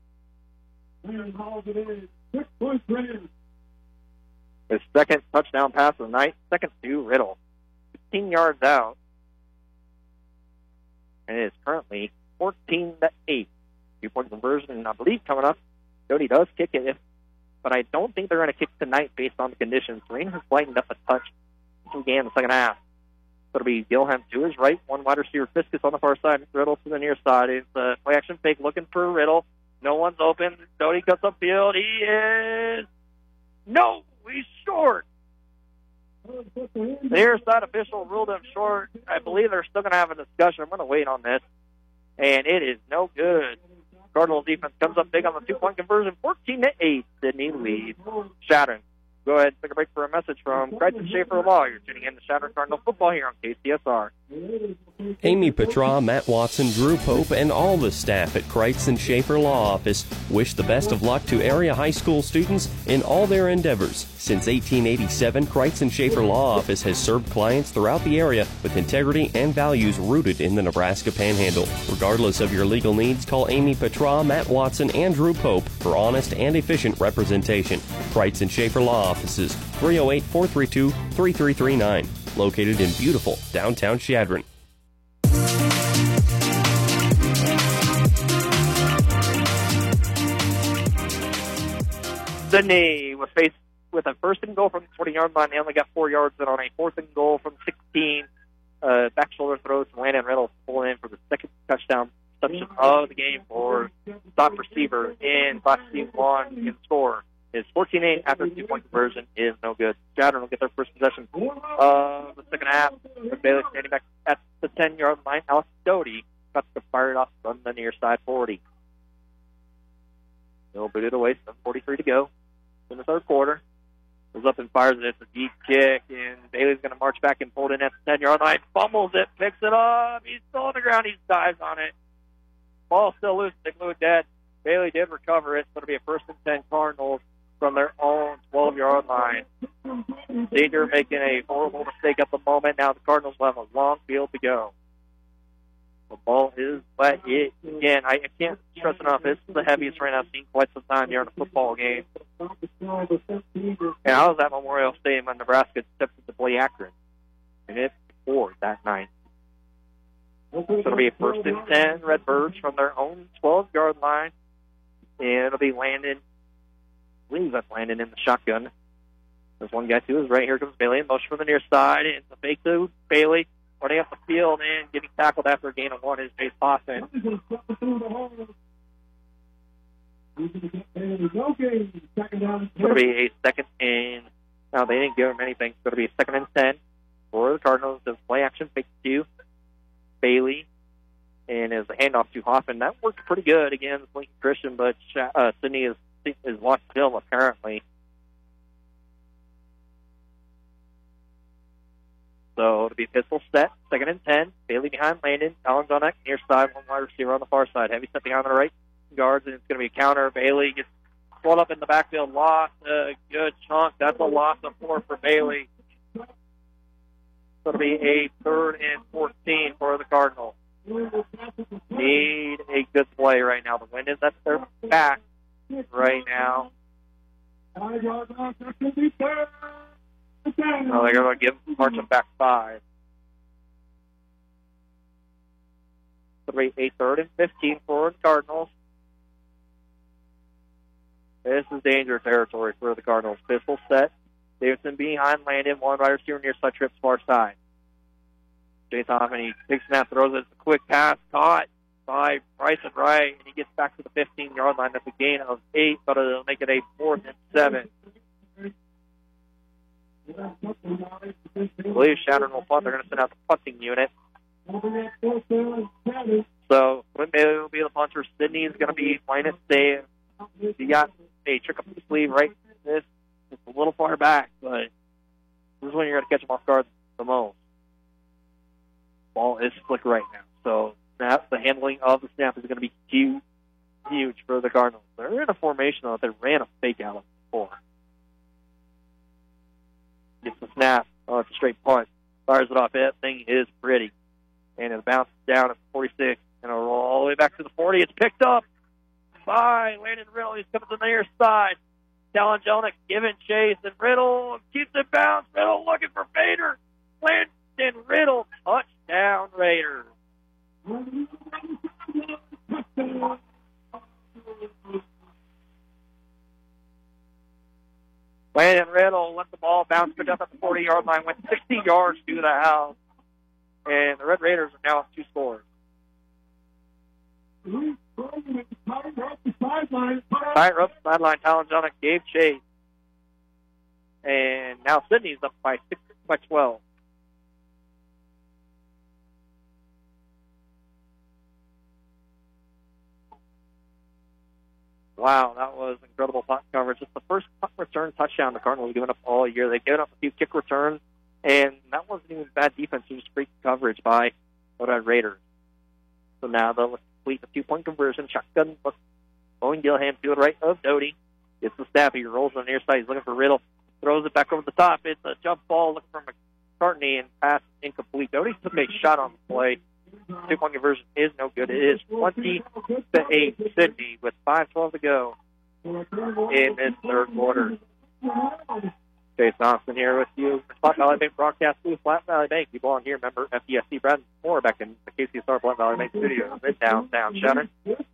His second touchdown pass of the night, second to Riddle. fifteen yards out. And it is currently fourteen to eight. Two-point conversion, I believe, coming up. Doty does kick it, if, but I don't think they're going to kick tonight based on the conditions. Rain has lightened up a touch to began the second half. So it'll be Gilham to his right, one wide receiver, Fiskus on the far side, Riddle to the near side. It's a play action fake looking for Riddle. No one's open. Doty cuts upfield. He is... No, he's short. The near side official ruled him short. I believe they're still going to have a discussion. I'm going to wait on this. And it is no good. Cardinals defense comes up big on the two-point conversion. fourteen to eight. Sydney leads. Shattern go ahead and take a break for a message from Kreitz and Schaefer Law. You're tuning in to Shattern Cardinal football here on K C S R. Amy Petra, Matt Watson, Drew Pope, and all the staff at Kreitz and Schaefer Law Office wish the best of luck to area high school students in all their endeavors. Since eighteen eighty-seven, Kreitz and Schaefer Law Office has served clients throughout the area with integrity and values rooted in the Nebraska Panhandle. Regardless of your legal needs, call Amy Petra, Matt Watson, and Drew Pope for honest and efficient representation. Kreitz and Schaefer Law Offices, three oh eight, four three two, three three three nine, located in beautiful downtown Chadron. Sydney was faced with a first and goal from the twenty-yard line. They only got four yards, and on a fourth and goal from sixteen, uh, back shoulder throws from Landon Reynolds pulling in for the second touchdown reception of the game for top receiver in Class C one in score. Is fourteen eight after the two-point conversion is no good. Chadron will get their first possession of the second half. With Bailey standing back at the ten-yard line. Alex Doty got to fire it off from the near side forty. They'll boot it away, seven forty-three to go in the third quarter. Goes up and fires it. It's a deep kick, and Bailey's going to march back and pull it in at the ten-yard line. Fumbles it, picks it up. He's still on the ground. He dives on it. Ball still loose. They blew it dead. Bailey did recover it. It's going to be a first and ten Cardinals from their own twelve-yard line. Senior making a horrible mistake at the moment. Now the Cardinals will have a long field to go. The ball is wet. It, again, I, I can't stress enough, this is the heaviest rain I've seen quite some time here in a football game. And I was at Memorial Stadium when Nebraska stepped into play Akron. And it poured that night. It's going to be a first and ten Redbirds from their own twelve-yard line. And it'll be Landon. I believe that's Landon in the shotgun. There's one guy to his right. Here comes Bailey in motion from the near side. It's a fake to Bailey. Running up the field and getting tackled after a gain of one is Chase Hoffman. It's going to be a second and... No, they didn't give him anything. It's going to be a second and ten for the Cardinals. Does play action, fake to Bailey. And as a handoff to Hoffman, that worked pretty good against Lincoln Christian, but uh, Sydney is, is lost still, apparently. So it'll be pistol set, second and ten. Bailey behind Landon. Collins on that near side, one wide receiver on the far side. Heavy set behind on the right guards, and it's going to be a counter. Bailey gets pulled up in the backfield, lost a good chunk. That's a loss of four for Bailey. So it'll be a third and fourteen for the Cardinals. Need a good play right now. The wind is at their back right now. Oh, they're going to give Marchand back five. Three, a third and fifteen for the Cardinals. This is danger territory for the Cardinals. Pistol set. Davidson behind Landon. One wide receiver near side, trips far side. Chase Hoffman, he takes snap, throws it. It's a quick pass, caught by Bryson Wright, and he gets back to the fifteen-yard line. That's a gain of eight, but it'll make it a fourth and seven. I believe Shattern will punt. They're going to send out the punting unit. So, Quinn Bailey will be the punter. Sydney is going to be playing it safe. He got a trick up the sleeve right. This it's a little far back, but this is when you're going to catch him off guard the most. Ball is slick right now. So, snap, the handling of the snap is going to be huge, huge for the Cardinals. They're in a formation that they ran a fake out before. Gets the snap. Oh, it's a straight punt. Fires it off. That thing is pretty. And it bounces down at forty-six. And it'll roll all the way back to the forty. It's picked up by Landon Riddle. He's coming to the near side. Talon Jelinek giving chase. And Riddle keeps it bounced. Riddle looking for Vader. Landon Riddle. Touchdown Raiders. Landon Riddle let the ball bounce picked up at the forty-yard line, went sixty yards to the house, and the Red Raiders are now at two scores. Tight rope sideline, Talon Jelinek gave chase, and now Sydney's up by six by twelve. Wow, that was incredible punt coverage. It's the first punt return touchdown the Cardinals have given up all year. They've given up a few kick returns, and that wasn't even bad defense. It was great coverage by the Red Raiders. So now they'll complete the two-point conversion. Shotgun, Owen Gilham to the right of Doty. Gets the snap. He rolls on the near side. He's looking for Riddle. Throws it back over the top. It's a jump ball looking for McCartney, and pass incomplete. Doty took a shot on the play. Two-point conversion is no good. It is twenty to eight Sydney with five twelve to go in this third quarter. Chase Thompson here with you. Flat Valley Bank broadcast with Flat Valley Bank. You belong here. Member F D S C. Brad Moore back in the K C S R Flat Valley Bank studio in downtown Shattern.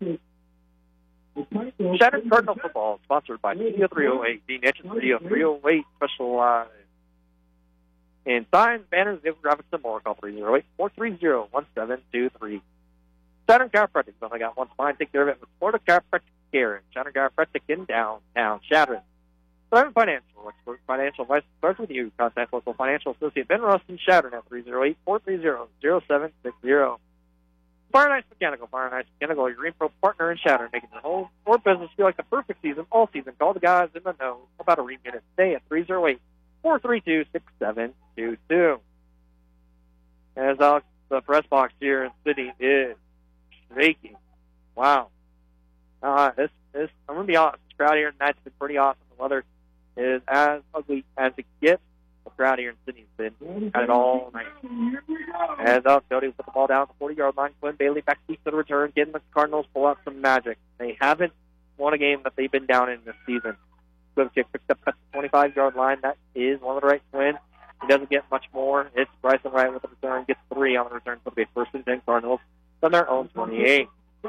Shattern Cardinal football sponsored by Studio three oh eight. Dean Etchen Studio three oh eight specialized in signs, banners, graphics, and more. Call three oh eight, four three zero, one seven two three. Shattern Chiropractic. Only got one spine. Take care of it with Florida Chiropractic Care. And Shattern Chiropractic in downtown Shattern. Shattern Financial. Expert financial advice starts with you. Contact local financial associate Ben Rustin Shattern at three oh eight, four three zero, zero seven six zero. Fire and Ice Mechanical. Fire and Ice Mechanical, your Green Pro partner in Shattern, making your home or business feel like the perfect season all season. Call the guys in the know about a ream unit today at three oh eight, four three two, six seven two two. As Alex, the press box here in City is shaking. Wow. Uh, this, this, I'm going to be honest, this crowd here tonight's been pretty awesome. The weather is as ugly as it gets. The crowd here in Sydney's been at it all night. As Alex Doty put the ball down at the forty-yard line. Quinn Bailey back deep to the return, getting the Cardinals pull out some magic. They haven't won a game that they've been down in this season. Swift kick picked up at the twenty-five-yard line. That is one of the right Quinn. He doesn't get much more. It's Bryson Wright with the return. Gets three on the return. So it'll be first and ten Cardinals from their own twenty-eight.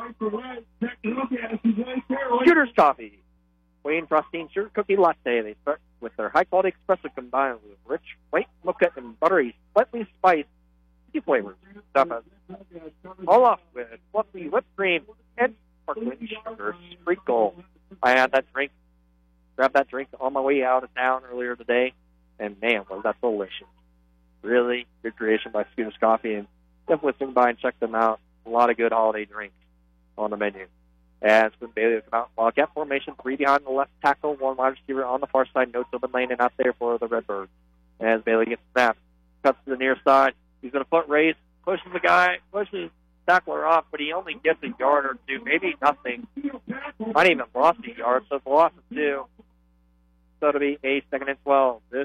Shooter's Coffee. Wayne Frostine Sugar Cookie Latte. They start with their high-quality espresso combined with rich white mocha and buttery, slightly spiced tea flavors. Stuff it all off with fluffy whipped cream and sparkling sugar sprinkle. I had that drink, grabbed that drink on my way out of town earlier today, and man, was that delicious. Really good creation by Shooter's Coffee, and definitely swing by and check them out. A lot of good holiday drinks on the menu. As Quinn Bailey will come out, Wildcat formation, three behind the left tackle, one wide receiver on the far side, no Tobin Lane, and out there for the Redbirds. As Bailey gets snapped, cuts to the near side, he's going to foot race, pushes the guy, pushes tackler off, but he only gets a yard or two, maybe nothing. Not even lost a yard, so it's a loss of two. So it'll be a second and twelve. This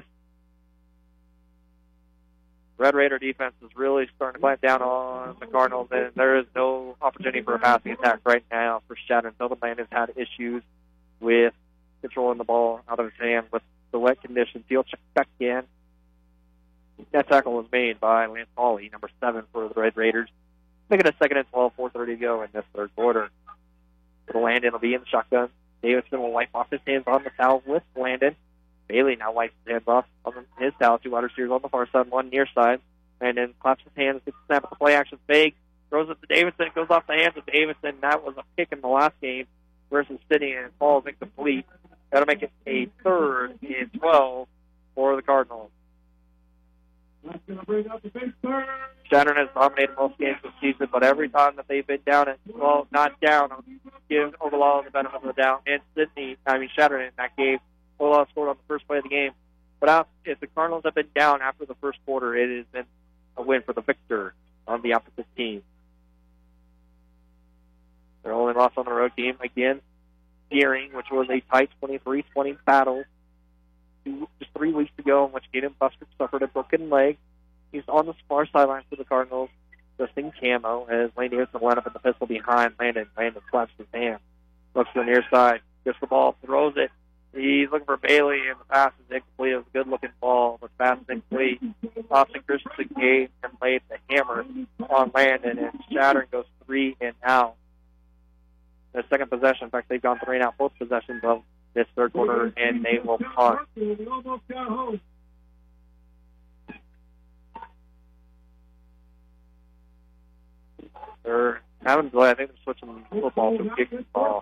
Red Raider defense is really starting to clamp down on the Cardinals, and there is no opportunity for a passing attack right now for Shattern. Sutherland has had issues with controlling the ball out of his hand with the wet conditions. He'll check back in. That tackle was made by Lance Hawley, number seven for the Red Raiders. Making a second and twelve, four thirty to go in this third quarter. The Landon will be in the shotgun. Davidson will wipe off his hands on the towel with Landon. Bailey now wipes his hands off on his towel. Two wide receivers on the far side, one near side. And then claps his hands, gets the snap at the play action fake, throws it to Davidson, goes off the hands of Davidson. That was a kick in the last game versus City, and falls incomplete. That'll make it a third and twelve for the Cardinals. Shattern has dominated most games this season, but every time that they've been down at, well, not down, give Ogallala the benefit of the doubt. And Sydney, I mean, Shattern in that game, Ogallala scored on the first play of the game. But after, if the Cardinals have been down after the first quarter, it has been a win for the victor on the opposite team. Their only loss on the road team, again, Deering, which was a tight twenty-three twenty battle two, just three weeks ago, in which Gaten Buster suffered a broken leg. He's on the far sidelines for the Cardinals, just in camo, as Lane Davidson will line up in the pistol behind Landon. Landon slaps his hand, looks to the near side, gets the ball, throws it. He's looking for Bailey, and the pass is incomplete. It was a good-looking ball, but pass is incomplete. Austin Christensen gave and laid the hammer on Landon, and Shattern goes three and out. Their second possession, in fact, they've gone three and out both possessions of this third quarter, and they will punt. They're having delay. I think they're switching football to kick and ball.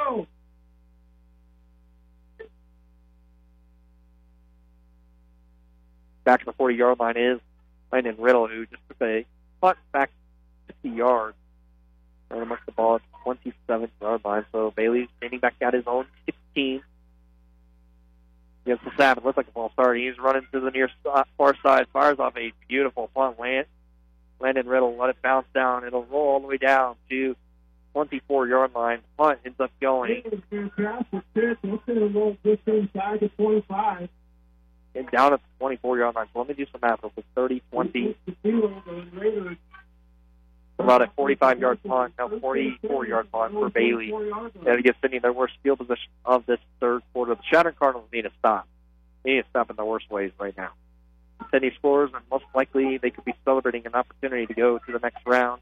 Back to the forty-yard line is Landon Riddle, who just took a punt back fifty yards. And amongst the ball, it's twenty-seven-yard line. So Bailey's standing back at his own sixteen. Against the snap, it looks like a false start. He's running to the near far side, fires off a beautiful punt. Land, Landon Riddle let it bounce down. It'll roll all the way down to twenty-four-yard line. Punt ends up going. And down at the twenty-four-yard line. So let me do some math. It's thirty, twenty. About a forty-five-yard punt, now forty-four-yard punt for Bailey. That gives Sydney their worst field position of this third quarter. The Chatham Cardinals need to stop. They need to stop in the worst ways right now. Sydney scores, and most likely they could be celebrating an opportunity to go to the next round.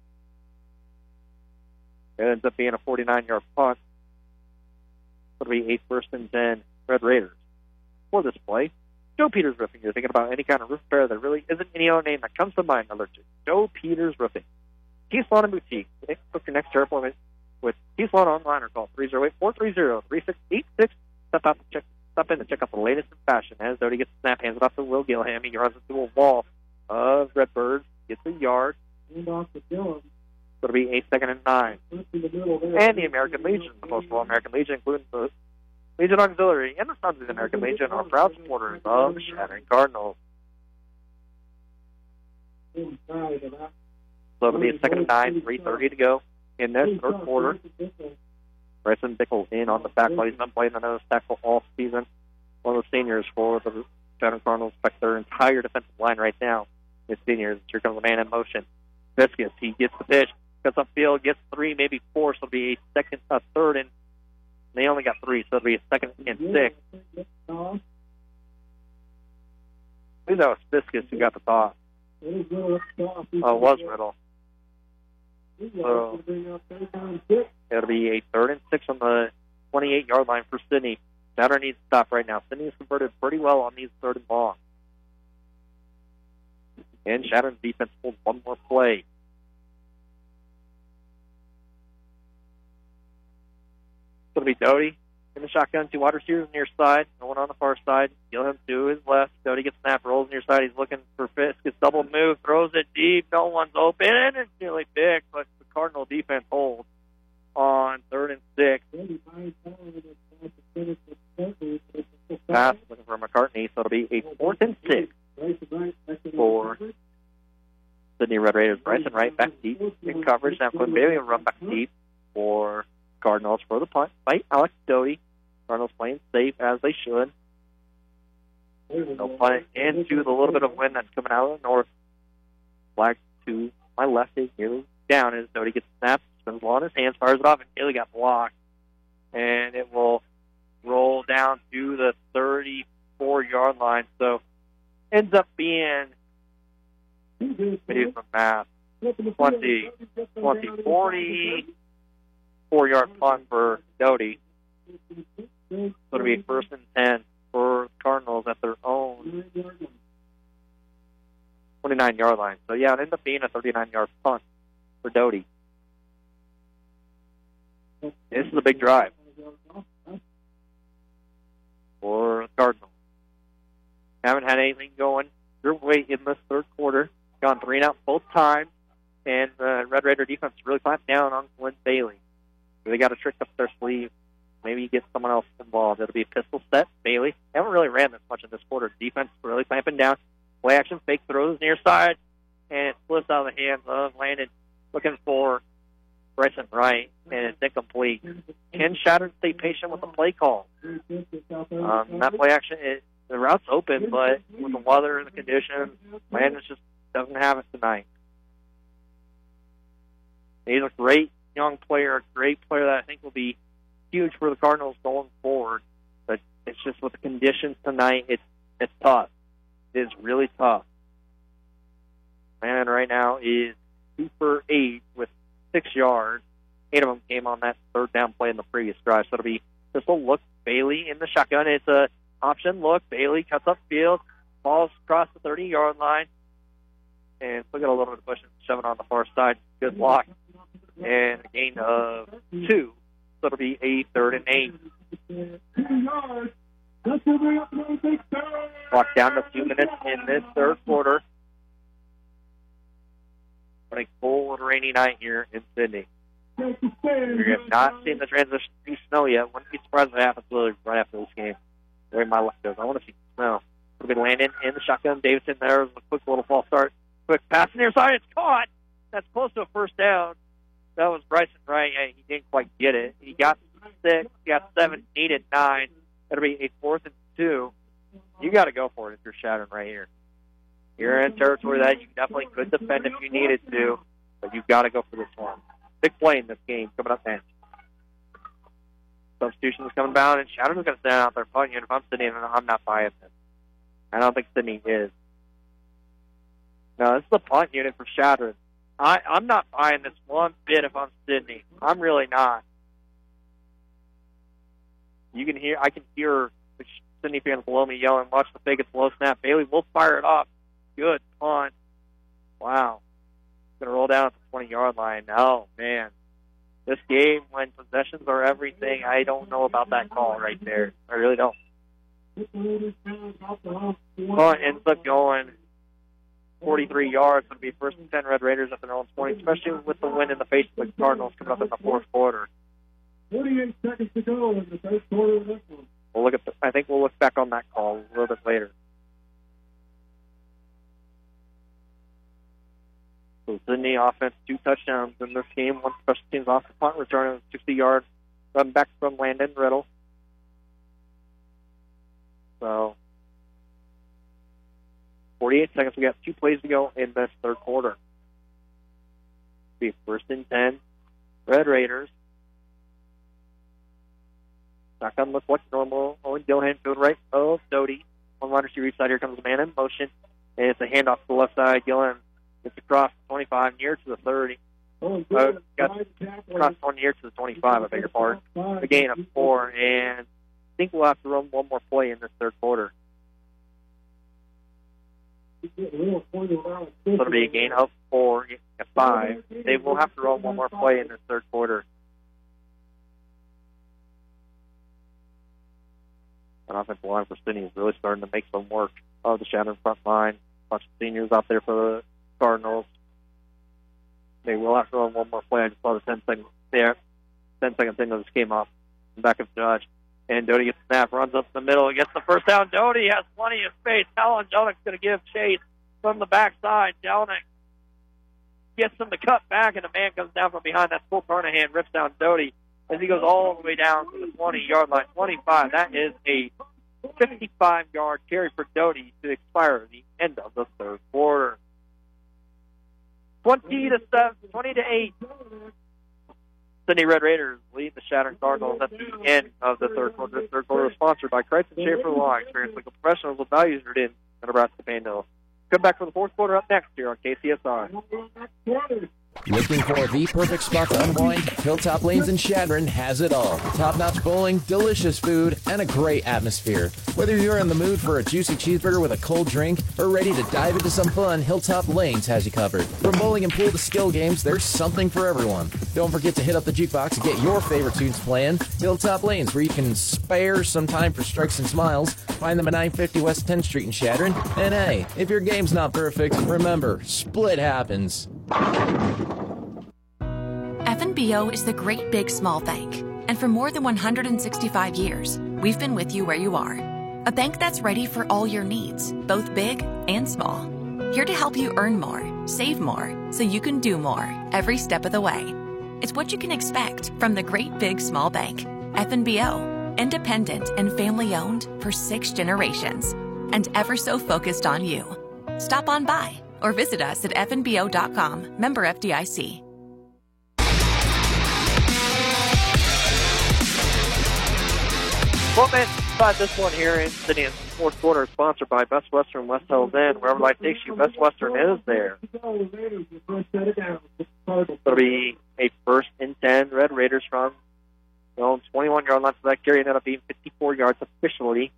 It ends up being a forty-nine-yard punt. It'll be eight first and ten Red Raiders. For this play, Joe Peters Roofing. You're thinking about any kind of roof repair. There really isn't any other name that comes to mind allergic. Joe Peters Roofing. Keith Lawn and Boutique. Book your next care appointment with Keith Lawn online or call three oh eight, four three zero, three six eight six. Step out to check, step in to check out the latest in fashion. As Doty gets the snap, hands it off to Will Gilham. He runs into a wall of Redbirds, gets a yard. It'll be a second and nine. And the American Legion, the Postal American Legion, including the Legion Auxiliary and the Sons of the American Legion, are proud supporters of the Shattering Cardinals. So it'll be a second and nine, three thirty to go in this third quarter. Bryson Bickle in on the tackle. He's been playing another tackle all season. One of the seniors for the Shattering Cardinals. In fact, their entire defensive line right now is seniors. Here comes the man in motion. Viscus, he gets the pitch, cuts upfield, gets three, maybe four, so it'll be a second, a third, and they only got three, so it'll be a second and six. I think that was Viscus who got the toss. Oh, it was Riddle. So it'll be a third and six on the twenty-eight-yard line for Sydney. Shatter needs to stop right now. Sydney has converted pretty well on these third and long. And Shatter's defense pulls one more play. It'll be Doty in the shotgun. Two wide receivers near side. No one on the far side. Gilham to his left. Doty gets snap, rolls near side. He's looking for Fisk. Gets double move, throws it deep. No one's open, and it's nearly big, but the Cardinal defense holds on third and six. Pass looking for McCartney, so it'll be a fourth and six for Sydney Red Raiders. Bryson Wright back deep in coverage. Now Quinn Bailey will run back deep for Cardinals for the punt by Alex Doty. Cardinals playing safe as they should. They'll punt it into the little bit of wind that's coming out of the north. Flag to my left is nearly down as Doty gets snapped, spins the ball in his hands, fires it off, and Bailey got blocked. And it will roll down to the thirty-four-yard line. So ends up being, let me do some math, twenty, twenty, forty, four-yard punt for Doty. So it'll be first and ten for Cardinals at their own twenty-nine-yard line. So, yeah, it ends up being a thirty-nine-yard punt for Doty. This is a big drive for the Cardinals. Haven't had anything going your way in this third quarter. Gone three and out both times. And the Red Raider defense really clamped down on Glenn Bailey. They got a trick up their sleeve. Maybe get someone else involved. It'll be a pistol set. Bailey. They haven't really ran this much in this quarter. Defense really clamping down. Play action, fake throws near side. And it slips out of the hands of Landon. Looking for Bryson Wright. And it's incomplete. Can Shatter stay patient with the play call? Um, that play action, it, the route's open, but with the weather and the conditions, Landon just doesn't have it tonight. He's a great young player, a great player that I think will be huge for the Cardinals going forward. But it's just with the conditions tonight, it's it's tough. It is really tough. Landon right now is two for eight with six yards. Eight of them came on that third down play in the previous drive. So it'll be this will look Bailey in the shotgun. It's a option look. Bailey cuts up field, falls across the thirty-yard line, and look at a little bit of pushing, shoving on the far side. Good block. And a gain of two. So it'll be a third and eight. Clock down to a few minutes in this third quarter. On a cold, rainy night here in Sydney. We have not seen the transition to snow yet. Wouldn't be surprised if it happens literally right after this game. Where my luck goes. I want to see snow. It'll be Landon in the shotgun. Davidson there with a quick little false start. Quick pass near side. It's caught. That's close to a first down. That was Bryson Wright. Yeah, he didn't quite get it. He got six. He got seven. Needed nine. That'll be a fourth and two. You got to go for it if you're Shattern right here. You're in territory that you definitely could defend if you needed to, but you've got to go for this one. Big play in this game coming up next. Substitution is coming down, and Shattern's going to stand out there punting. And if I'm Sydney, I'm not biased. I don't think Sydney is. No, this is the punt unit for Shattern. I, I'm not buying this one bit if I'm Sydney. I'm really not. You can hear, I can hear the Sydney fans below me yelling, watch the fake, it's low snap. Bailey will fire it off. Good punt. Wow. Going to roll down at the twenty-yard line. Oh, man. This game, when possessions are everything, I don't know about that call right there. I really don't. Punt ends up going forty-three yards. It'll be first and ten Red Raiders at their own twenty, especially with the win in the face of the Cardinals coming up in the fourth quarter. forty-eight seconds to go in the third quarter of this one. We'll look at the, I think we'll look back on that call a little bit later. So Sydney offense, two touchdowns in this game. One special teams off the punt return of sixty yards. Run back from Landon Riddle. So forty-eight seconds. We got two plays to go in this third quarter. Be first and ten. Red Raiders. Back on look what's normal. Owen Gilhan field right of Doty. One wide receiver side. Here comes the man in motion. And it's a handoff to the left side. Gilhan gets across the twenty-five, near to the thirty. Uh, got across one near to the twenty-five, I beg your pardon. A gain of four, and I think we'll have to run one more play in this third quarter. So it'll be a gain of four, a five. They will have to run one more play in this third quarter. An offensive line for Sydney is really starting to make some work of the Shattern front line. A bunch of seniors out there for the Cardinals. They will have to run one more play. I just saw the ten second there. ten second thing that just came off the back of Judge. And Doty gets the snap, runs up the middle, gets the first down. Doty has plenty of space. Talon Jelnick's going to give chase from the backside. Jelnick gets him to cut back, and the man comes down from behind. That's Paul Carnahan, rips down Doty as he goes all the way down to the twenty-yard line. twenty-five. That is a fifty-five-yard carry for Doty to expire at the end of the third quarter. twenty to seven, twenty to eight. Sydney Red Raiders lead the Shattern Cardinals at the end of the third quarter. The third quarter is sponsored by Kreitz and Schaefer Law. Experienced legal professionals with values rooted in the Nebraska Panhandle. Come back for the fourth quarter up next here on K C S R. Looking for the perfect spot to unwind? Hilltop Lanes in Shattern has it all. Top-notch bowling, delicious food, and a great atmosphere. Whether you're in the mood for a juicy cheeseburger with a cold drink or ready to dive into some fun, Hilltop Lanes has you covered. From bowling and pool to skill games, there's something for everyone. Don't forget to hit up the jukebox and get your favorite tunes playing. Hilltop Lanes, where you can spare some time for strikes and smiles. Find them at nine fifty West tenth Street in Shattern. And hey, if your game's not perfect, remember, split happens. F N B O is the great big small bank. And for more than one hundred sixty-five years, we've been with you where you are. A bank that's ready for all your needs, both big and small. Here to help you earn more, save more, so you can do more every step of the way. It's what you can expect from the great big small bank. F N B O, independent and family owned for six generations. And ever so focused on you. Stop on by or visit us at F N B O dot com. Member F D I C. Well, man, about this one here in Sydney in the fourth quarter is sponsored by Best Western West Hills Inn. Wherever life takes you, Best Western is there. It'll be a first and ten. Red Raiders from their own twenty-one-yard line. So that carry ended up being fifty-four yards officially.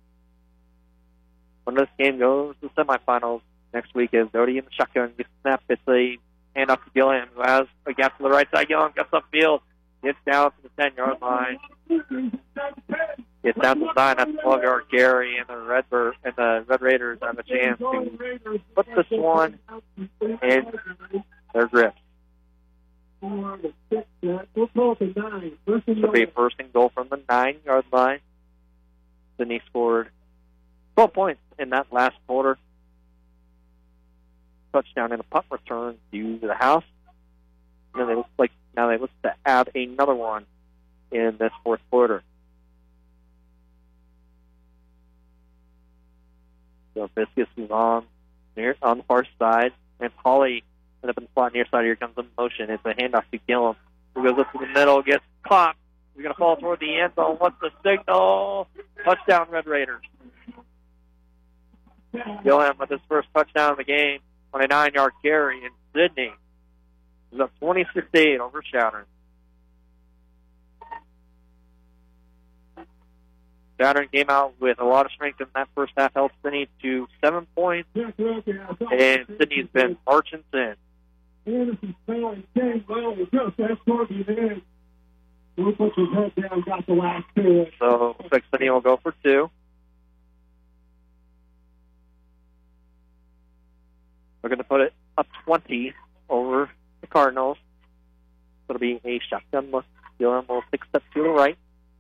When this game goes to the semifinals next week is Doty in the shotgun. Gets snapped. It's a handoff to Gillian, who has a gap to the right side. Gillian gets upfield. Gets down to the ten-yard line. Gets down to the nine. That's a twelve-yard carry, and the Red Bird, and the Red Raiders have a chance to put this one in their grip. four, the six, uh, we'll call it the nine. First and It'll be goal. first and goal from the nine-yard line. Sydney scored twelve points in that last quarter. Touchdown and a punt return due to the house. And then they look like now they look to add another one in this fourth quarter. So Viscus is on near on the far side, and Pauly ended up in the spot near side. Here comes the motion. It's a handoff to Gillum, who goes up to the middle, gets caught. He's going to fall toward the end zone. What's the signal? Touchdown, Red Raiders. Gillum with his first touchdown of the game on a nine-yard carry, and Sydney is up twenty-six to eight over Shattern. Shattern came out with a lot of strength in that first half, held Sydney to seven points, and Sydney's been marching since. Anderson fell and came well. He just escorted it in. We'll put his head down, got the last two. So looks like Sydney will go for two. We're going to put it up twenty over the Cardinals. It'll be a shotgun look. Gillum will take a step to the right.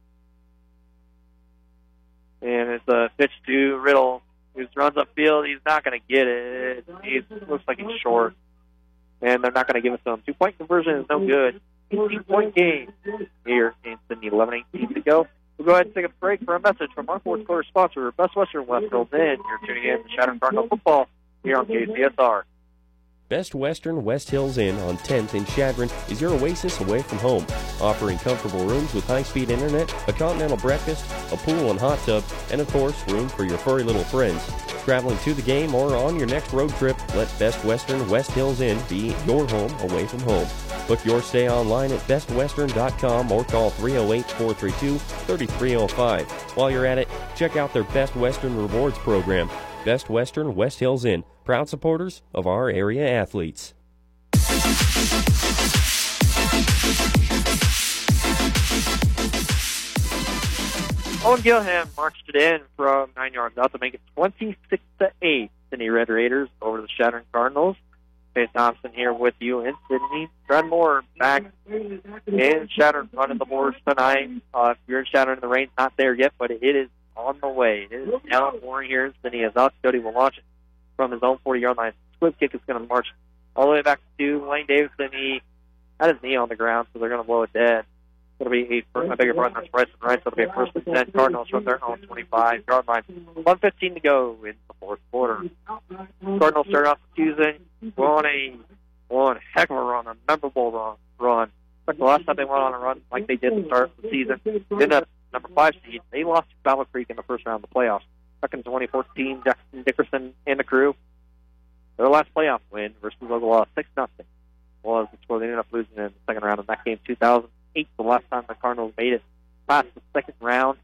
And it's a pitch to Riddle, who runs upfield. He's not going to get it. He looks like he's short. And they're not going to give it to him. Two-point conversion is no good. eighteen-point game here in Sydney. eleven eighteen to go. We'll go ahead and take a break for a message from our fourth quarter sponsor, Best Western West Hills Inn. You're tuning in to Shattern Cardinal Football here on K C S R. Best Western West Hills Inn on tenth in Chadron is your oasis away from home, offering comfortable rooms with high-speed internet, a continental breakfast, a pool and hot tub, and of course, room for your furry little friends. Traveling to the game or on your next road trip, let Best Western West Hills Inn be your home away from home. Book your stay online at best western dot com or call three oh eight, four three two, three three oh five. While you're at it, check out their Best Western Rewards program. Best Western West Hills Inn, proud supporters of our area athletes. Owen Gilham marched it in from nine yards out to make it twenty-six to eight. Sydney Red Raiders over the Shattern Cardinals. Faye Thompson here with you in Sydney. Brad Moore back in Shattern running the boards tonight. Uh, if you're in Shattern, the rain's not there yet, but it is on the way. It is now pouring here in Sydney as Alex Cody will launch it from his own forty-yard line. Split kick is going to march all the way back to Lane Davidson. He had his knee on the ground, so they're going to blow it dead. It'll be a, I beg your pardon, that's Bryson Rice. It'll be a first and ten. Cardinals from their own twenty-five-yard line. one fifteen to go in the fourth quarter. Cardinals start off the season on a one heck of a run, a memorable run. run. Like the last time they went on a run like they did to start the season, in the number five seed, they lost to Battle Creek in the first round of the playoffs. Back in twenty fourteen, Jackson Dickerson and the crew, their last playoff win versus Ogallala, six nothing, was the score. They ended up losing in the second round of that game, two thousand eight, the last time the Cardinals made it past the second round.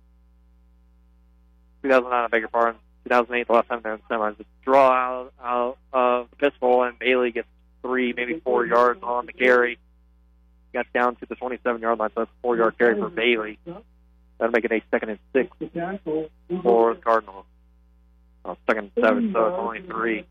two thousand nine, I beg your pardon. two thousand eight, the last time they were in the semis. The draw out, out of the pistol, and Bailey gets three, maybe four yards on the carry. Got down to the twenty-seven-yard line, so that's a four-yard carry for Bailey. That'll make it a second and six for the Cardinals. Oh, second and seven, so it's only three.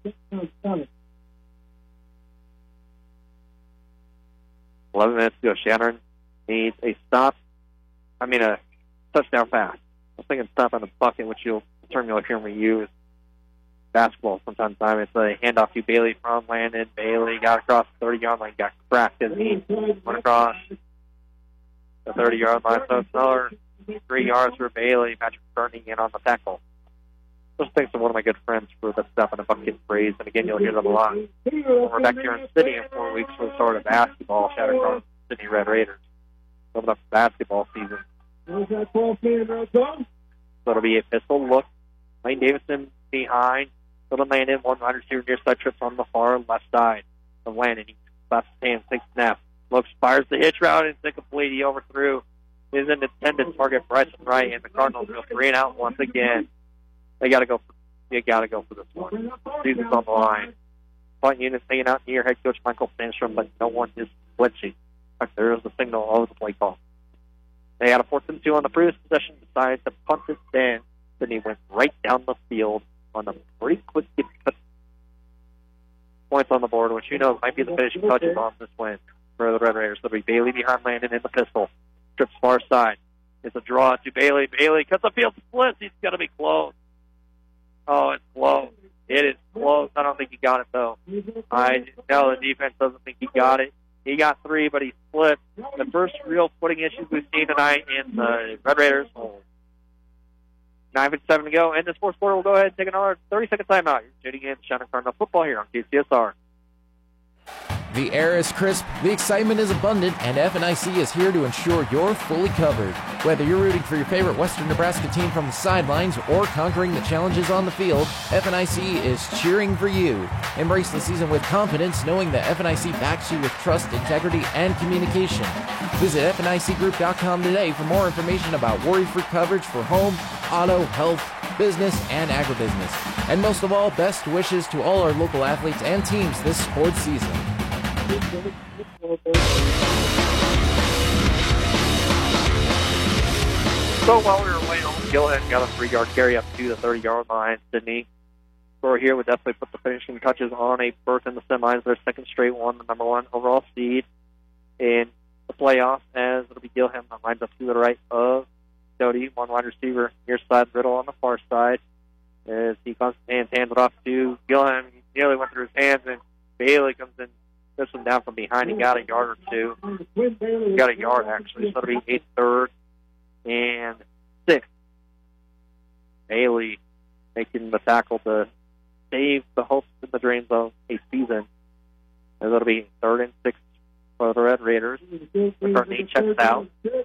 Eleven minutes to go. Shattern needs a stop. I mean, a touchdown pass. I was thinking stop on the bucket, which you'll the term you'll hear me use. Basketball from time to time. It's a handoff to Bailey from Landon. Bailey got across the thirty-yard line, got cracked as he went across the thirty-yard line. So it's another three yards for Bailey. Patrick turning in on the tackle. Just thanks to one of my good friends for the stop and a bucket phrase. And again, you'll hear them a lot. We're back here in Sydney in four weeks for the start of basketball. Shattern Cardinals, Sydney Red Raiders. Coming up basketball season. So it'll be a pistol look. Lane Davidson behind. Little Landon, one wide receiver near side trips on the far left side of Landon. He left hand, takes snap. Looks, fires the hitch route, and it's incomplete. He overthrew his intended target, Bryson Wright, and the Cardinals go three and out once again. They got to go. For, they got to go for this one. Season's on the line. Punt units hanging out near head coach Michael Sandstrom, but no one is flinching. In fact, there is a signal all over the play call. They had a fourth and two on the previous possession, decided to punt it then. Then he went right down the field on a pretty quick get points on the board, which who knows might be the finishing touches on this win. for the Red Raiders. It'll be Bailey behind Landon in the pistol. Trips far side. It's a draw to Bailey. Bailey cuts the field, splits. He's got to be close. Oh, it's close. It is close. I don't think he got it, though. I know the defense doesn't think he got it. He got three, but he split. The first real footing issues we've seen tonight in the Red Raiders. nine fifty-seven to go. And this fourth quarter will go ahead and take another thirty-second timeout. You're tuning in to Shannon Cardinal football here on K C S R. The air is crisp, the excitement is abundant, and F N I C is here to ensure you're fully covered. Whether you're rooting for your favorite Western Nebraska team from the sidelines or conquering the challenges on the field, F N I C is cheering for you. Embrace the season with confidence, knowing that F N I C backs you with trust, integrity, and communication. Visit F N I C group dot com today for more information about worry-free coverage for home, auto, health, business, and agribusiness. And most of all, best wishes to all our local athletes and teams this sports season. So while we were waiting on Gillian, got a three-yard carry up to the thirty-yard line. Sydney score here would definitely put the finishing touches on a berth in the semis, their second straight one, the number one overall seed in the playoffs, as it'll be Gilliam that lines up to the right of Doty, one wide receiver near side, Riddle on the far side. As he comes and hands it off to Gilliam, he nearly went through his hands, and Bailey comes in, puts him down from behind. He got a yard or two. He got a yard, actually, so it'll be eighth, third, and sixth. Bailey making the tackle to save the hopes and the dreams of a season. As it'll be third and sixth for the Red Raiders. McCartney checks out.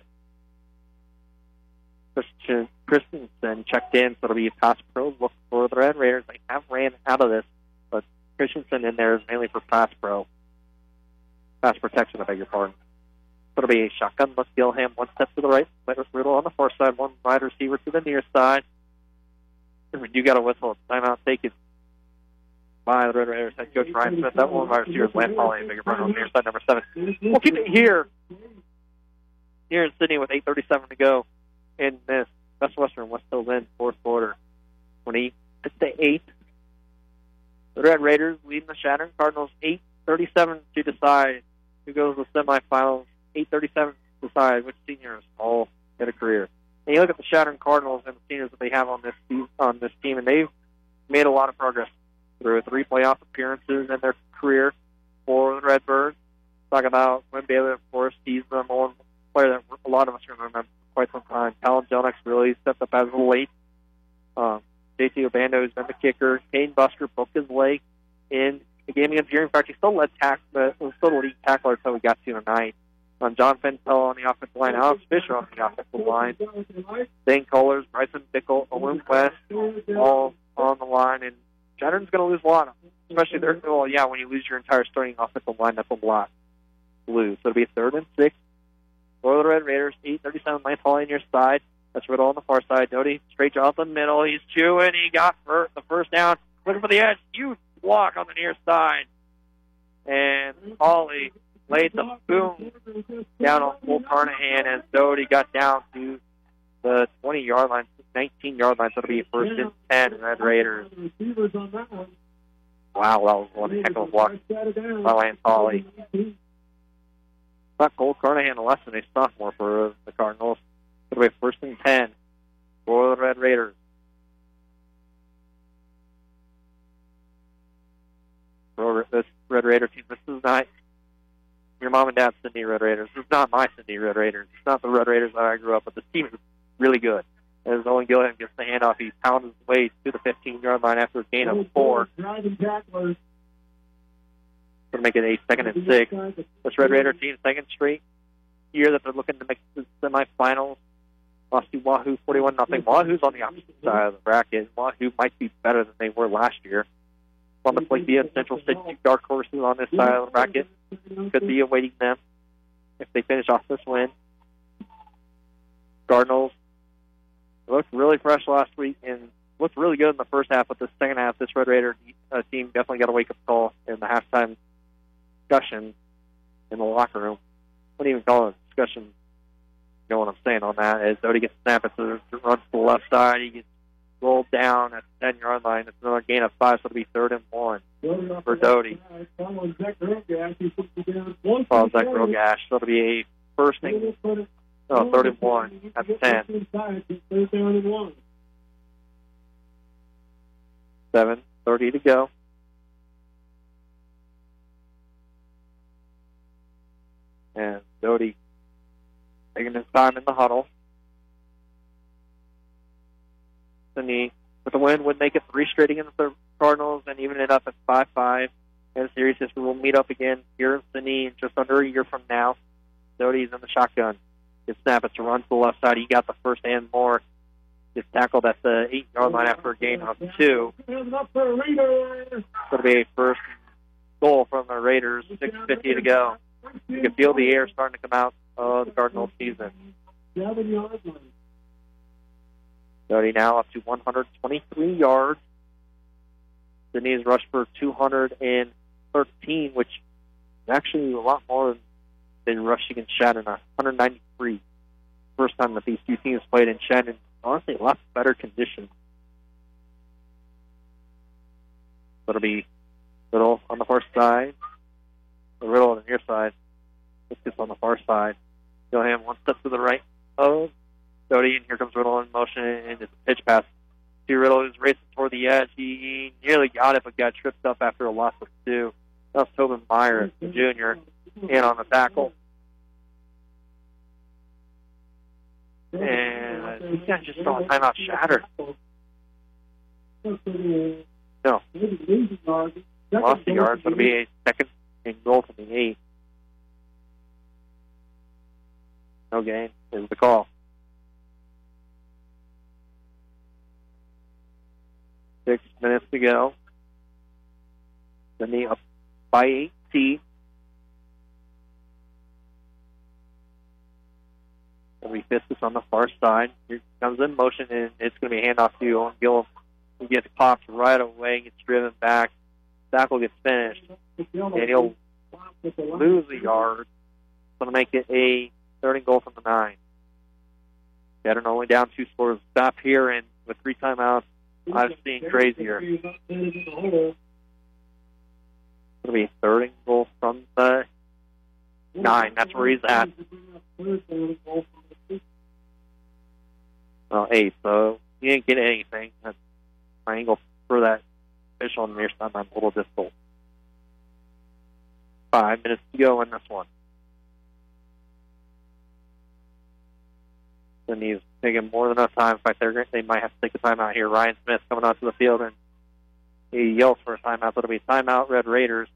Christian Christensen checked in, so it'll be a pass pro look for the Red Raiders. They have ran out of this, but Christensen in there is mainly for pass pro. Pass protection, I beg your pardon. So it'll be a shotgun. Let's Gilham one step to the right. Riddle on the far side, one wide receiver to the near side. We do got a whistle. Timeout taken by the Red Raiders head coach Ryan Smith. That one wide receiver is Lance Holly, I beg your pardon, on the near side, number seven. We'll keep it here. Here in Sydney with eight thirty-seven to go in this Best Western West Hill Lynn fourth quarter. twenty-six to eight. The Red Raiders leading the Shattern Cardinals eight thirty-seven to decide who goes to the semifinals. eight thirty-seven to decide which seniors all get a career. And you look at the Shattern Cardinals and the seniors that they have on this team, on this team, and they've made a lot of progress through three playoff appearances in their career for the Redbirds. Talk about Quinn Bailey, of course. He's the one player that a lot of us remember for quite some time. Talon Jonex really stepped up as of late. Um, J T Obando has been the kicker. Kane Buster broke his leg in the game against Geary. In fact, he still led tack, but was still the lead tackler until we got to tonight. Um, John Fentel on the offensive line, Alex Fisher on the offensive line, Dane Kohlers, Bryson Bickle, Owen West, all on the line. And Shattern's going to lose a lot, especially there. Well, yeah, when you lose your entire starting offensive line, that's a lot to lose. So it'll be a third and six for the Red Raiders. eight thirty-seven, Lance Hawley on your side. That's Riddle on the far side. Doty straight draw up the middle. He's chewing. He got for the first down. Looking for the edge. Huge block on the near side. And Hawley laid the boom down on Cole Carnahan as Doty got down to the twenty-yard line, nineteen-yard line. So it'll be first and ten, Red Raiders. Wow, that was one heck of a block by Lance Hawley. Not Cole Carnahan, a less than a sophomore for the Cardinals. It'll be first and ten for the Red Raiders. For this Red Raider team, this is not your mom and dad's Sydney Red Raiders. This is not my Sydney Red Raiders. It's not the Red Raiders that I grew up with. This team is really good. As Owen Gilliam gets the handoff, he pounds his way to the fifteen-yard line after a gain of four. Going to make it a second and six. This Red Raider team, second straight year that they're looking to make the semifinals. Lost to Wahoo forty-one nothing. Wahoo's on the opposite side of the bracket. Wahoo might be better than they were last year. Columbus Lake and Central State, two dark horses on this side of the bracket. Could be awaiting them if they finish off this win. Cardinals looked really fresh last week and looked really good in the first half, but the second half, this Red Raider uh, team definitely got a wake-up call in the halftime discussion in the locker room. I wouldn't even call it a discussion. You know what I'm saying on that? As Doty gets snapped, it runs to the left side. He gets rolled down at the ten-yard line. It's another gain of five, so it'll be third and one for Doty. Follows Zach Rogash, so it'll be a first and no, third and one at the ten. seven thirty to go. And Doty taking his time in the huddle. Sydney with the win would make it three straight against the Cardinals and even it up at five five. And the series history will meet up again here in Sydney just under a year from now. Doty's in the shotgun. His snap, it's a run to the left side. He got the first and more. Gets tackled at the eight-yard line after a gain of two. It's going to be a first goal from the Raiders. six fifty to go. You can feel the air starting to come out of the Cardinals season. Doty now up to one hundred twenty-three yards. Sydney's rushed for two hundred thirteen, which is actually a lot more than than rushed against Shannon, one hundred ninety-three. First time that these two teams played in Shannon. Honestly, a lot better conditions. It'll be Riddle on the far side. The Riddle on the near side. This gets on the far side. Gillingham one step to the right of Doty, and here comes Riddle in motion, and it's a pitch pass to Riddle, who's racing toward the edge. He nearly got it, but got tripped up after a loss of two. That was Tobin Meyer, the junior, in on the tackle. And these guys just throwing timeout Shatter. No. Lost the yards. It'll be a second and goal from the eight. No gain is the call. Six minutes to go. Sydney up by eighteen. We fist this on the far side. Here comes in motion, and it's going to be a handoff to Owen Gillum. He gets popped right away, gets driven back. Tackle gets finished, and he'll lose a yard. It's going to make it a third and goal from the nine. Saturn only down two scores. Stop here, and with three timeouts, I've seen crazier. It's going to be third and goal from the nine. That's where he's at. Well, eight, so he didn't get anything. That's my angle for that official on the near side. I'm a little difficult. Five minutes to go in this one. And he's taking more than enough time. In fact, they're, they might have to take a timeout here. Ryan Smith coming onto the field, and he yells for a timeout. So it'll be timeout, Red Raiders.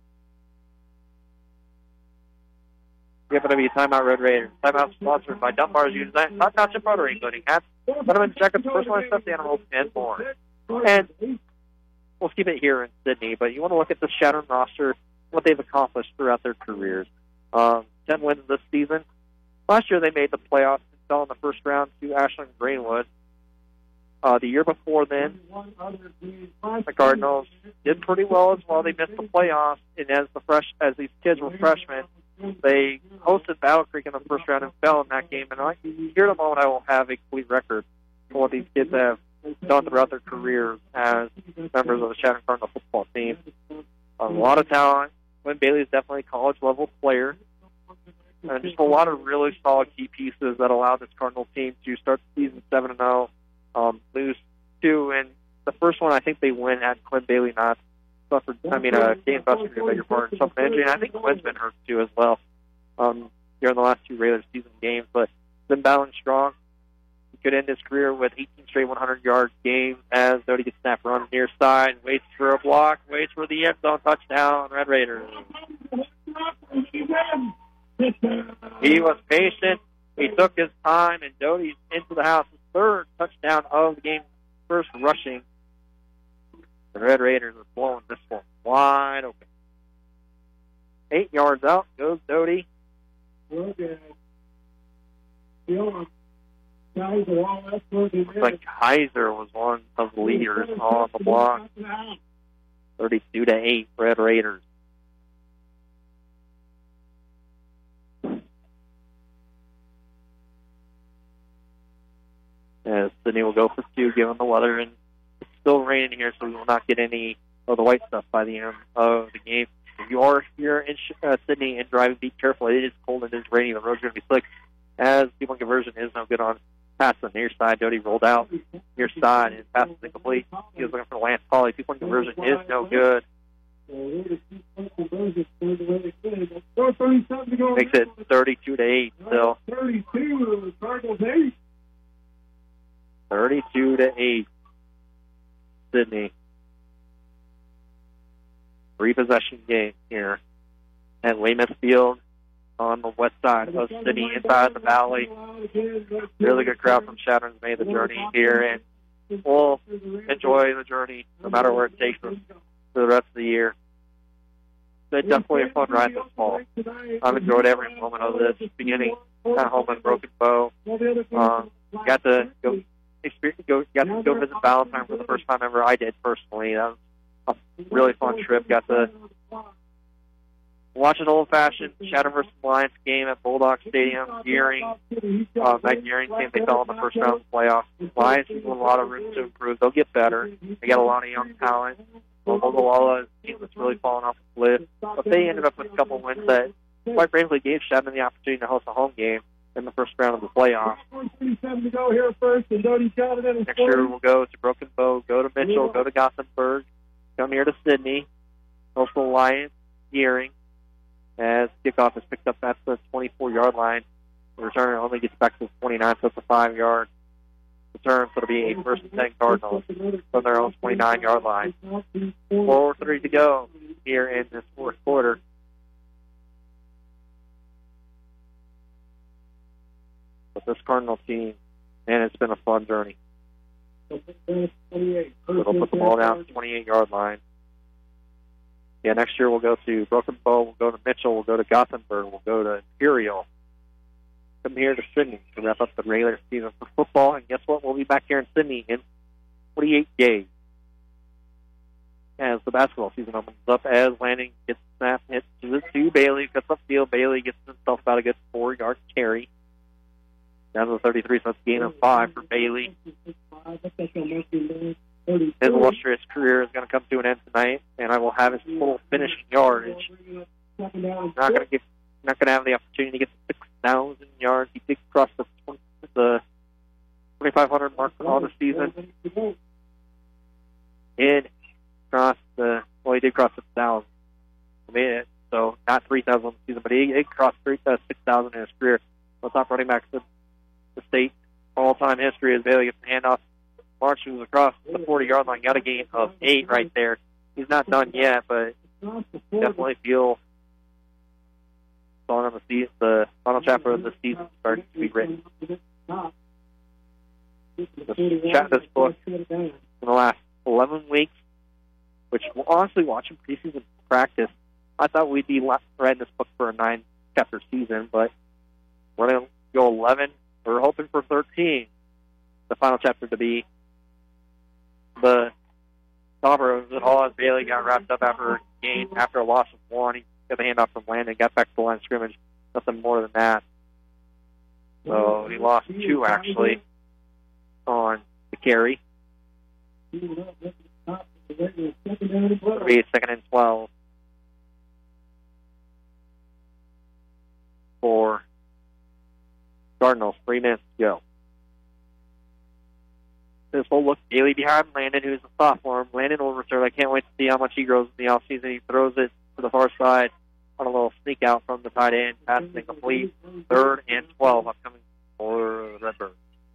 Yep, it'll be timeout, Red Raiders. Timeout sponsored by Dunbar's United Not Township Rotary, including hats, Letterman jackets, personalized stuffed animals, and more. And we'll keep it here in Sydney, but you want to look at the Shattern roster, what they've accomplished throughout their careers. Um, ten wins this season. Last year they made the playoffs and fell in the first round to Ashland Greenwood. Uh, the year before then, the Cardinals did pretty well as well. They missed the playoffs, and as the fresh as these kids were freshmen, they hosted Battle Creek in the first round and fell in that game. And I, here at the moment, I will have a complete record for what these kids have done throughout their careers as members of the Shattern Cardinal football team. A lot of talent. Quinn Bailey is definitely a college-level player. And just a lot of really solid key pieces that allowed this Cardinal team to start the season seven and oh, um, lose two. And the first one, I think they win at Quinn Bailey not suffered, I mean, uh, Dane Buster, I beg your pardon, suffered injury. And I think Quinn's been hurt too as well um, during the last two regular season games. But been battling strong. He could end his career with eighteen straight one hundred yard games as Doty gets snap run near side, waits for a block, waits for the end zone touchdown, Red Raiders. He was patient. He took his time, and Doty's into the house. His third touchdown of the game, first rushing. The Red Raiders are blowing this one wide open. Eight yards out goes Doty. Looks like Kaiser was one of the leaders on the block. thirty-two to eight, Red Raiders. As Sydney will go for two, given the weather, and it's still raining here, so we will not get any of the white stuff by the end of the game. If you are here in uh, Sydney and driving, be careful. It is cold and it is raining. The road's going to be slick, as two-point conversion is no good on pass on the near side. Doty rolled out near side and passes incomplete. He was looking for Lance Polly. Two-point conversion is no good. Makes it thirty-two to eight still. thirty-two, Cardinals eight. thirty-two to eight. Sydney. Three possession game here at Weymouth Field on the west side of Sydney, inside the valley. Really good crowd from Shattern's made the journey here, and we'll enjoy the journey no matter where it takes us for the rest of the year. It's definitely a fun ride this fall. I've enjoyed every moment of this, beginning at home in Broken Bow. Um, got to go, experience, go, got to go visit Valentine for the first time ever. I did personally. That was a really fun trip. Got to watch an old-fashioned Shattern versus Lions game at Bulldog Stadium. Gearing, uh, that Gearing team, they fell in the first round of the playoffs. Lions have a lot of room to improve. They'll get better. They got a lot of young talent. Ogallala is a team that's really fallen off the cliff, but they ended up with a couple wins that, quite frankly, gave Shattern the opportunity to host a home game in the first round of the playoffs. to go here first, and Doty got it in. Next year we'll go to Broken Bow, go to Mitchell, go to Gothenburg, come here to Sydney, host the Lions, Gearing, as kickoff is picked up at the twenty-four-yard line. The returner only gets back to the twenty-nine, so it's a five-yard return, so it'll be a first and ten Cardinals from their own twenty-nine-yard line. four three to go here in this fourth quarter. But this Cardinal team, man, it's been a fun journey. So they'll put the ball down to the twenty-eight-yard line. Yeah, next year we'll go to Broken Bow, we'll go to Mitchell, we'll go to Gothenburg, we'll go to Imperial. Come here to Sydney to wrap up the regular season for football. And guess what? We'll be back here in Sydney in forty-eight days as the basketball season opens up, as Lanning gets snapped, hits to, to Bailey, cuts upfield. Bailey gets himself about a good four-yard carry. Down to the thirty-three, so it's a gain of five for Bailey. His illustrious career is going to come to an end tonight, and I will have his total finishing yardage. Not going to get, not going to have the opportunity to get to six thousand yards. He did cross the twenty, the twenty-five hundred mark on the season. Did cross the well, he did cross the thousand. He made it, so not three thousand on the season, but he, he crossed three, uh, six thousand in his career. The top running back to the state all-time history as Bailey gets the handoff. Marches across the forty-yard line, got a gain of eight right there. He's not done yet, but definitely feel on the season, the final chapter of the season starting to be written. Just chat this book in the last eleven weeks, which honestly, watching preseason practice, I thought we'd be writing this book for a nine-chapter season, but we're going to go eleven. We're hoping for thirteen. The final chapter to be the topper of it all, as Bailey got wrapped up after a game, after a loss of one. He got the handoff from Landon, got back to the line of scrimmage. Nothing more than that. So he lost two, actually, on the carry. It'll be second and twelve for Cardinals. Three minutes to go. This will look Bailey behind Landon, who's a sophomore. Landon will return. I can't wait to see how much he grows in the offseason. He throws it to the far side on a little sneak out from the tight end. Pass incomplete. Third and twelve upcoming for Redbird.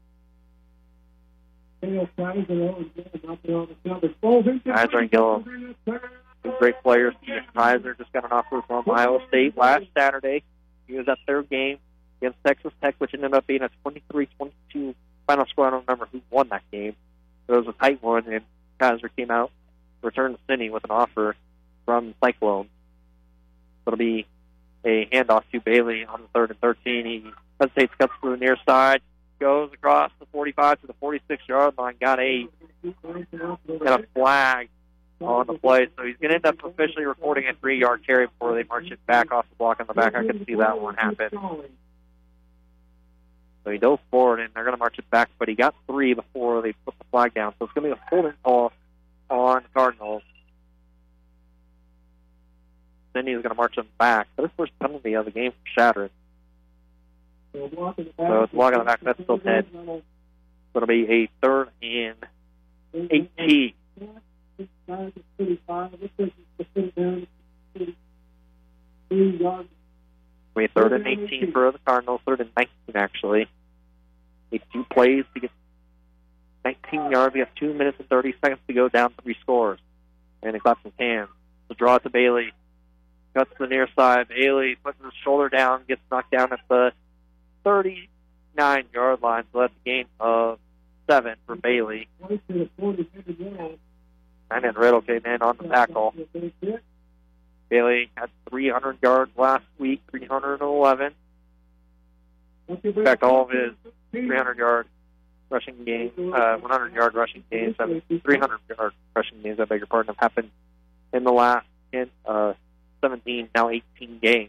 Kaiser and Gillum, two great players. Kaiser just got an offer from Iowa State last Saturday. He was at their game against Texas Tech, which ended up being a twenty-three twenty-two final score. I don't remember who won that game. But it was a tight one, and Kaiser came out, returned to Sydney with an offer from Cyclone. It'll be a handoff to Bailey on the third and thirteen. He hesitates, cuts to the near side, goes across the forty-five to the forty-six-yard line, got eight, and a flag on the play. So he's going to end up officially recording a three-yard carry before they march it back off the block on the back. I could see that one happen. So he dove forward, and they're going to march it back, but he got three before they put the flag down. So it's going to be a holding call on the Cardinals. Then he's going to march them back. That's the first penalty of the game for Shattern. So it's walking the back. That's still dead. So it'll be a third and eighteen. We third and eighteen for the Cardinals. Third and nineteen, actually. Need two plays to get nineteen yards. We have two minutes and thirty seconds to go, down three scores. And it claps his hands. So draw it to Bailey. Cuts to the near side. Bailey puts his shoulder down, gets knocked down at the thirty-nine-yard line. So that's a gain of seven for Bailey. And then Riddle came in on the tackle. Bailey had three hundred yards last week, three hundred eleven. In fact, all of his three hundred-yard rushing games, uh, one hundred-yard rushing games, three hundred-yard rushing games, I beg your pardon, have happened in the last in, uh, seventeen, now eighteen games.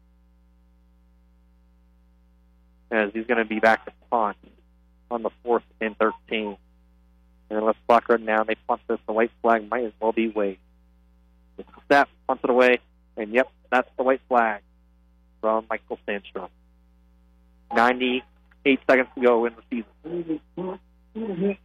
As he's going to be back to punt on the fourth and thirteen. And let's block right now. They punt this. The white flag might as well be waved. The staff punts it away, and yep, that's the white flag from Michael Sandstrom. ninety-eight seconds to go in the season.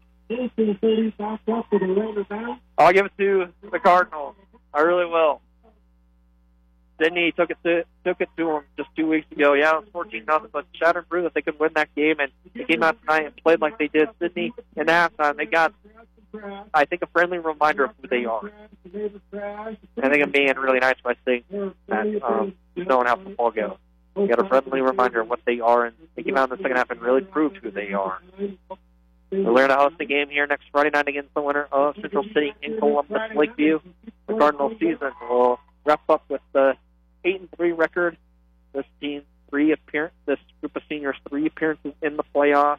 I'll give it to the Cardinals. I really will. Sydney took it to took it to him just two weeks ago. Yeah, it was fourteen nothing, but Shattern proved that they could win that game, and they came out tonight and played like they did. Sydney in halftime, they got, I think, a friendly reminder of who they are. I think I'm being really nice by saying that, um, knowing how football goes. They got a friendly reminder of what they are, and they came out in the second half and really proved who they are. We're going to host the game here next Friday night against the winner of Central City in Columbus, Lakeview. The Cardinals season will wrap up with the eight and three record. This team three appearance. This group of seniors three appearances in the playoffs,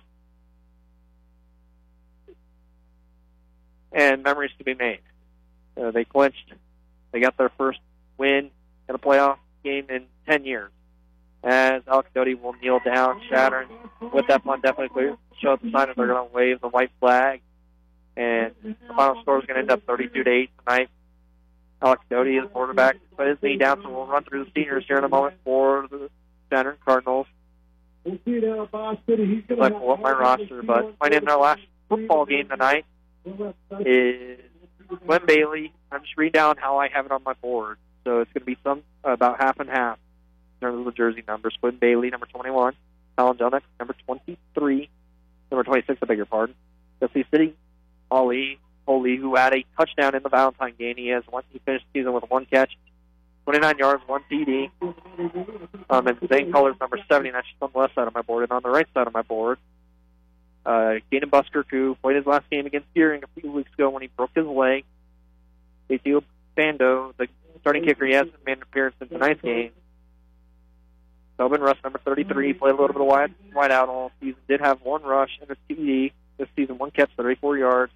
and memories to be made. Uh, they clinched. They got their first win in a playoff game in ten years. As Alex Doty will kneel down, Shattern with that one definitely show the sign that they're going to wave the white flag, and the final score is going to end up thirty-two to eight tonight. Alex Doty is quarterback, put his knee down, so we'll run through the seniors here in a moment for the Shattern Cardinals. I'll pull up my roster, but my name in our last football game tonight is Glenn Bailey. I'm just reading down how I have it on my board. So it's going to be some about half and half in terms of the jersey numbers. Quinn Bailey, number twenty-one. Alan Jelnick, number twenty-three. Number twenty-six, I beg your pardon. Dusty City, Ali Holy, who had a touchdown in the Valentine game. He has one. He finished the season with one catch, twenty-nine yards, one T D. Um, and Zane Colors, number seventy, and that's just on the left side of my board. And on the right side of my board, uh, Gaten Busker, who played his last game against Deering a few weeks ago when he broke his leg. Casey Bando, the starting kicker, he hasn't made an appearance in tonight's game. Tobin Russ, number thirty-three, played a little bit of wide, wide out all season. Did have one rush and a T D this season, one catch, thirty-four yards.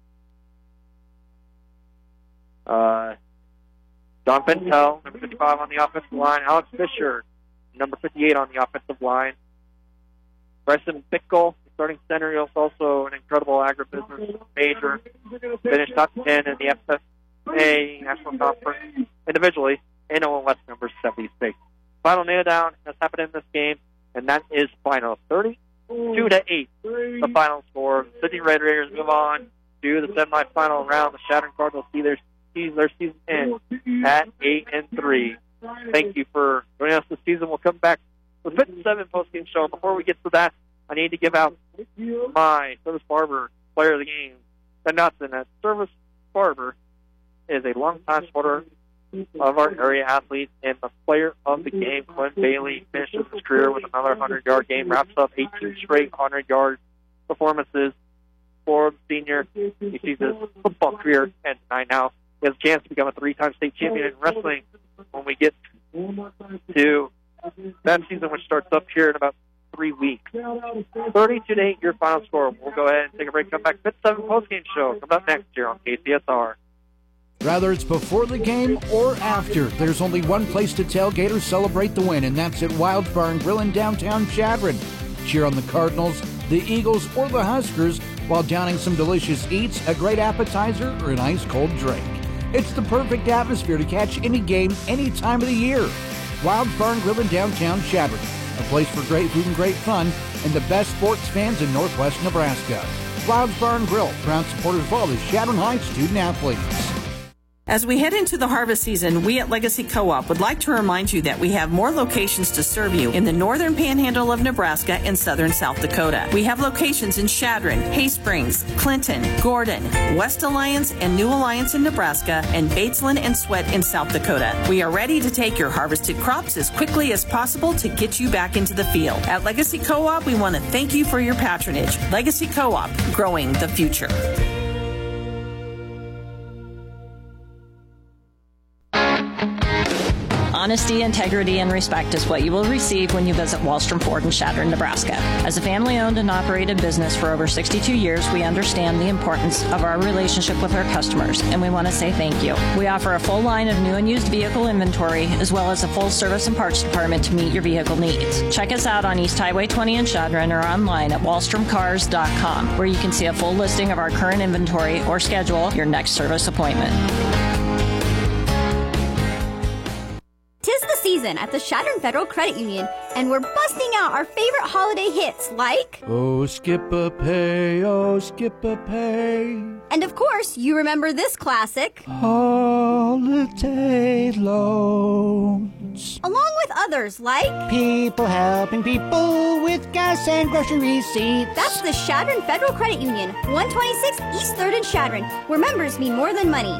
Uh, Don Pentel, number fifty-five on the offensive line. Alex Fisher, number fifty-eight on the offensive line. Bryson Bickle, starting center. He was also an incredible agribusiness major. Finished top ten in the F F A National Conference individually. N O L S number seventy-six. Final nail down has happened in this game, and that is final thirty-two to eight. The final score. Sydney Red Raiders move on to the semifinal round. The Shattern Cardinals see their, see their season end at eight and three. Thank you for joining us this season. We'll come back with the fifty-seven post-game show. Before we get to that, I need to give out my Service Barber player of the game. And not that Service Barber is a longtime supporter of our area athletes, and the player of the game, Glenn Bailey, finishes his career with another hundred-yard game, wraps up eighteen straight hundred-yard performances for the senior. He sees his football career end tonight. Now he has a chance to become a three-time state champion in wrestling when we get to that season, which starts up here in about three weeks. thirty-two to eight, your final score. We'll go ahead and take a break, come back. fifty-seven post-game show comes up next here on K C S R. Whether it's before the game or after, there's only one place to tailgate or celebrate the win, and that's at Wild's Bar and Grill in downtown Chadron. Cheer on the Cardinals, the Eagles, or the Huskers while downing some delicious eats, a great appetizer, or an ice-cold drink. It's the perfect atmosphere to catch any game, any time of the year. Wilds Bar and Grill in downtown Chadron, a place for great food and great fun, and the best sports fans in northwest Nebraska. Wilds Bar and Grill, proud supporters of all the Chadron High student athletes. As we head into the harvest season, we at Legacy Co-op would like to remind you that we have more locations to serve you in the northern panhandle of Nebraska and southern South Dakota. We have locations in Chadron, Hay Springs, Clinton, Gordon, West Alliance and New Alliance in Nebraska, and Batesland and Sweat in South Dakota. We are ready to take your harvested crops as quickly as possible to get you back into the field. At Legacy Co-op, we want to thank you for your patronage. Legacy Co-op, growing the future. Honesty, integrity, and respect is what you will receive when you visit Wallstrom Ford in Chadron, Nebraska. As a family-owned and operated business for over sixty-two years, we understand the importance of our relationship with our customers, and we want to say thank you. We offer a full line of new and used vehicle inventory, as well as a full service and parts department to meet your vehicle needs. Check us out on East Highway twenty in Chadron or online at wallstrom cars dot com, where you can see a full listing of our current inventory or schedule your next service appointment. Tis the season at the Chadron Federal Credit Union, and we're busting out our favorite holiday hits like Oh, skip a pay, oh, skip a pay. And of course, you remember this classic, Holiday loans. along with others like People helping people with gas and grocery receipts. That's the Chadron Federal Credit Union, one twenty-six East third in Chadron, where members mean more than money.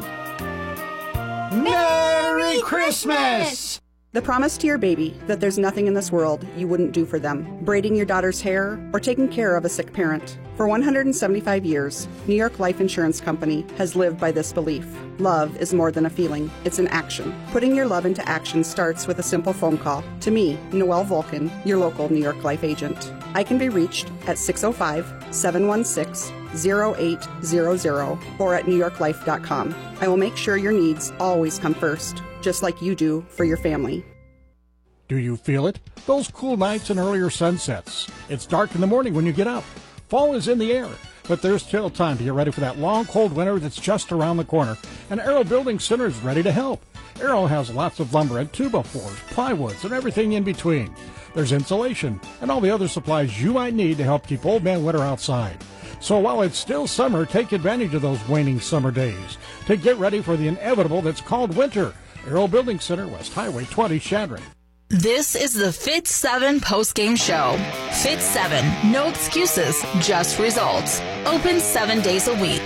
Merry Christmas! The promise to your baby that there's nothing in this world you wouldn't do for them. Braiding your daughter's hair or taking care of a sick parent. For one hundred seventy-five years, New York Life Insurance Company has lived by this belief. Love is more than a feeling, it's an action. Putting your love into action starts with a simple phone call. To me, Noelle Vulcan, your local New York Life agent. I can be reached at six oh five, seven one six, oh eight hundred or at new york life dot com. I will make sure your needs always come first, just like you do for your family. Do you feel it? Those cool nights and earlier sunsets. It's dark in the morning when you get up. Fall is in the air, but there's still time to get ready for that long, cold winter that's just around the corner. And Arrow Building Center is ready to help. Arrow has lots of lumber and two by fours, plywoods, and everything in between. There's insulation and all the other supplies you might need to help keep old man winter outside. So while it's still summer, take advantage of those waning summer days to get ready for the inevitable that's called winter. Arrow Building Center, West Highway twenty, Chadron. This is the Fit seven postgame show. Fit seven, no excuses, just results. Open seven days a week.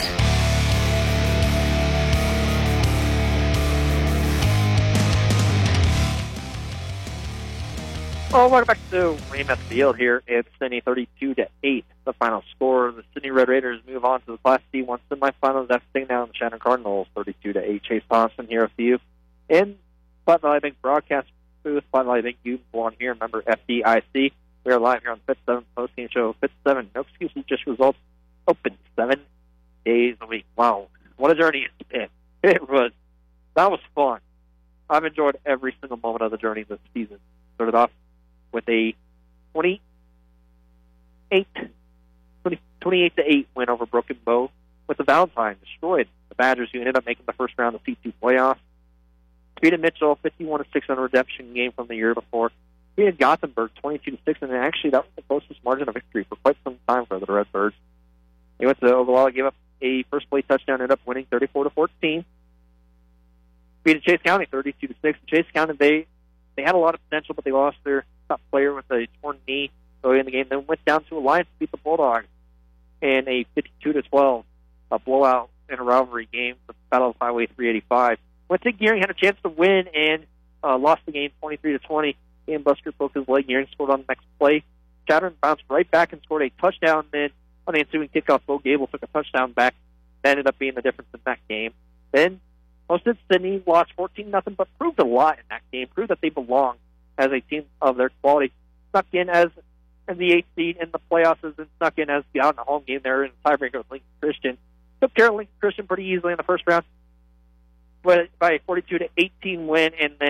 Oh, welcome back to Weymouth Field here. It's Sydney thirty-two to eight. The final score. The Sydney Red Raiders move on to the Class D one semifinals after taking down the Chadron Cardinals thirty-two to eight. Chase Thompson here with you in Platte Valley Bank broadcast booth. Platte Valley Bank, you belong here. Remember F D I C. We are live here on Fit seven postgame show. Fit seven, no excuses, just results. Open seven days a week. Wow, what a journey it's been. It was. That was fun. I've enjoyed every single moment of the journey this season. Started off with a twenty-eight, twenty, twenty-eight to eight win over Broken Bow, with the Valentine destroyed the Badgers, who ended up making the first round of the C two playoffs. Defeated Mitchell fifty-one to six on a redemption game from the year before. Defeated Gothenburg twenty-two to six, and actually that was the closest margin of victory for quite some time for the Redbirds. They went to Ogallala, gave up a first play touchdown, ended up winning thirty-four to fourteen. Defeated Chase County thirty-two to six. Chase County, they they had a lot of potential, but they lost their top player with a torn knee early in the game. Then went down to Alliance to beat the Bulldogs in a fifty-two to twelve a blowout in a rivalry game for Battle of Highway three eighty-five. Went to Gearing, had a chance to win, and uh, lost the game twenty-three to twenty. And Buster broke his leg. Gearing scored on the next play. Chadron bounced right back and scored a touchdown. Then on the ensuing kickoff, Bo Gable took a touchdown back. That ended up being the difference in that game. Then hosted Sydney, lost fourteen nothing, but proved a lot in that game. Proved that they belong as a team of their quality. Snuck in as in the eighth seed in the playoffs, and snuck in as the out in the home game there in the tiebreaker with Lincoln Christian. Took care of Lincoln Christian pretty easily in the first round, but by a forty-two to eighteen win, and then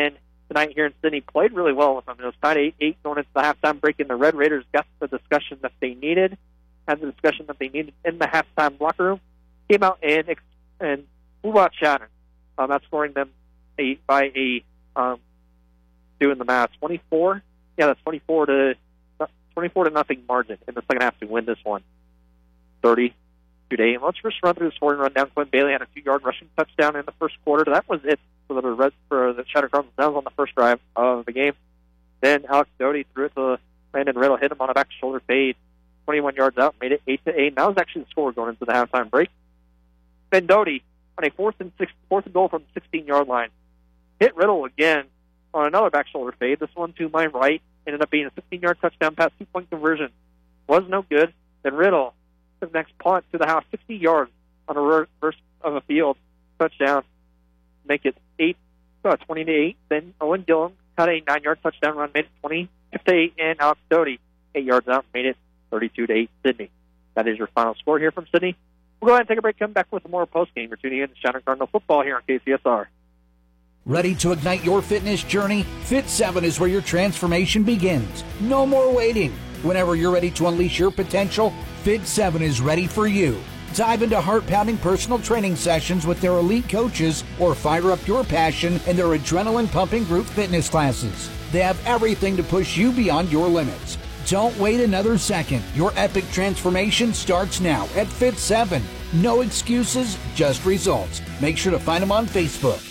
tonight here in Sydney played really well with them. It was tied eight eight going into the halftime break, and the Red Raiders got the discussion that they needed, had the discussion that they needed in the halftime locker room, came out and and blew out Chatham. Um, that's scoring them a, by a, um, doing the math, twenty-four. Yeah, that's twenty-four to twenty-four to nothing margin in the second half to win this one. thirty-two to eight. Let's first run through the scoring rundown. Quinn Bailey had a two-yard rushing touchdown in the first quarter. That was it for the Reds, for the Chatham Cardinals. That was on the first drive of the game. Then Alex Doty threw it to Landon Riddle, hit him on a back shoulder fade, twenty-one yards out, made it eight to eight. And that was actually the score going into the halftime break. Then Doty on a fourth and six, fourth and goal from the sixteen-yard line, hit Riddle again on another back shoulder fade. This one to my right ended up being a sixteen-yard touchdown pass, two-point conversion. Was no good. Then Riddle took the next punt to the house, sixty yards on a reverse of a field touchdown, make it eight, uh, twenty to eight. Then Owen Gillum had a nine-yard touchdown run, made it twenty to eight, and Alex Doty eight yards out, made it thirty-two to eight. Sydney. That is your final score here from Sydney. We'll go ahead and take a break. Come back with more post-game. You're tuning in to Chatham Cardinal football here on K C S R. Ready to ignite your fitness journey? Fit seven is where your transformation begins. No more waiting. Whenever you're ready to unleash your potential, Fit seven is ready for you. Dive into heart-pounding personal training sessions with their elite coaches or fire up your passion in their adrenaline-pumping group fitness classes. They have everything to push you beyond your limits. Don't wait another second. Your epic transformation starts now at Fit seven. No excuses, just results. Make sure to find them on Facebook.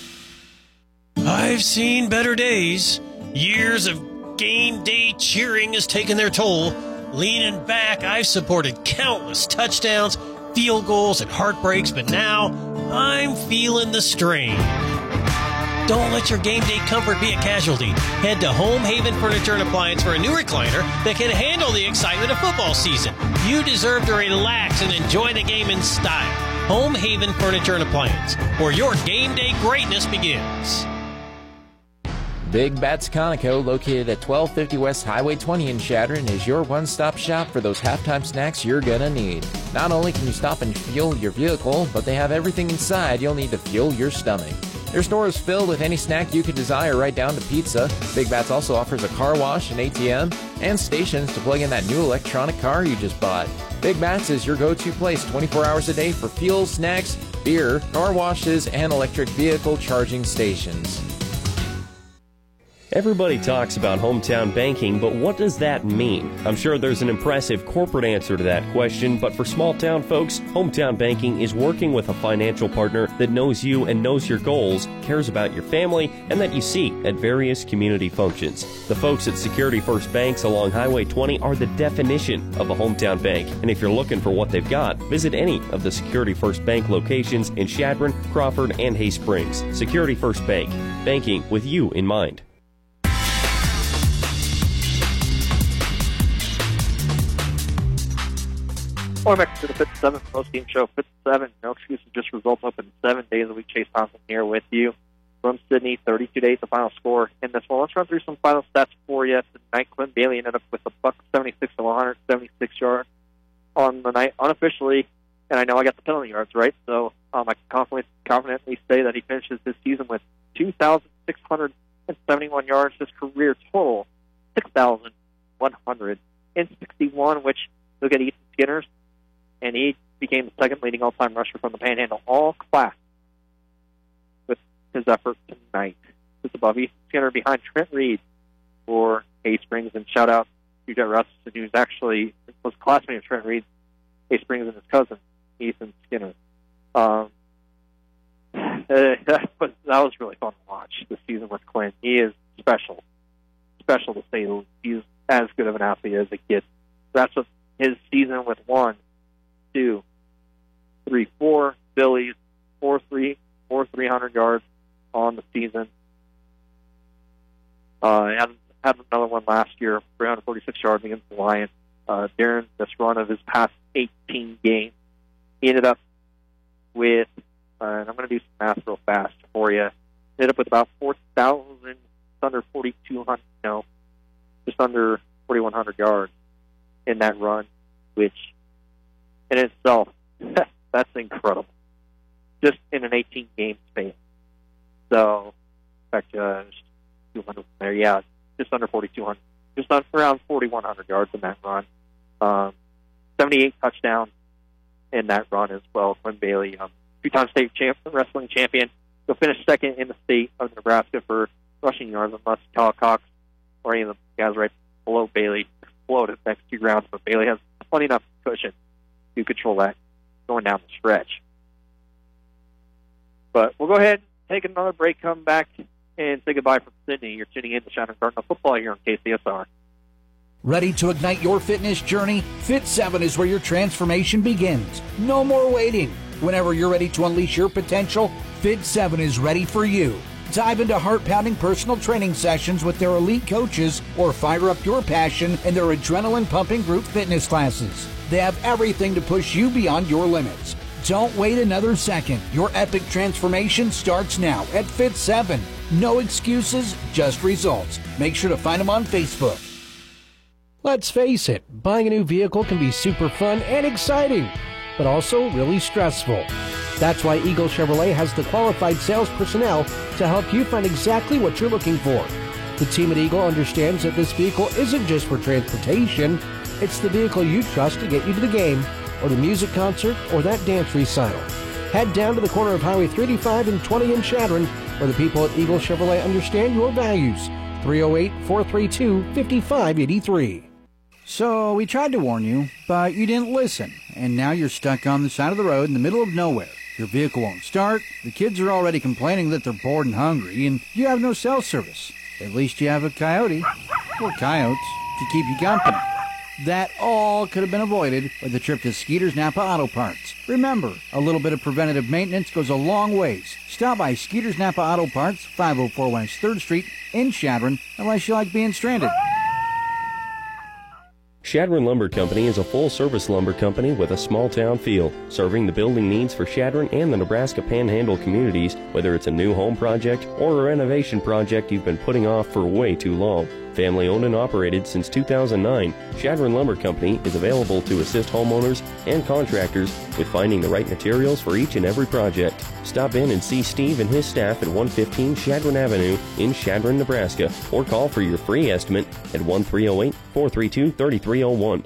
I've seen better days. Years of game day cheering has taken their toll. Leaning back, I've supported countless touchdowns, field goals, and heartbreaks, but now I'm feeling the strain. Don't let your game day comfort be a casualty. Head to Home Haven Furniture and Appliance for a new recliner that can handle the excitement of football season. You deserve to relax and enjoy the game in style. Home Haven Furniture and Appliance, where your game day greatness begins. Big Bats Conoco, located at twelve fifty West Highway twenty in Chadron, is your one-stop shop for those halftime snacks you're gonna need. Not only can you stop and fuel your vehicle, but they have everything inside you'll need to fuel your stomach. Their store is filled with any snack you could desire, right down to pizza. Big Bats also offers a car wash, an A T M, and stations to plug in that new electronic car you just bought. Big Bats is your go-to place twenty-four hours a day for fuel, snacks, beer, car washes, and electric vehicle charging stations. Everybody talks about hometown banking, but what does that mean? I'm sure there's an impressive corporate answer to that question, but for small town folks, hometown banking is working with a financial partner that knows you and knows your goals, cares about your family, and that you see at various community functions. The folks at Security First Banks along Highway twenty are the definition of a hometown bank, and if you're looking for what they've got, visit any of the Security First Bank locations in Chadron, Crawford, and Hay Springs. Security First Bank, banking with you in mind. Welcome back to the Fit seven post-game show. Fit seven, no excuses, just results open seven days a week. Chase Thompson here with you from Sydney, thirty-two to eight, the final score in this one. Let's run through some final stats for you. Tonight, Quinn Bailey ended up with a buck seventy-six to one hundred seventy-six yards on the night unofficially, and I know I got the penalty yards right, so um, I can confidently, confidently say that he finishes this season with two thousand six hundred seventy-one yards. His career total, six thousand one hundred sixty-one, which look at Ethan Skinner's, and he became the second leading all-time rusher from the Panhandle all class with his effort tonight. Just above Ethan Skinner, behind Trent Reed for Hay Springs, and shout out to Jet Rasmussen, who's actually was a classmate of Trent Reed, Hay Springs, and his cousin, Ethan Skinner. Um, uh, that, was, that was really fun to watch this season with Quinn. He is special, special to say the least. He's as good of an athlete as it gets. That's what his season with one, two, three, four Billies, four three, four three hundred yards on the season. Uh, had had another one last year, three hundred forty-six yards against the Lions. Uh, during this run of his past eighteen games, he ended up with, uh, and I'm going to do some math real fast for you. Ended up with about four thousand, under forty-two hundred, no, just under forty-one hundred yards in that run, which in itself, that's incredible. Just in an eighteen-game span. So, in fact, uh, forty-two hundred from there. Yeah, just under forty-two hundred. Just on, around forty-one hundred yards in that run. Um, seventy-eight touchdowns in that run as well. Quinn Bailey, um, two-time state champ, wrestling champion. He'll finish second in the state of Nebraska for rushing yards, unless Kyle Cox or any of the guys right below Bailey explode the next two rounds. But Bailey has plenty enough cushion to control that going down the stretch. But we'll go ahead and take another break, come back, and say goodbye from Sydney. You're tuning in to Shannon Cardinal Football here on K C S R. Ready to ignite your fitness journey? Fit seven is where your transformation begins. No more waiting. Whenever you're ready to unleash your potential, Fit seven is ready for you. Dive into heart-pounding personal training sessions with their elite coaches or fire up your passion in their adrenaline-pumping group fitness classes. They have everything to push you beyond your limits. Don't wait another second. Your epic transformation starts now at Fit seven. No excuses, just results. Make sure to find them on Facebook. Let's face it, buying a new vehicle can be super fun and exciting, but also really stressful. That's why Eagle Chevrolet has the qualified sales personnel to help you find exactly what you're looking for. The team at Eagle understands that this vehicle isn't just for transportation, it's the vehicle you trust to get you to the game, or the music concert, or that dance recital. Head down to the corner of Highway three eighty-five and twenty in Chadron, where the people at Eagle Chevrolet understand your values. three oh eight, four three two, five five eight three. So we tried to warn you, but you didn't listen, and now you're stuck on the side of the road in the middle of nowhere. Your vehicle won't start, the kids are already complaining that they're bored and hungry, and you have no cell service. At least you have a coyote, or coyotes, to keep you company. That all could have been avoided with a trip to Skeeter's Napa Auto Parts. Remember, a little bit of preventative maintenance goes a long ways. Stop by Skeeter's Napa Auto Parts, five oh four West third Street in Chadron, unless you like being stranded. Chadron Lumber Company is a full-service lumber company with a small-town feel, serving the building needs for Chadron and the Nebraska Panhandle communities, whether it's a new home project or a renovation project you've been putting off for way too long. Family owned and operated since two thousand nine, Chadron Lumber Company is available to assist homeowners and contractors with finding the right materials for each and every project. Stop in and see Steve and his staff at one fifteen Chadron Avenue in Chadron, Nebraska, or call for your free estimate at one three oh eight, four three two, three three oh one.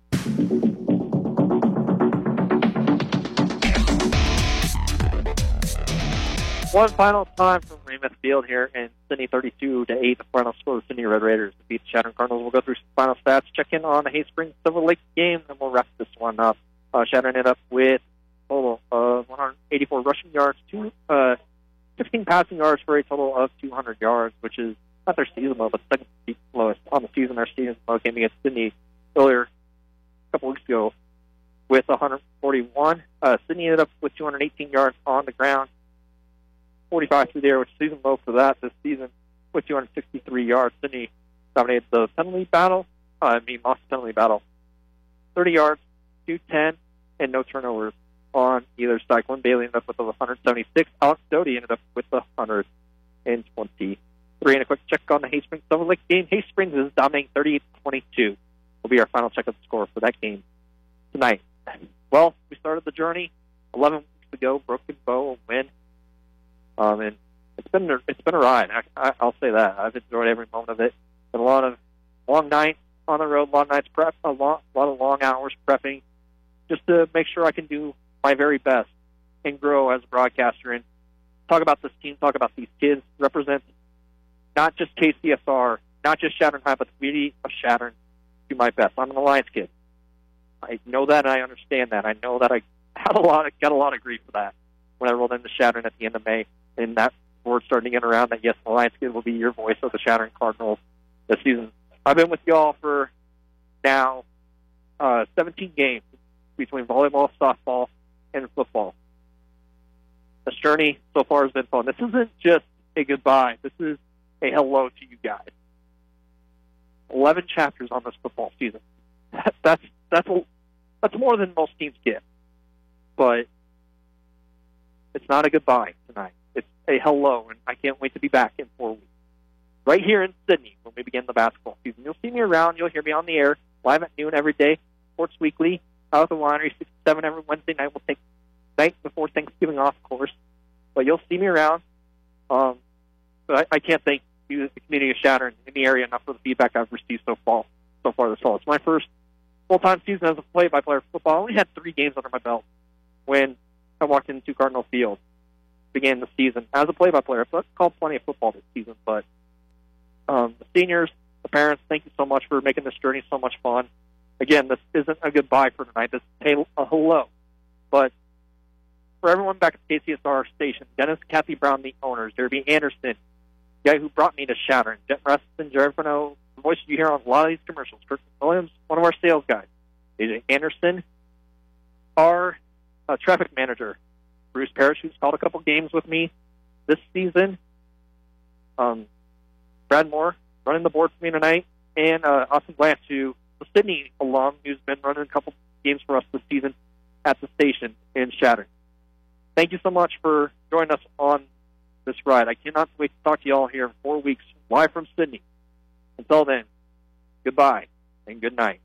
One final time from Weymouth Field here in Sydney, thirty-two to eight. The final score of the Sydney Red Raiders defeat the Chadron Cardinals. We'll go through some final stats, check in on the Hayspring Silver Lake game, and we'll wrap this one up. Uh, Chadron ended up with a total of one hundred eighty-four rushing yards, two, uh, fifteen passing yards for a total of two hundred yards, which is not their season low, but second lowest on the season. Their season low came against Sydney earlier, a couple weeks ago, with one hundred forty-one. Uh, Sydney ended up with two hundred eighteen yards on the ground, forty-five through there, which is season low for that this season, with two hundred sixty-three yards. Sydney dominated the penalty battle, uh, I mean, lost the penalty battle, thirty yards, two ten, and no turnovers on either side. Quinn Bailey ended up with one hundred seventy-six. Alex Doty ended up with one hundred twenty-three. And a quick check on the Hayspring Silver Lake game. Haysprings is dominating thirty-eight to twenty-two. Will be our final check of the score for that game tonight. Well, we started the journey eleven weeks ago, broken bow, a win. Um, and it's been a, it's been a ride. I, I, I'll say that. I've enjoyed every moment of it. Been a lot of long nights on the road, a lot of nights prep, a lot, a lot of long hours prepping, just to make sure I can do my very best and grow as a broadcaster and talk about this team, talk about these kids, represent not just K C S R, not just Chadron High, but the community of Chadron. Do my best. I'm an Alliance kid. I know that, and I understand that. I know that I had a lot of, got a lot of grief for that when I rolled into Chadron at the end of May. And that word starting to get around that, yes, Alliance Kid will be your voice of the Chadron Cardinals this season. I've been with y'all for now uh, seventeen games between volleyball, softball, and football. This journey so far has been fun. This isn't just a goodbye. This is a hello to you guys. eleven chapters on this football season. That's, that's, a, that's more than most teams get. But it's not a goodbye tonight. It's a hello, and I can't wait to be back in four weeks. Right here in Sydney when we begin the basketball season. You'll see me around. You'll hear me on the air, live at noon every day. Sports Weekly, out of the winery, six to seven every Wednesday night. We'll take night before Thanksgiving off, of course. But you'll see me around. Um, but I, I can't thank the community of Chadron in the area enough for the feedback I've received so far, so far this fall. It's my first full-time season as a play-by-play for football. I only had three games under my belt when I walked into Cardinal Field, began the season as a play-by-player. So that's called plenty of football this season. But um, the seniors, the parents, thank you so much for making this journey so much fun. Again, this isn't a goodbye for tonight. This is a hello. But for everyone back at K C S R station, Dennis, Kathy Brown, the owners, Derby Anderson, the guy who brought me to Chadron, Jet Reston, Jared Furneaux, the voice you hear on a lot of these commercials, Kirk Williams, one of our sales guys, A J Anderson, our uh, traffic manager, Bruce Parrish, who's called a couple games with me this season, um, Brad Moore running the board for me tonight, and uh, Austin Blanche, who the Sydney alum, who's been running a couple games for us this season at the station in Chadron. Thank you so much for joining us on this ride. I cannot wait to talk to you all here in four weeks, live from Sydney. Until then, goodbye and good night.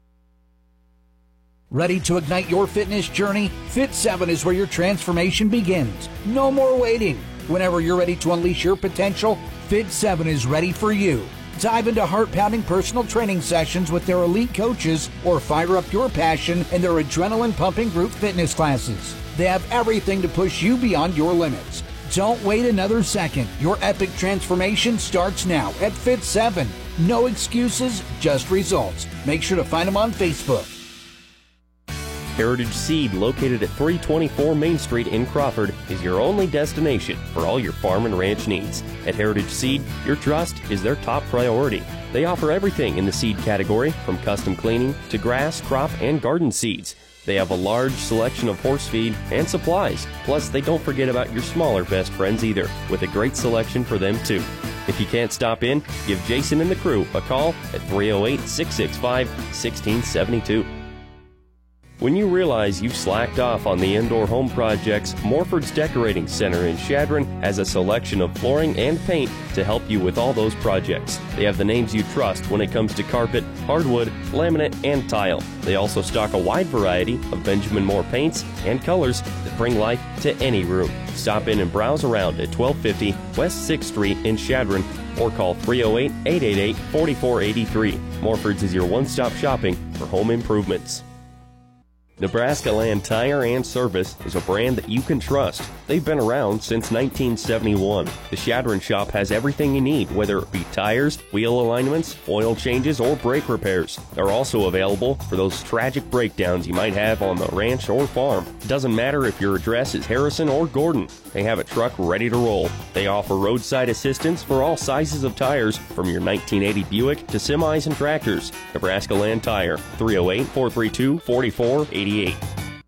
Ready to ignite your fitness journey? Fit seven is where your transformation begins. No more waiting. Whenever you're ready to unleash your potential, Fit seven is ready for you. Dive into heart-pounding personal training sessions with their elite coaches or fire up your passion in their adrenaline-pumping group fitness classes. They have everything to push you beyond your limits. Don't wait another second. Your epic transformation starts now at Fit seven. No excuses, just results. Make sure to find them on Facebook. Heritage Seed, located at three twenty-four Main Street in Crawford, is your only destination for all your farm and ranch needs. At Heritage Seed, your trust is their top priority. They offer everything in the seed category, from custom cleaning to grass, crop, and garden seeds. They have a large selection of horse feed and supplies. Plus, they don't forget about your smaller best friends either, with a great selection for them too. If you can't stop in, give Jason and the crew a call at three oh eight, six six five, one six seven two. When you realize you've slacked off on the indoor home projects, Morford's Decorating Center in Chadron has a selection of flooring and paint to help you with all those projects. They have the names you trust when it comes to carpet, hardwood, laminate, and tile. They also stock a wide variety of Benjamin Moore paints and colors that bring life to any room. Stop in and browse around at twelve fifty West sixth Street in Chadron or call three oh eight, eight eight eight, four four eight three. Morford's is your one-stop shopping for home improvements. Nebraska Land Tire and Service is a brand that you can trust. They've been around since nineteen seventy-one. The Chadron shop has everything you need, whether it be tires, wheel alignments, oil changes, or brake repairs. They're also available for those tragic breakdowns you might have on the ranch or farm. It doesn't matter if your address is Harrison or Gordon. They have a truck ready to roll. They offer roadside assistance for all sizes of tires, from your nineteen eighty Buick to semis and tractors. Nebraska Land Tire, three oh eight, four three two, four four eight eight.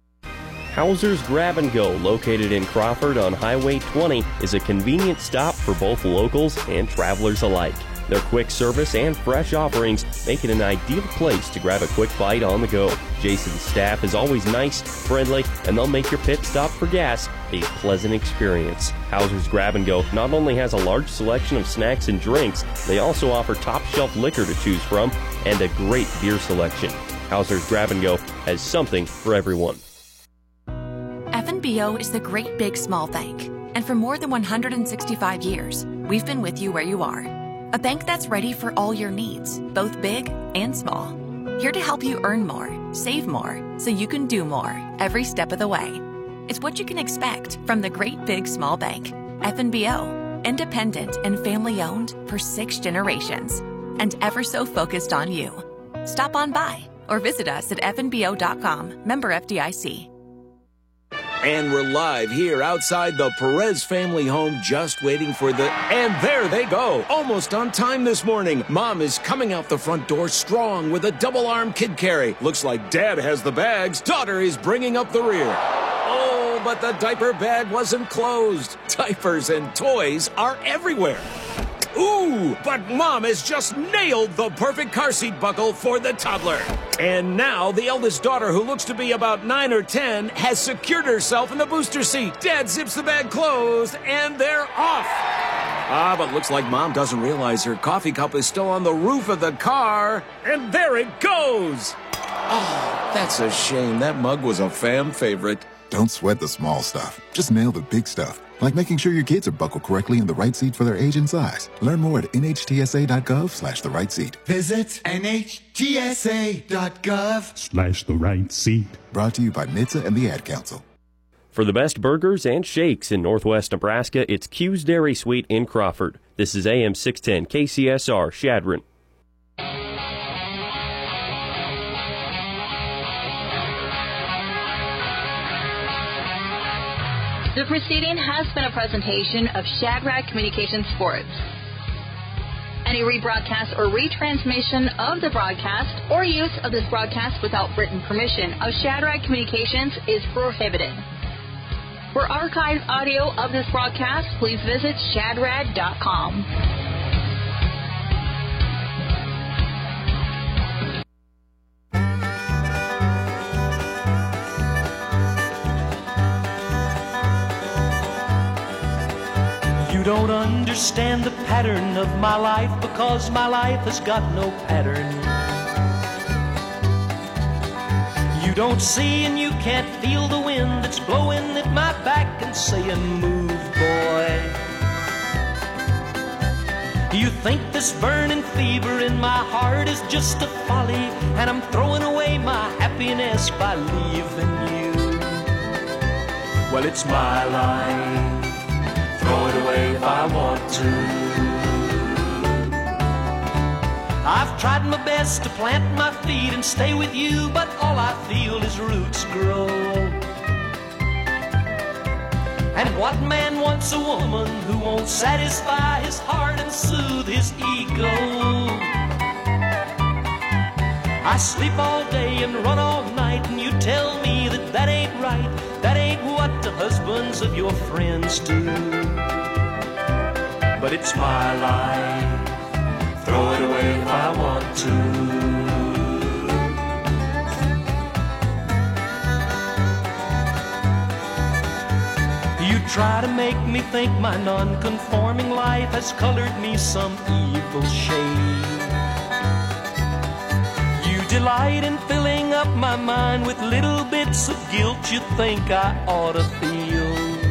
Hauser's Grab and Go, located in Crawford on Highway twenty, is a convenient stop for both locals and travelers alike. Their quick service and fresh offerings make it an ideal place to grab a quick bite on the go. Jason's staff is always nice, friendly, and they'll make your pit stop for gas a pleasant experience. Hauser's Grab and Go not only has a large selection of snacks and drinks, they also offer top-shelf liquor to choose from and a great beer selection. Hauser's Grab and Go has something for everyone. F N B O is the great big small bank. And for more than one hundred sixty-five years, we've been with you where you are. A bank that's ready for all your needs, both big and small. Here to help you earn more, save more, so you can do more every step of the way. It's what you can expect from the great big small bank. F N B O, independent and family owned for six generations, and ever so focused on you. Stop on by or visit us at F N B O dot com, member F D I C. And we're live here outside the Perez family home, just waiting for the... And there they go, almost on time this morning. Mom is coming out the front door strong with a double-arm kid carry. Looks like Dad has the bags. Daughter is bringing up the rear. Oh, but the diaper bag wasn't closed. Diapers and toys are everywhere. Ooh, but Mom has just nailed the perfect car seat buckle for the toddler. And now the eldest daughter, who looks to be about nine or ten, has secured herself in the booster seat. Dad zips the bag closed, and they're off. Ah, but looks like Mom doesn't realize her coffee cup is still on the roof of the car. And there it goes. Oh, that's a shame. That mug was a fan favorite. Don't sweat the small stuff. Just nail the big stuff. like making sure your kids are buckled correctly in the right seat for their age and size. Learn more at nhtsa.gov slash the right seat. Visit nhtsa.gov Slash the right seat. Brought to you by M I T S A and the Ad Council. For the best burgers and shakes in northwest Nebraska, it's Q's Dairy Suite in Crawford. This is A M six ten K C S R, Shadron. The proceeding has been a presentation of Shadrack Communications Sports. Any rebroadcast or retransmission of the broadcast or use of this broadcast without written permission of Shadrack Communications is prohibited. For archived audio of this broadcast, please visit shadrad dot com. You don't understand the pattern of my life because my life has got no pattern. You don't see and you can't feel the wind that's blowing at my back and saying, move, boy. You think this burning fever in my heart is just a folly, and I'm throwing away my happiness by leaving you. Well, it's my life. Throw it away if I want to. I've tried my best to plant my feet and stay with you, but all I feel is roots grow. And what man wants a woman who won't satisfy his heart and soothe his ego? I sleep all day and run all night, and you tell me that that ain't right. That ain't what the husbands of your friends do. But it's my life. Throw it away if I want to. You try to make me think my non-conforming life has colored me some evil shade. You delight in filling up my mind with little bits of guilt you think I ought to feel.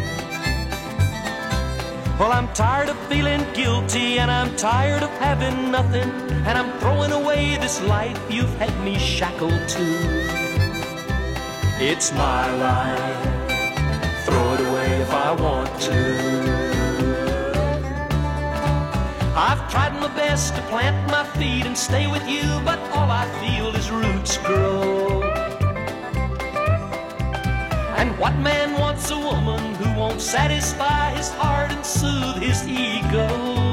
Well, I'm tired of feeling guilty, and I'm tired of having nothing, and I'm throwing away this life you've had me shackled to. It's my life. Throw it away if I want to. I've tried my best to plant my feet and stay with you, but all I feel is roots grow. And what man wants a woman who won't satisfy his heart and soothe his ego?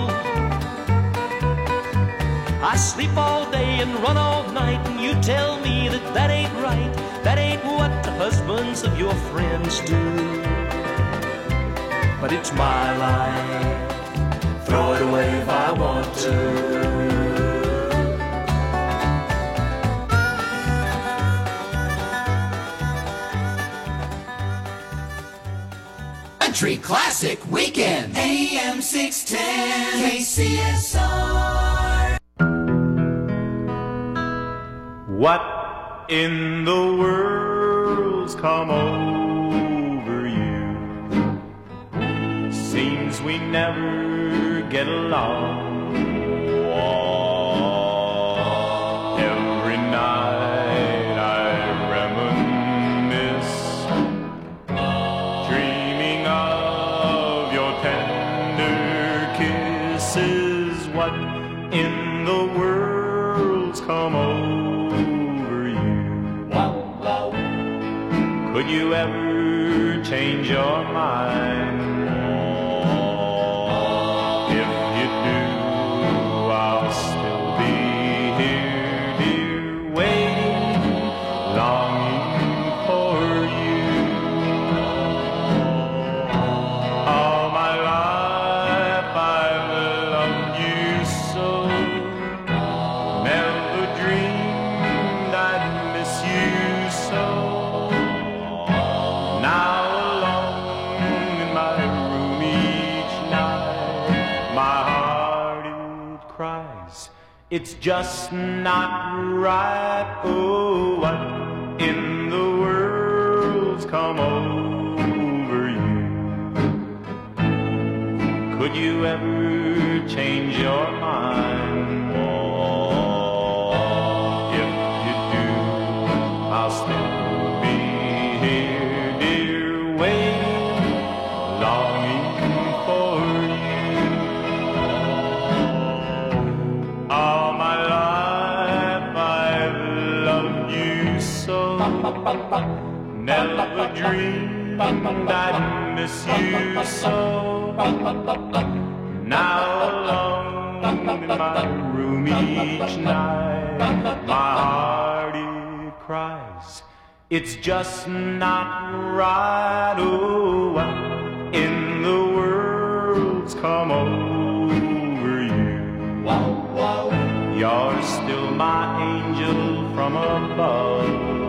I sleep all day and run all night, and you tell me that that ain't right. That ain't what the husbands of your friends do. But it's my life. Throw it away if I want to. Country Classic Weekend. A M six ten K C S R. What in the world's come over you? Seems we never get along. Oh, every night I reminisce, dreaming of your tender kisses. What in the world's come over you? Could you ever change your mind? If you do, I'll still be here, dear, waiting, longing for you. All my life I've loved you so, never dreamed I'd miss you so. Now alone in my room each night, my heart it cries, it's just not right. Oh, what in the world's come over you? would you ever change your mind? Oh, if you do, I'll still be here, dear, waiting, longing for you. All my life I've loved you so, never dreamed I'd miss you so. Now alone in my room each night, my heart it cries, it's just not right. Oh, what in the world's come over you? You're still my angel from above.